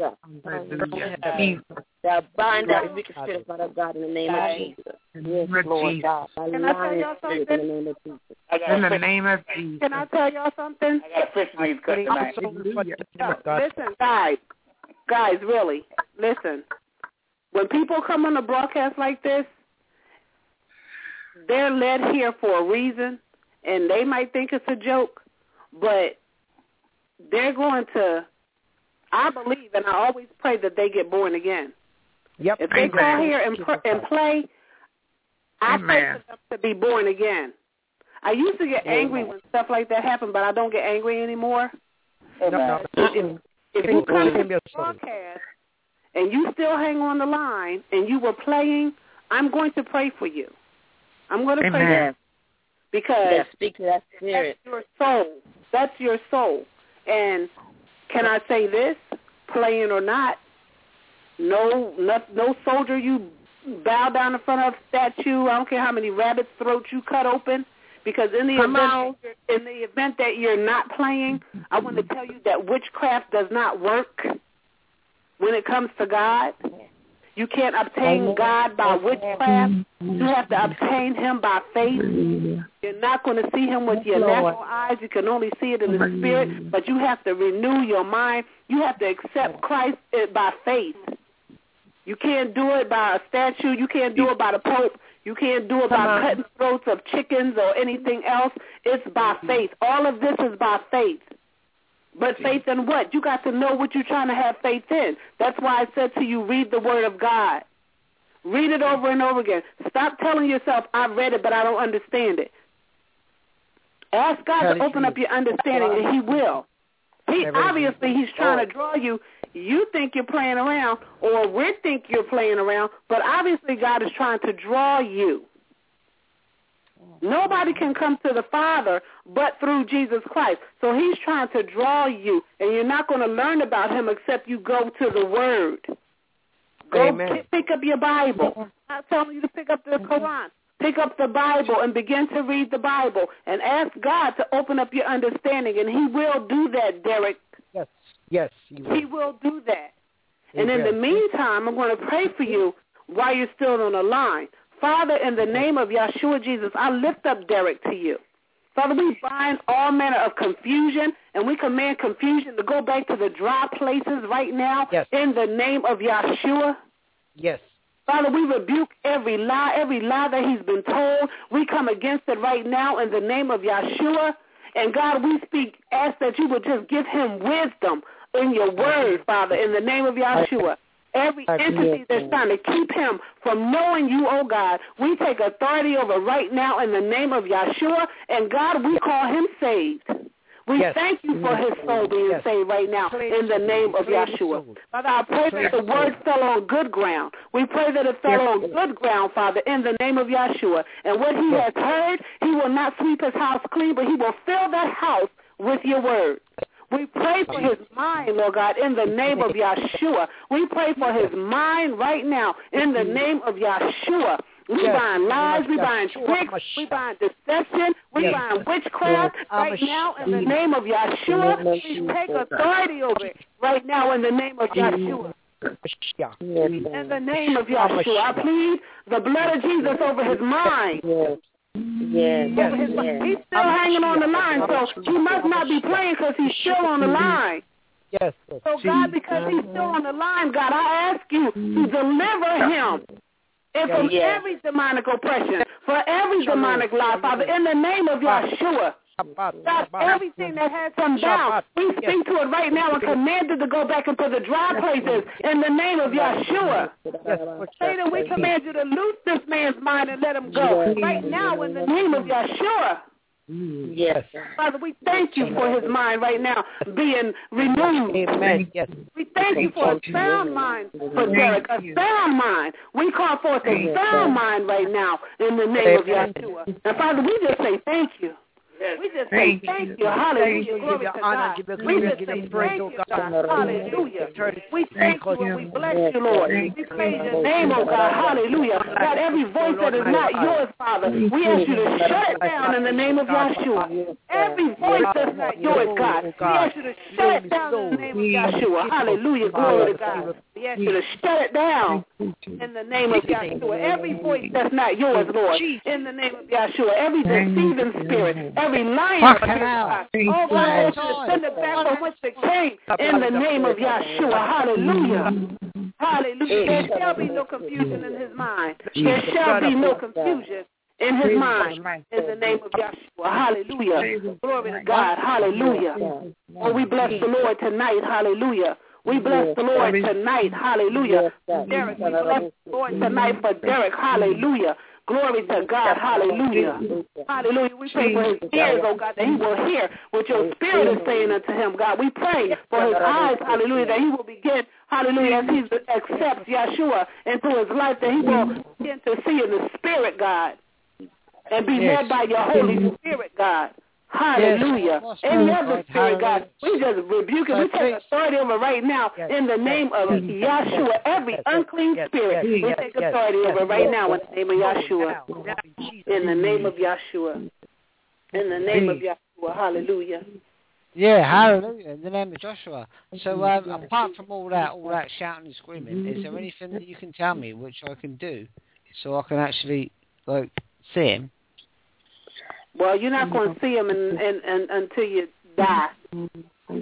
Jesus. The bind that wicked spirit, Father God, in the name of Jesus. Yes, Lord God. Can I tell y'all something? In the name of Jesus. Can I tell y'all something? I got a fish meat cut tonight. Listen, guys, really, listen. When people come on a broadcast like this, they're led here for a reason, and they might think it's a joke, but they're going to, I believe, and I always pray that they get born again. Yep. If they call here and play, I pray for them to be born again. I used to get angry when stuff like that happened, but I don't get angry anymore. If you come to the broadcast and you still hang on the line and you were playing, I'm going to pray for you. I'm going to pray for you. Because speak to that spirit. That's your soul. That's your soul. And can I say this, playing or not, no soldier you bow down in front of statue, I don't care how many rabbits' throats you cut open, because in the event that you're not playing, I want to tell you that witchcraft does not work when it comes to God. You can't obtain God by witchcraft. You have to obtain him by faith. You're not going to see him with your natural eyes. You can only see it in the spirit, but you have to renew your mind. You have to accept Christ by faith. You can't do it by a statue. You can't do it by the Pope. You can't do it by cutting throats of chickens or anything else. It's by faith. All of this is by faith. But faith in what? You got to know what you're trying to have faith in. That's why I said to you, read the Word of God. Read it over and over again. Stop telling yourself, I've read it, but I don't understand it. Ask God to open up your understanding, and he will. Obviously, he's trying to draw you. You think you're playing around, or we think you're playing around, but obviously God is trying to draw you. Nobody can come to the Father but through Jesus Christ. So he's trying to draw you, and you're not going to learn about him except you go to the Word. Pick up your Bible. I'm not telling you to pick up the Quran. Pick up the Bible and begin to read the Bible and ask God to open up your understanding, and he will do that, Derek. Yes. He will do that. And in the meantime, I'm going to pray for you while you're still on the line. Father, in the name of Yeshua Jesus, I lift up Derek to you. Father, we bind all manner of confusion, and we command confusion to go back to the dry places right now in the name of Yeshua. Yes. Father, we rebuke every lie that he's been told. We come against it right now in the name of Yeshua. And God, we ask that you would just give him wisdom in your word, Father, in the name of Yeshua. Every entity that's trying to keep him from knowing you, oh God, we take authority over right now in the name of Yeshua, and God, we call him saved. We thank you for his soul being saved right now in the name of Yeshua. Father, I pray that the word fell on good ground. We pray that it fell on good ground, Father, in the name of Yeshua. And what he has heard, he will not sweep his house clean, but he will fill that house with your word. We pray for his mind, Lord God, in the name of Yeshua. We pray for his mind right now in the name of Yeshua. We bind lies, we bind tricks, we bind deception, we bind witchcraft right now in the name of Yeshua. We take authority over it right now in the name of Yeshua. In the name of Yeshua, I plead the blood of Jesus over his mind. He's still hanging on the line, so he must not be playing because he's still on the line. Yes. So, God, because he's still on the line, God, I ask you to deliver him. And from every demonic oppression, for every demonic lie, Father, in the name of Yeshua. God, everything that has him down, we speak to it right now and command it to go back into the dry places in the name of Yeshua. Satan, we command you to loose this man's mind and let him go right now in the name of Yeshua. Yes. Father, we thank you for his mind right now being renewed. Amen. Yes. We thank you for a sound mind for Derek, a sound mind. We call forth a sound mind right now in the name of Yeshua. And Father, we just say thank you. We just say thank you. Hallelujah. Glory to God. We just say thank you, God. Hallelujah. We thank you and we bless you, Lord. We praise your name, oh God. Hallelujah. God, every voice that is not yours, Father, we ask you to shut it down in the name of Yeshua. Every voice that's not yours, God, we ask you to shut it down in the name of Yeshua. Hallelujah. Glory to God. We ask you to shut it down in the name of Yeshua. Every voice that's not yours, Lord, in the name of Yeshua. Every deceiving spirit, every lying spirit, God. Oh, God, I ask you to send it back from which it came in the name of Yeshua. Hallelujah. Hallelujah. There shall be no confusion in his mind. There shall be no confusion in his mind in the name of Yeshua. Hallelujah. Glory to God. Hallelujah. Oh, we bless the Lord tonight. Hallelujah. We bless the Lord tonight. Hallelujah. Derek, we bless the Lord tonight for Derek. Hallelujah. Glory to God. Hallelujah. Hallelujah. We pray for his ears, oh God, that he will hear what your spirit is saying unto him, God. We pray for his eyes, hallelujah, that he will begin, hallelujah, as he accepts Yeshua into his life, that he will begin to see in the spirit, God, and be led by your Holy Spirit, God. Hallelujah. Any other spirit, God, we just rebuke it. We take authority over right now in the name of Yeshua. Every unclean spirit, we take authority over right now in the name of Yeshua. In the name of Yeshua. In the name of Yeshua. Hallelujah. Yeah, hallelujah, in the name of Joshua. So apart from all that shouting and screaming, is there anything that you can tell me which I can do so I can actually see him? Well, you're not going to see him until you die. You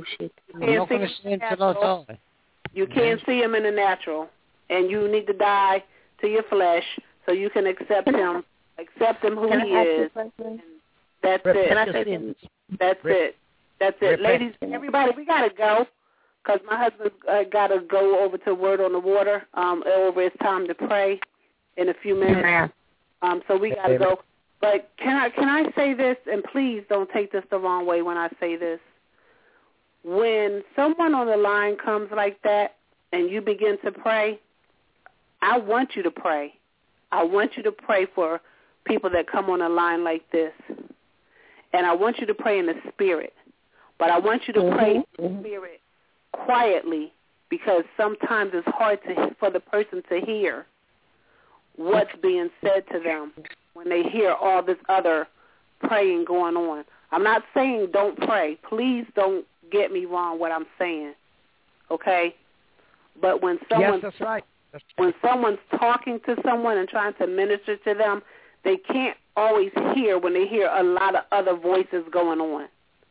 can't see him in the natural, and you need to die to your flesh so you can accept him who he is. That's it. That's it. That's it. Ladies, everybody, we got to go because my husband got to go over to Word on the Water. Over his time to pray in a few minutes. So we got to go. But can I say this, and please don't take this the wrong way when I say this. When someone on the line comes like that and you begin to pray, I want you to pray. I want you to pray for people that come on a line like this. And I want you to pray in the spirit. But I want you to pray in the spirit quietly because sometimes it's hard for the person to hear what's being said to them when they hear all this other praying going on. I'm not saying don't pray. Please don't get me wrong what I'm saying, okay? But when someone's, when someone's talking to someone and trying to minister to them, they can't always hear when they hear a lot of other voices going on.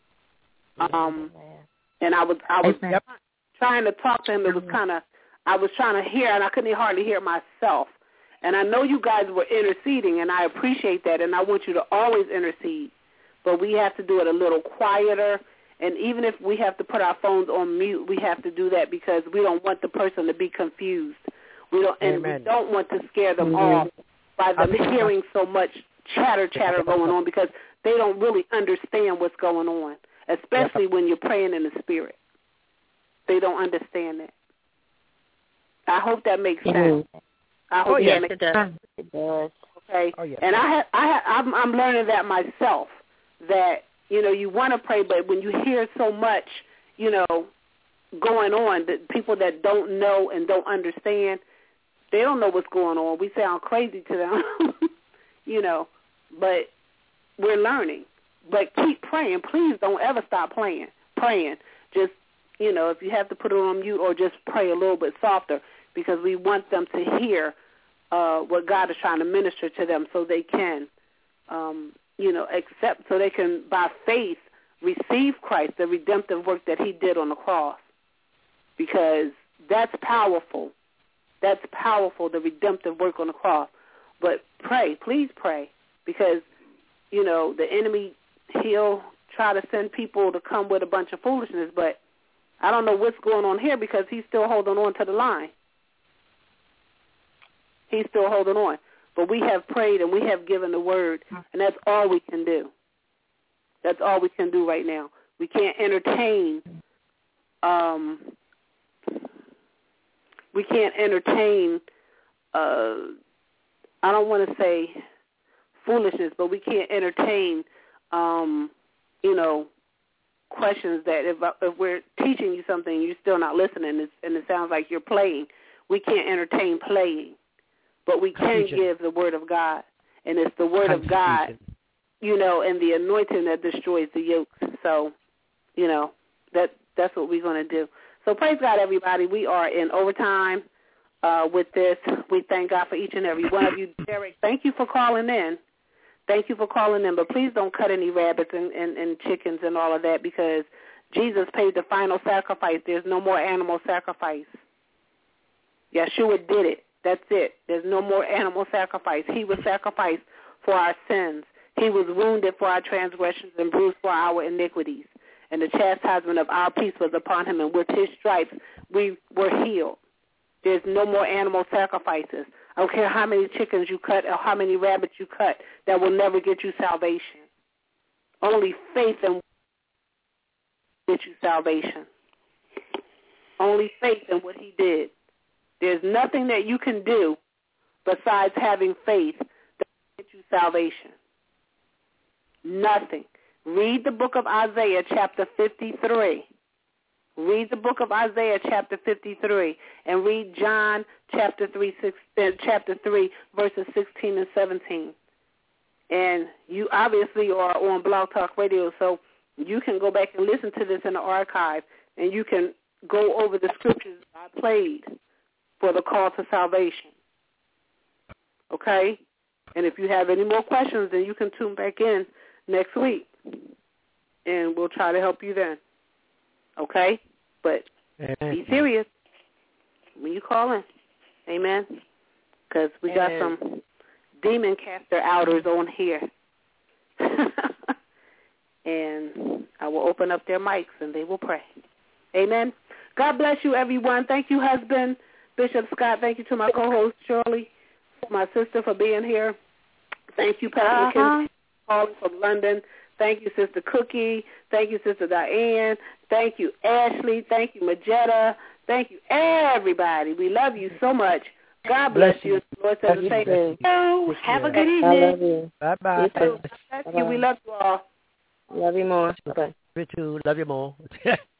And I was trying to talk to him. It was I was trying to hear, and I couldn't hardly hear myself. And I know you guys were interceding, and I appreciate that, and I want you to always intercede. But we have to do it a little quieter, and even if we have to put our phones on mute, we have to do that because we don't want the person to be confused. We don't want to scare them off by them hearing so much chatter going on because they don't really understand what's going on, especially when you're praying in the spirit. They don't understand that. I hope that makes sense. I hope it does. It does. Okay. And I'm learning that myself. That you want to pray, but when you hear so much, going on, that people that don't know and don't understand, They don't know what's going on. We sound crazy to them, but we're learning. But keep praying. Please don't ever stop praying. Just, if you have to put it on mute or just pray a little bit softer, because we want them to hear what God is trying to minister to them so they can, accept, so they can, by faith, receive Christ, the redemptive work that he did on the cross. Because that's powerful. That's powerful, the redemptive work on the cross. But pray, please pray, because, the enemy, he'll try to send people to come with a bunch of foolishness, but I don't know what's going on here because he's still holding on to the line. He's still holding on. But we have prayed and we have given the word, and that's all we can do. That's all we can do right now. We can't entertain I don't want to say foolishness, but we can't entertain, questions that if we're teaching you something, you're still not listening, and it sounds like you're playing. We can't entertain playing, but we can give the word of God, and it's the word of God, and the anointing that destroys the yokes. So, that's what we're going to do. So praise God, everybody. We are in overtime with this. We thank God for each and every one of you. Derek, thank you for calling in. Thank you for calling in, but please don't cut any rabbits and chickens and all of that, because Jesus paid the final sacrifice. There's no more animal sacrifice. Yeshua did it. That's it. There's no more animal sacrifice. He was sacrificed for our sins. He was wounded for our transgressions and bruised for our iniquities. And the chastisement of our peace was upon him, and with his stripes we were healed. There's no more animal sacrifices. I don't care how many chickens you cut or how many rabbits you cut. That will never get you salvation. Only faith in get you salvation. Only faith in what he did. There's nothing that you can do besides having faith that will get you salvation. Nothing. Read the book of Isaiah chapter 53. Read the book of Isaiah chapter 53 and read John chapter 3 verses 16 and 17. And you obviously are on Blog Talk Radio, so you can go back and listen to this in the archive, and you can go over the scriptures I played for the call to salvation. Okay? And if you have any more questions, then you can tune back in next week, and we'll try to help you then. Okay? But be serious when you call in. Amen? Because we got some demon caster outers on here. And I will open up their mics, and they will pray. Amen? God bless you, everyone. Thank you, husband, Bishop Scott. Thank you to my co-host, Shirley, my sister, for being here. Thank you, Pastor McKenzie, calling from London. Thank you, Sister Cookie. Thank you, Sister Diane. Thank you, Ashley. Thank you, Majetta. Thank you, everybody. We love you so much. God bless you. Lord says the same. Have a good evening. I love you. Bye-bye. Bless you. We love you all. Love you more. Me too. Love you more.